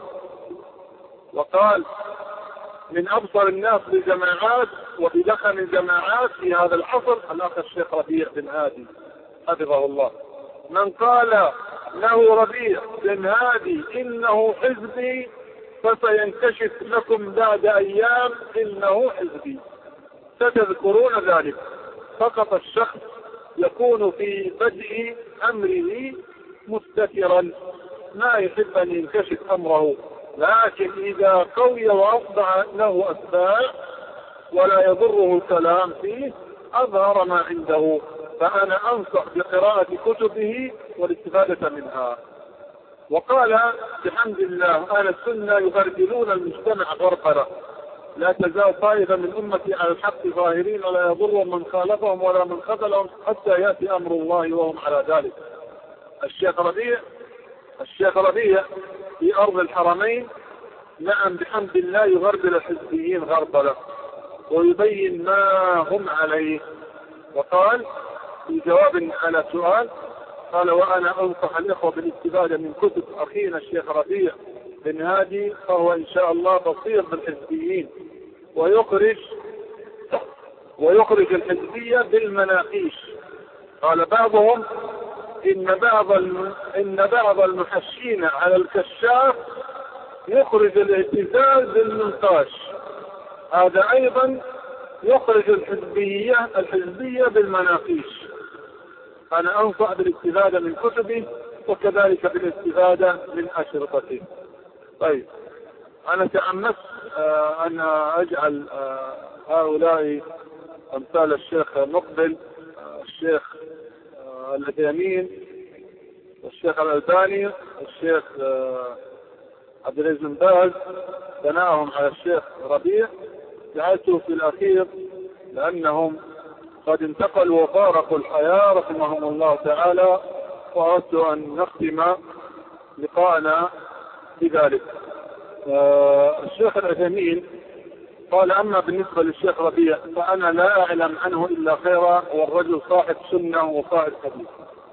وقال: من أبصر الناس بالجماعات وبدخن الجماعات في هذا العصر الأخ الشيخ ربيع بن هادي حفظه الله. من قال له ربيع بن هادي إنه حزبي فسينكشف لكم بعد أيام إنه حزبي، ستذكرون ذلك. فقط الشخص يكون في بدء أمره مستترا، ما يحب أن ينكشف أمره، لكن إذا قوي وأصبح له أتباع ولا يضره الكلام فيه أظهر ما عنده. فأنا أنصح بقراءة كتبه والاستفادة منها. وقال: بحمد الله أهل السنة يغربلون المجتمع غربلة، لا تزال طائفة من أمتي على الحق ظاهرين ولا يضر من خالفهم ولا من خذلهم حتى يأتي أمر الله وهم على ذلك. الشيخ ربيع الشيخ ربيع في أرض الحرمين نعم بحمد الله يغربل الحزبيين غربلة ويبين ما هم عليه. وقال في جواب على سؤال قال: وأنا أنصح الإخوة بالاستفادة من كتب أخينا الشيخ ربيع بن هادي، فهو إن شاء الله بصير بالحزبيين ويخرج ويخرج الحزبية بالمناقيش. قال بعضهم إن بعض إن بعض المحشين على الكشاف يخرج الاعتزال بالمنقاش، هذا أيضا يخرج الحزبية الحزبية بالمناقيش. أنا أنصح بالاستفادة من كتبه وكذلك بالاستفادة من أشرطته. طيب، أنا تأمست آه أن أجعل آه هؤلاء أمثال الشيخ مقبل، آه الشيخ آه العثيمين، والشيخ الألباني، والشيخ آه عبد العزيز بن باز، ثناءهم على الشيخ ربيع، جعلته في الأخير لأنهم قد انتقلوا وفارقوا الحياة رحمهم الله تعالى، وأردت أن نختم لقاءنا بذلك. آه الشيخ العثيمين قال: أما بالنسبة للشيخ ربيع فأنا لا أعلم عنه إلا خيرا، والرجل صاحب سنة وصاحب حديث.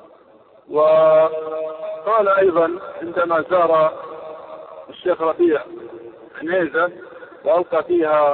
وقال أيضا عندما زار الشيخ ربيع عنيزة وألقى فيها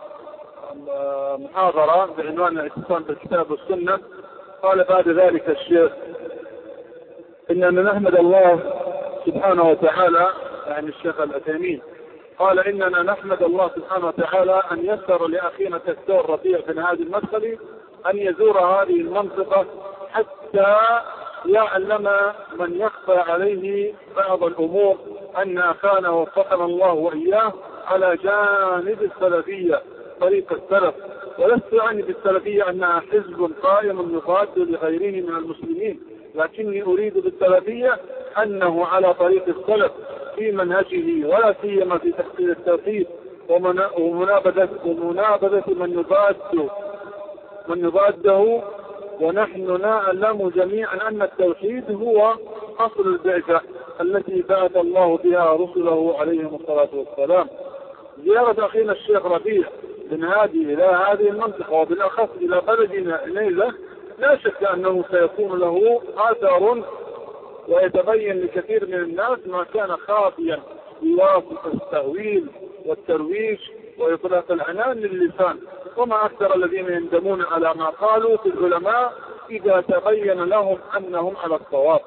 محاضرة بعنوان الاعتصام بالكتاب والسنة، قال بعد ذلك الشيخ: إننا نحمد الله سبحانه وتعالى، يعني الشيخ العثيمين قال: إننا نحمد الله سبحانه وتعالى أن يسر لأخينا الدكتور ربيع بن هادي المدخلي أن يزور هذه المنطقة حتى يعلم من يخفى عليه بعض الأمور أن أخانا وفقنا الله وإياه على جانب السلفية طريق السلف، ولست أعني بالسلفية أنها حزب قائم يضاد لغيره من المسلمين، لكني أريد بالسلفية أنه على طريق السلف في منهجه، ولا سيما في تحقيق التوحيد ومنابذة ومنابذة من يضاد من يضاده. ونحن نعلم جميعا أن التوحيد هو أصل البعثة التي بعث الله بها رسله عليهم الصلاة والسلام. زيارة أخينا الشيخ ربيع بن هادي إلى هذه المنطقة وبالأخص إلى بلدنا نيلة لا شك أنه سيكون له آثار، ويتبين لكثير من الناس ما كان خافيا بواسطة التأويل والترويج وإطلاق العنان للسان، وما أكثر الذين يندمون على ما قالوا في العلماء إذا تبين لهم أنهم على الصواب.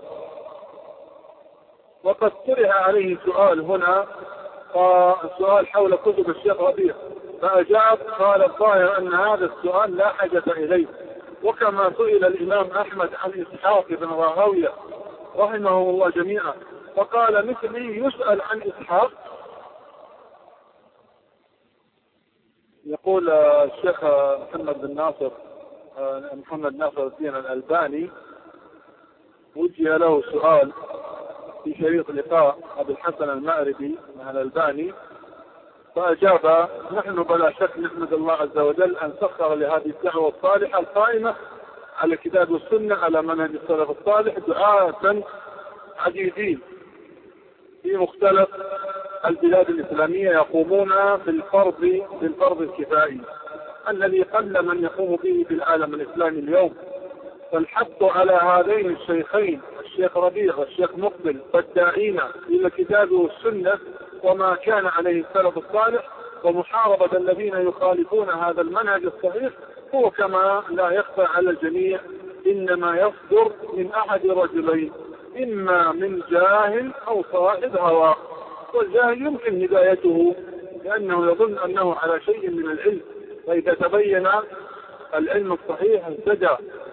وقد طرح عليه سؤال هنا، سؤال حول كتب الشيخ ربيع، فأجاب قال الظاهر أن هذا السؤال لا حاجة إليه. وكما سئل الإمام أحمد عن إسحاق بن راهويه رحمه الله جميعا فقال مثلي يسأل عن إسحاق. يقول الشيخ محمد بن ناصر محمد ناصر الدين الألباني وجه له سؤال في شريط لقاء أبي الحسن المأربي مع الألباني، فأجاب: نحن بلا شك نحمد الله عز وجل أن سخر لهذه الدعوة الصالحة القائمة على الكتاب والسنة على منهج السلف الصالح دعاة عديدين في مختلف البلاد الإسلامية يقومون بالفرض بالفرض الكفائي الذي قل من يقوم به في العالم الإسلامي اليوم. فالحث على هذين الشيخين الشيخ ربيع والشيخ مقبل والداعين إلى الكتاب والسنة وما كان عليه السلف الصالح ومحاربة الذين يخالفون هذا المنهج الصحيح هو كما لا يخفى على الجميع إنما يصدر من أحد رجلين، إما من جاهل أو صاحب هوى. والجاهل يمكن هدايته لأنه يظن أنه على شيء من العلم، فإذا تبين العلم الصحيح اهتدى.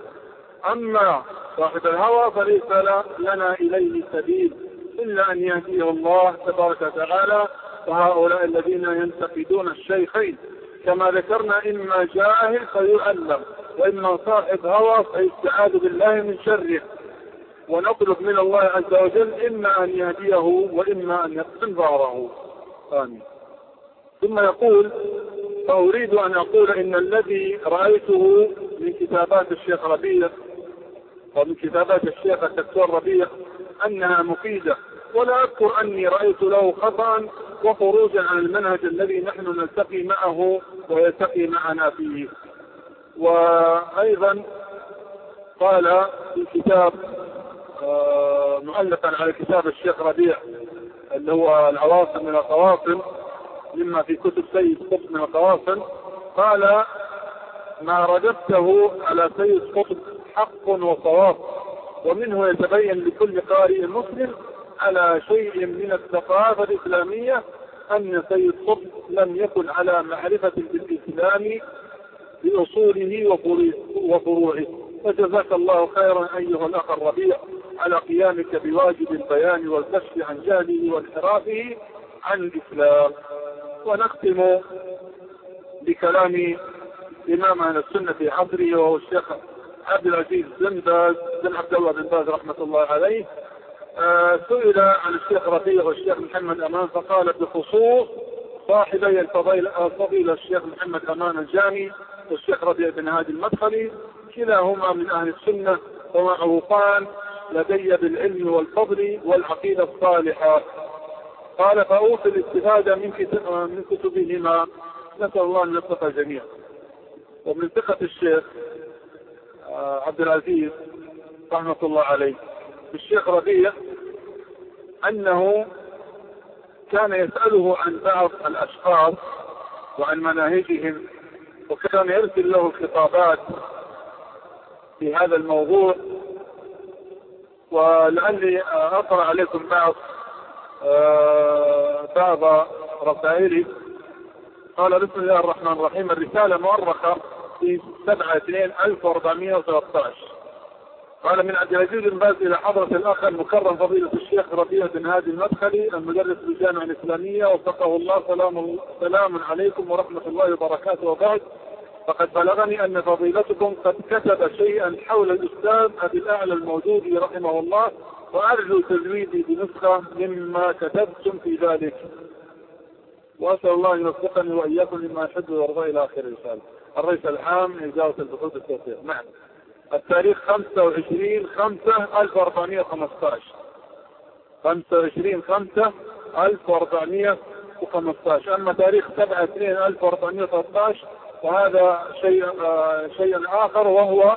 أما صاحب الهوى فليس لنا إليه سبيل إلا أن يهديه الله تبارك وتعالى. فهؤلاء الذين ينتقدون الشيخين كما ذكرنا إما جاهل فيعلم، وإما صاحب هوى فيستعاذ بالله من شره، ونطلب من الله عز وجل إما أن يهديه وإما أن يقسم ظهره. آمين. ثم يقول: فأريد أن أقول إن الذي رأيته من كتابات الشيخ ربيع ومن كتابات الشيخ الدكتور ربيع أنها مفيدة، ولا أذكر أني رأيت له خطأ وخروجا عن المنهج الذي نحن نلتقي معه ويلتقي معنا فيه. وأيضا قال في كتاب آه معلقا على كتاب الشيخ ربيع اللي هو العواصم من القواصم مما في كتب سيد قطب من القواصم، قال: ما رددته على سيد قطب حق وصواب، ومنه يتبين لكل قارئ مسلم على شيء من الثقافة الإسلامية أن سيد قطب لم يكن على معرفة بالإسلام بأصوله وفروعه. فجزاك الله خيرا أيها الأخ الربيع على قيامك بواجب البيان والكشف عن جهله وانحرافه عن الإسلام. ونختم بكلام إمام أهل السنة في عصره وهو الشيخ عبد العزيز بن باز بن عبد الله بن باز رحمة الله عليه. آه سئل عن الشيخ ربيع والشيخ محمد أمان فقال بخصوص صاحبي الفضيلة الشيخ محمد أمان الجامي والشيخ ربيع بن هادي المدخلي كلاهما من أهل السنة ومعروفان لدي بالعلم والفضل والعقيدة الصالحة. قال: فأوصي الاستفادة من, كتب من كتبهما، نسأل الله أن يوفق الجميع. ومن ثقة الشيخ عبد العزيز رحمة الله عليه بالشيخ ربيع أنه كان يسأله عن بعض الأشخاص وعن مناهجهم، وكان يرسل له الخطابات في هذا الموضوع. ولعلي أقرأ عليكم بعض بعض رسائلي. قال: بسم الله الرحمن الرحيم. الرسالة مؤرخة في سبعة اثنين ألف وأربعمائة وثلاثة عشر. قال من عبد العزيز بن باز إلى حضرة الأخ المكرم فضيلة الشيخ ربيع بن هادي المدخلي المدرس بالجامعة الإسلامية وفقه الله. سلام, سلام عليكم ورحمة الله وبركاته. وبعد، فقد بلغني أن فضيلتكم قد كتب شيئا حول الأستاذ أبي الأعلى الموجودي رحمه الله، وأرجو تزويدي بنسخة مما كتبتم في ذلك، وأسأل الله أن يوفقني وإياكم لما يحب ويرضى إلى آخر الرسالة. الرئيس العام لإدارة البحوث التوثيق. نعم. التاريخ خمسة وعشرين خمسة ألف وأربعمائة وخمسة عشر خمسة وعشرين خمسة ألف وأربعمائة وخمسة عشر. أما تاريخ سبعة اثنين ألف وأربعمائة وثلاثة عشر وهذا شيء آه شيء آخر، وهو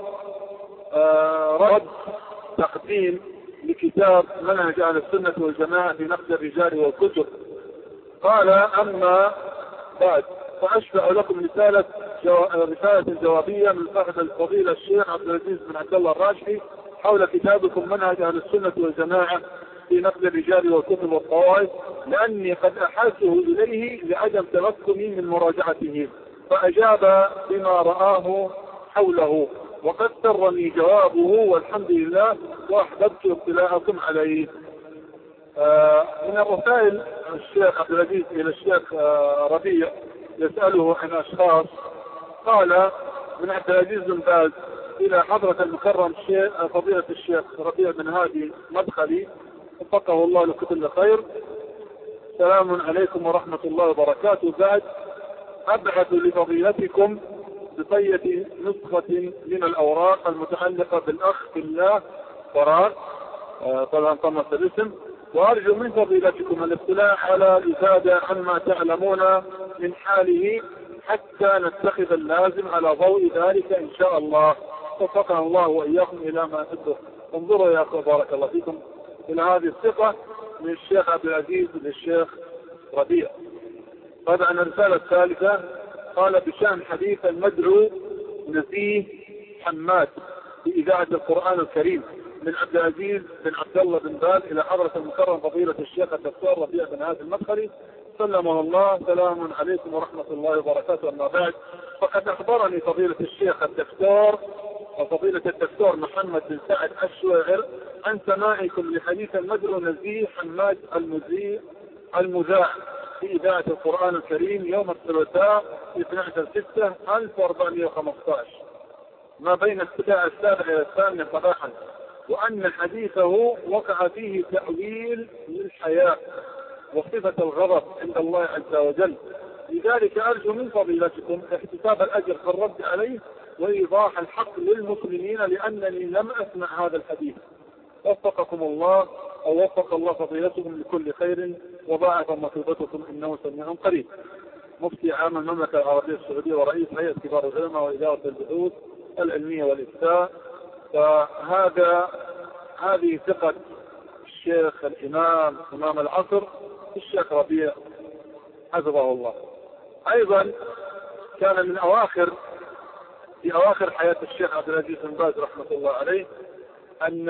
آه رد تقديم لكتاب منهج أهل السنة والجماعة في نقد الرجال والكتب. قال أما بعد، فأشفع لكم رسالة جو... رسالة جوابية من فخد الفضيلة الشيخ عبد العزيز بن عبد الله الراجحي حول كتابكم منهج أهل السنة والجماعة في نقد الرجال والكتب والطوائف، لأني قد أحاته إليه لعدم تمكني من مراجعته، فأجاب بما رآه حوله، وقد سرني جوابه والحمد لله، وأحببت اطلاعكم عليه. آه من الرسائل الشيخ عبد العزيز إلى الشيخ آه ربيع يسأله عن أشخاص. قال من عبد العزيز بن باز إلى حضرة المكرم الشيخ فضيلة الشيخ ربيع بن هادي مدخلي وفقه الله لكل خير. سلام عليكم ورحمة الله وبركاته. بعد، أبعث لفضيلتكم بطية نسخة من الأوراق المتعلقة بالأخ في الله فراغ، آه طبعا طمس الاسم، وأرجو من فضيلتكم الاطلاع على الإفادة عما تعلمون من حاله حتى نتخذ اللازم على ضوء ذلك إن شاء الله. وفقنا الله وإياكم إلى ما تدر. انظروا يا أخوة بارك الله فيكم إلى هذه الثقة من الشيخ عبد العزيز للشيخ ربيع. طبعا الرسالة الثالثة قال بشأن حديث المدعو نزيه حماد في إذاعة القرآن الكريم من عبد العزيز بن عبد الله بن باز إلى حضرة المكرم فضيلة الشيخ الدكتور ربيع بن هادي المدخلي سلمه الله. سلام عليكم ورحمة الله وبركاته. أما بعد، فقد أخبرني فضيلة الشيخ الدكتور وفضيلة الدكتور محمد بن سعد الشويعر عن سماعكم لحديث المدعو نزيه حماد المذيع المذاع في إذاعة القرآن الكريم يوم الثلاثاء اثني عشر ستة ألف وأربعمائة وخمسة عشر ما بين الساعة السابعة إلى الثامنة صباحا، وأن حديثه وقع فيه تأويل للحياة وصفة الغضب عند الله عز وجل. لذلك أرجو من فضيلتكم احتساب الأجر في الرد عليه وإيضاح الحق للمسلمين، لأنني لم أسمع هذا الحديث. وفقكم الله أو وفق الله فضيلتكم لكل خير وضاعف مثوبتكم إنه سميع قريب. مفتي عام المملكة العربية السعودية ورئيس هيئة كبار العلماء وإدارة البحوث العلمية والإفتاء. فهذا هذه ثقة الشيخ الإمام إمام العصر الشيخ ربيع حفظه الله. أيضا كان من أواخر في أواخر حياة الشيخ عبد العزيز بن باز رحمة الله عليه أن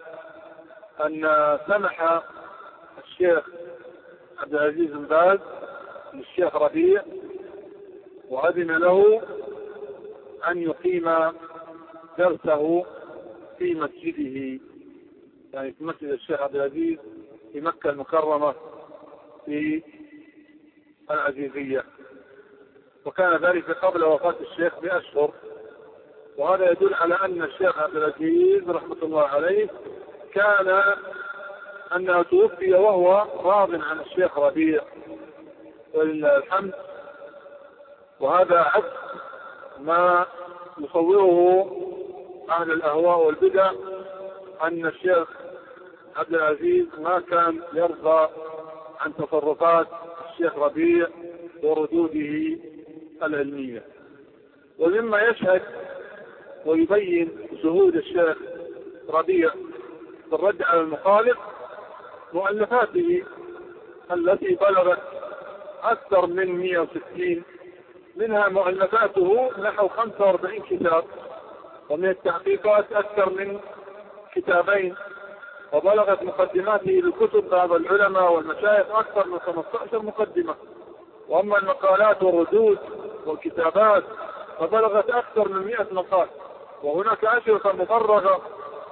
أن سمح الشيخ عبد العزيز بن باز للشيخ ربيع وأذن له أن يقيم درسه في مسجده، يعني في مسجد الشيخ عبد العزيز في مكة المكرمة في العزيزية، وكان ذلك قبل وفاة الشيخ بأشهر. وهذا يدل على أن الشيخ عبد العزيز رحمة الله عليه كان أنه توفي وهو راض عن الشيخ ربيع ولله الحمد. وهذا عكس ما يصوره أهل الأهواء والبدع أن الشيخ عبد العزيز ما كان يرضى عن تصرفات الشيخ ربيع وردوده العلمية. ومما يشهد ويبين شهود الشيخ ربيع بالرد على المخالف مؤلفاته التي بلغت أكثر من مئة وستين، منها مؤلفاته نحو خمسة وأربعين كتاب، ومن التحقيقات أكثر من كتابين، وبلغت مقدماته لكتب بعض العلماء والمشايخ أكثر من خمسة عشر مقدمة. وأما المقالات والردود والكتابات فبلغت أكثر من مئة مقال، وهناك أشرطة مفرغة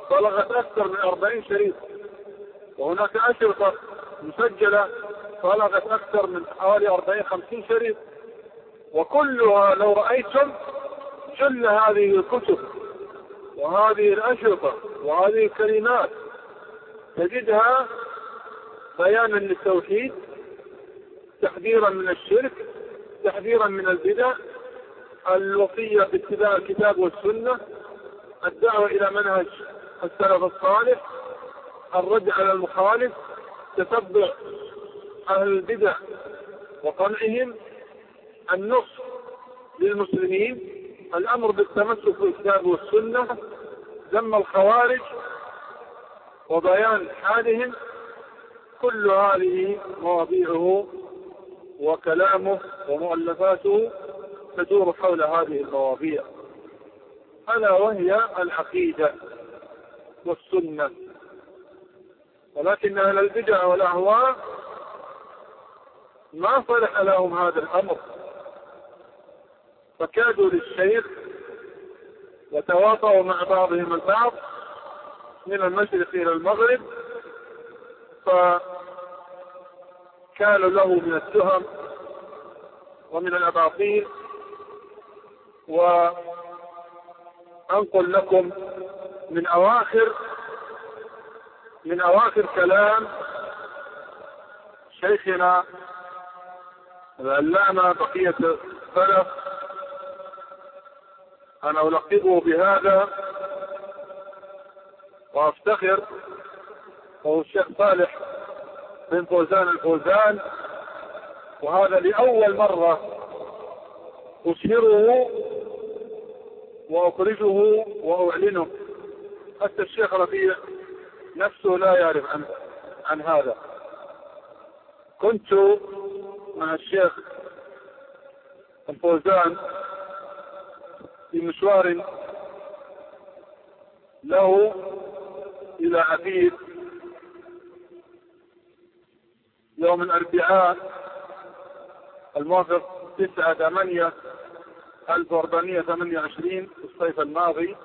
بلغت أكثر من أربعين شريط، وهناك أشرطة مسجلة بلغت أكثر من حوالي أربعين خمسين شريط، وكلها لو رأيتم جل هذه الكتب وهذه الأشرطة وهذه الكلمات تجدها بيانا للتوحيد، تحذيرا من الشرك، تحذيرا من البدع، الوصية باتباع الكتاب والسنة، الدعوة إلى منهج السلف الصالح، الرد على المخالف، تتبع أهل البدع وقمعهم، النصح للمسلمين، الأمر بالتمسك بالكتاب والسنة، ذم الخوارج وبيان حالهم. كل هذه مواضيعه وكلامه ومؤلفاته تدور حول هذه المواضيع، ألا وهي العقيدة والسنة. ولكن أهل البدع والأهواء ما صلح لهم هذا الأمر، فكادوا للشيخ وتواطؤوا مع بعضهم البعض من المشرق إلى المغرب، فكانوا له من التهم ومن الأباطيل. وأنقل لكم من أواخر من أواخر كلام شيخنا العلامة بقية السلف، أنا ألقبه بهذا وأفتخر، وهو الشيخ صالح بن فوزان الفوزان، وهذا لأول مرة أشهره وأخرجه وأعلنه، حتى الشيخ ربيع نفسه لا يعرف عن, عن هذا. كنت مع الشيخ الفوزان في مشوار له إلى عبيد يوم الأربعاء الموافق تسعة ثمانية ألف وأربعمائة وثمانية وعشرين في الصيف الماضي،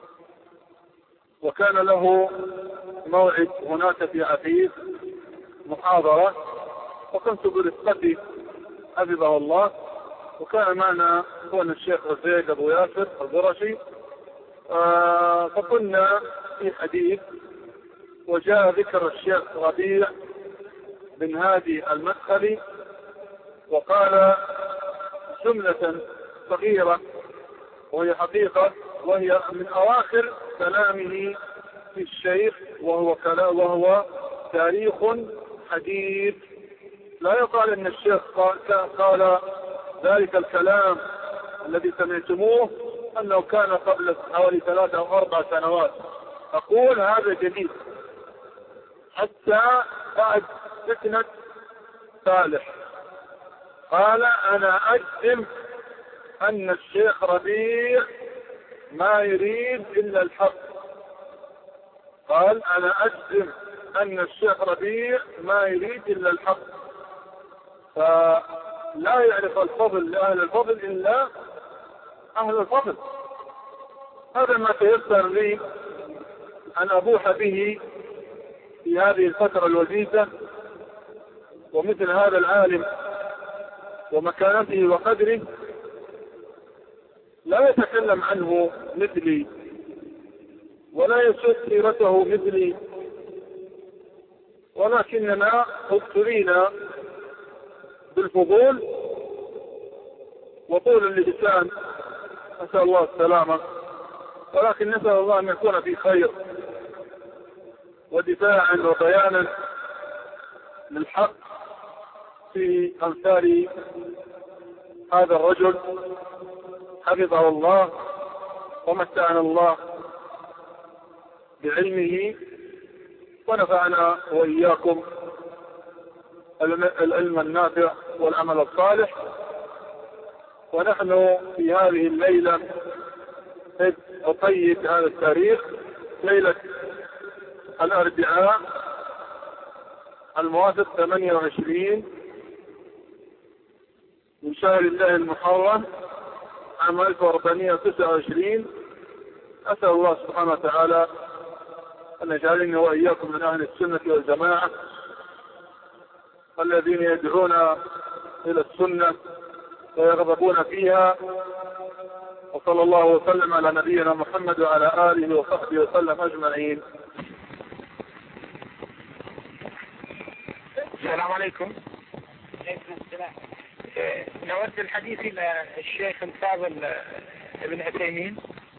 وكان له موعد هناك في عبيد محاضرة، وكنت برفقتي حفظه الله، وكان معنا اخونا الشيخ رزيق ابو ياسر القرشي. آه فكنا في حديث، وجاء ذكر الشيخ ربيع بن هادي المدخلي، وقال جملة صغيرة وهي حقيقة، وهي من أواخر كلامه في الشيخ، وهو كلام وهو تاريخ حديث. لا يقال أن الشيخ قال ذلك الكلام الذي سمعتموه أنه كان قبل حوالي ثلاثة أو أربع سنوات، أقول هذا جديد حتى بعد فتنة صالح. قال أنا أجزم أن الشيخ ربيع ما يريد إلا الحق. قال أنا أجزم أن الشيخ ربيع ما يريد إلا الحق، فلا يعرف الفضل لأهل الفضل إلا أهل الفضل. هذا ما تيسر لي أن أبوح به في هذه الفترة الوجيزة، ومثل هذا العالم ومكانته وقدره لا يتكلم عنه مثلي ولا يسوق سيرته مثلي، ولكننا ابتلينا بالفضول وطول اللسان، نسأل الله السلامة، ولكن نسأل الله أن يكون في خير ودفاعا وبيانا للحق في أمثال هذا الرجل حفظه الله ومتعنا الله بعلمه، ونفعنا وإياكم العلم النافع والعمل الصالح. ونحن في هذه الليلة أطيب هذا التاريخ، ليلة الأربعاء الموافق ثمانية وعشرين من شهر الله المحرم عام ألف وأربعمائة وتسعة وعشرين. أسأل الله سبحانه وتعالى أن يجعلني وإياكم من أهل السنة والجماعة الذين يدعون إلى السنة ويرغبون فيها. وصلى الله وسلم على نبينا محمد وعلى آله وصحبه وسلم أجمعين. السلام عليكم. نود الحديث إلى الشيخ الفاضل ابن عثيمين.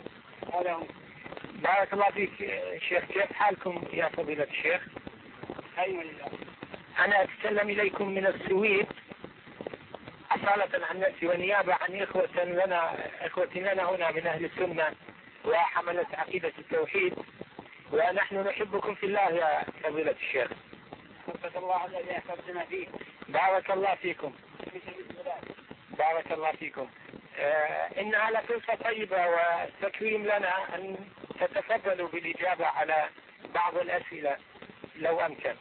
بارك الله فيك شيخ، كيف حالكم يا فضيلة الشيخ؟ أيوة لله. أنا أتكلم إليكم من السويد أصالة عن نفسي ونيابة عن إخوة لنا إخوة لنا هنا من أهل السنة وحملة عقيدة التوحيد، ونحن نحبكم في الله يا فضيلة الشيخ. بارك الله الذي أحببتنا فيه. بارك الله فيكم. بارك الله فيكم. آه إنها لفرصة طيبة وتكريم لنا أن تتفضلوا بالإجابة على بعض الأسئلة لو أمكن.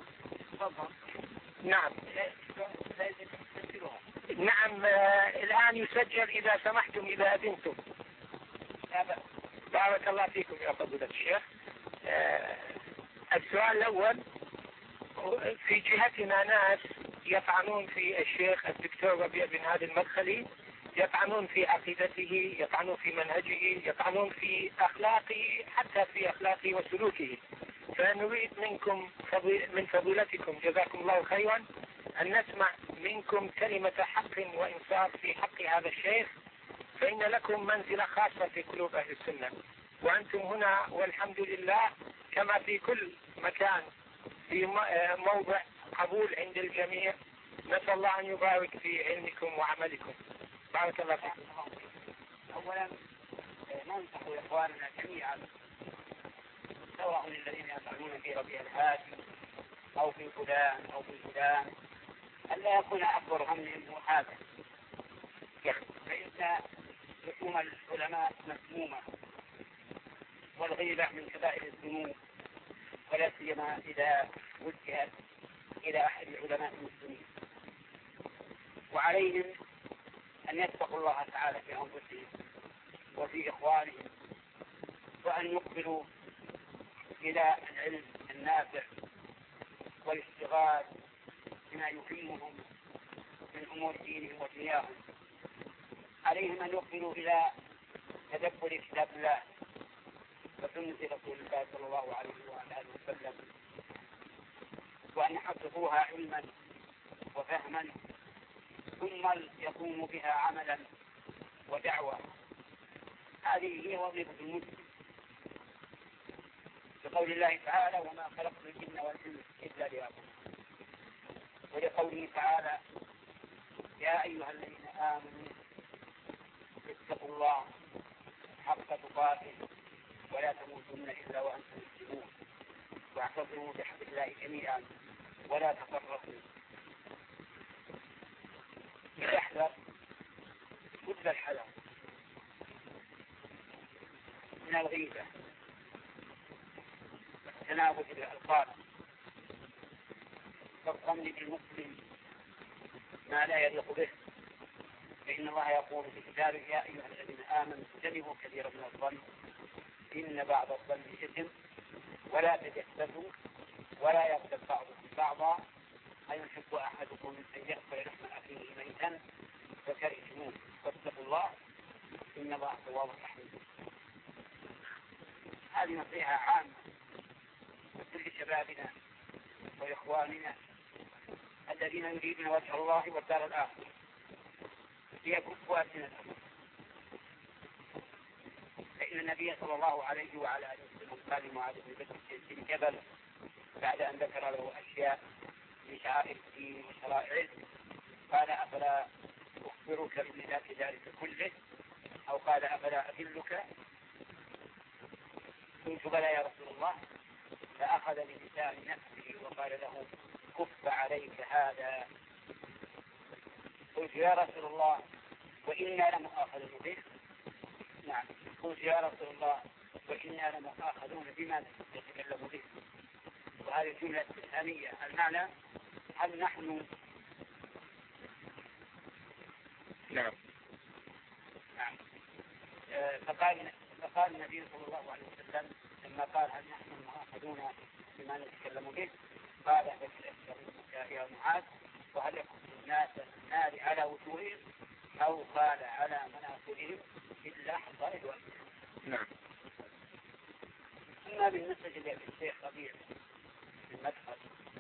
نعم. نعم آه الآن يسجل إذا سمحتم إذا أذنتم. بارك الله فيكم يا فضيلة الشيخ. آه السؤال الأول، في جهتنا ناس يطعنون في الشيخ الدكتور ربيع بن هادي المدخلي، يطعنون في عقيدته، يطعنون في منهجه، يطعنون في أخلاقه، حتى في أخلاقه وسلوكه. فنريد منكم فضي... من فضيلتكم جزاكم الله خيرا أن نسمع منكم كلمة حق وإنصاف في حق هذا الشيخ، فإن لكم منزلة خاصة في قلوب أهل السنة، وأنتم هنا والحمد لله كما في كل مكان في موضع قبول عند الجميع. نسأل الله أن يبارك في علمكم وعملكم. بارك الله فيكم. أولا ننصح إخواننا جميعا سواء الذين يطعنون في ربيع الهادي أو في فلان أو في فلان أن لا يكون أكبر همهم هذا، فإن لحوم العلماء مسمومة، والغيبة من كبائر الذنوب، ولا سيما إذا وجهت إلى أحد علماء المسلمين. وعليهم أن يتقوا الله تعالى في أنفسهم وفي إخوانهم، وأن يقبلوا إلى العلم النافع والاشتغال بما يفيدهم من أمور دينهم ودنياهم. عليهم أن يقبلوا إلى تدبر كتاب الله وسنة رسول الله صلى الله عليه وآله وسلم، وأن يحققوها علما وفهما، ثم يقوموا بها عملا ودعوة. هذه هي وظيفة المسلم، بقول الله تعالى: وما خلقت الجن والإنس إلا ليعبدون. ولقوله تعالى: يا أيها الذين آمنوا اتقوا الله حق تقاته ولا تموتن إلا وأنتم مسلمون واعتصموا بحبل الله جميعا ولا تفرقوا. يحذر كل الحذر من الغيبة وتناول الألقاب والظن بالمسلم ما لا يليق به، فإن الله يقول في كتابه: يا أيها الذين آمنوا اجتنبوا كثيرا من الظن إن بعض الظن إثم ولا تجسسوا ولا يغتب بعضكم بعضا أيحب أحدكم أن يأكل لحم أخيه ميتا فكرهتموه واتقوا الله إن الله تواب رحيم. هذه نصيحة عامة لكل شبابنا وإخواننا الذين يريدون وجه الله والدار الآخرة ليكفوا ألسنتهم. فإن النبي صلى الله عليه وعلى آله وسلم قال لمعاذ بن جبل بعد أن ذكر له أشياء من شعائر الدين وشرائعه قال: أفلا أخبرك بملاك ذلك كله؟ أو قال: أفلا أدلك؟ قلت: بلى يا رسول الله. فأخذ بلسان نفسه وقال له: كف عليك هذا. قلت: يا رسول الله وإنا لمؤاخذون به. نعم. قلت: يا رسول الله وإنا لمؤاخذون بما نتكلم به. وهذه الجملة استفهامية، المعنى: هل نحن نعم نعم. فقال فقال النبي صلى الله عليه وسلم: لما قال هل نحن مؤاخذون بما نتكلم به؟ قال يا معاذ وهل يكون الناس النار على وجوههم أو قال على مناخرهم إلا حصائد الوجه. نعم. أما بالنسبة للشيخ ربيع في المدخل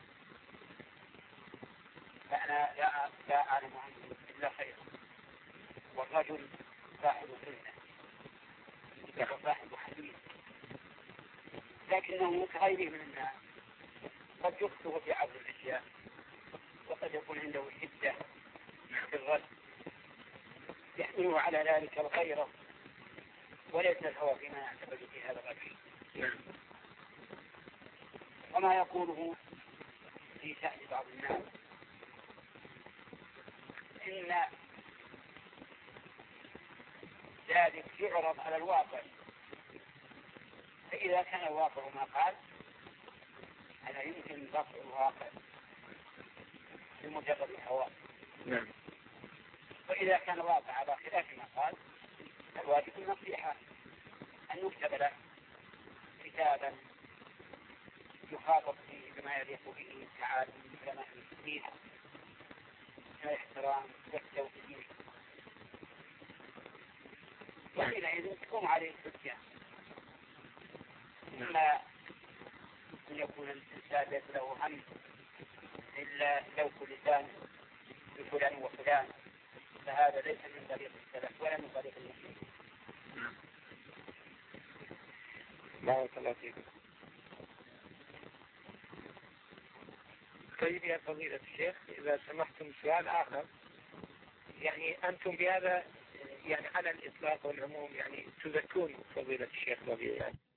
فأنا لا لا أعلم عنه إلا خير، والرجل صاحب سنة وصاحب حديث، لكنه كغيره من الناس قد يخطئ في عرض الأشياء وقد يكون عنده شدة في الرد يحمله على ذلك الغيرة وليس الهوى فيما يعتقد في هذا الرجل. وما يقوله في شأن بعض الناس إن ذلك يعرض على الواقع، فإذا كان الواقع ما قال أنا يمكن رفع الواقع بمجرد الهواء. نعم. وإذا كان الواقع على خلاف ما قال الواجب النصيحة أن يكتب له كتابا يخاطب فيه بما يليق به تعالى من علماء المسلمين من الاحترام والتوفيق، وحينئذ تقوم عليه الحجة. إما أن يكون الإنسان ليس له هم إلا لوك لسان بفلان وفلان، فهذا ليس من طريق السلف ولا من طريق المسلمين. بارك الله فيكم. طيب يا فضيلة الشيخ، إذا سمحتم سؤال آخر، يعني أنتم بهذا يعني على الإطلاق والعموم يعني تذكرون فضيلة الشيخ ربيع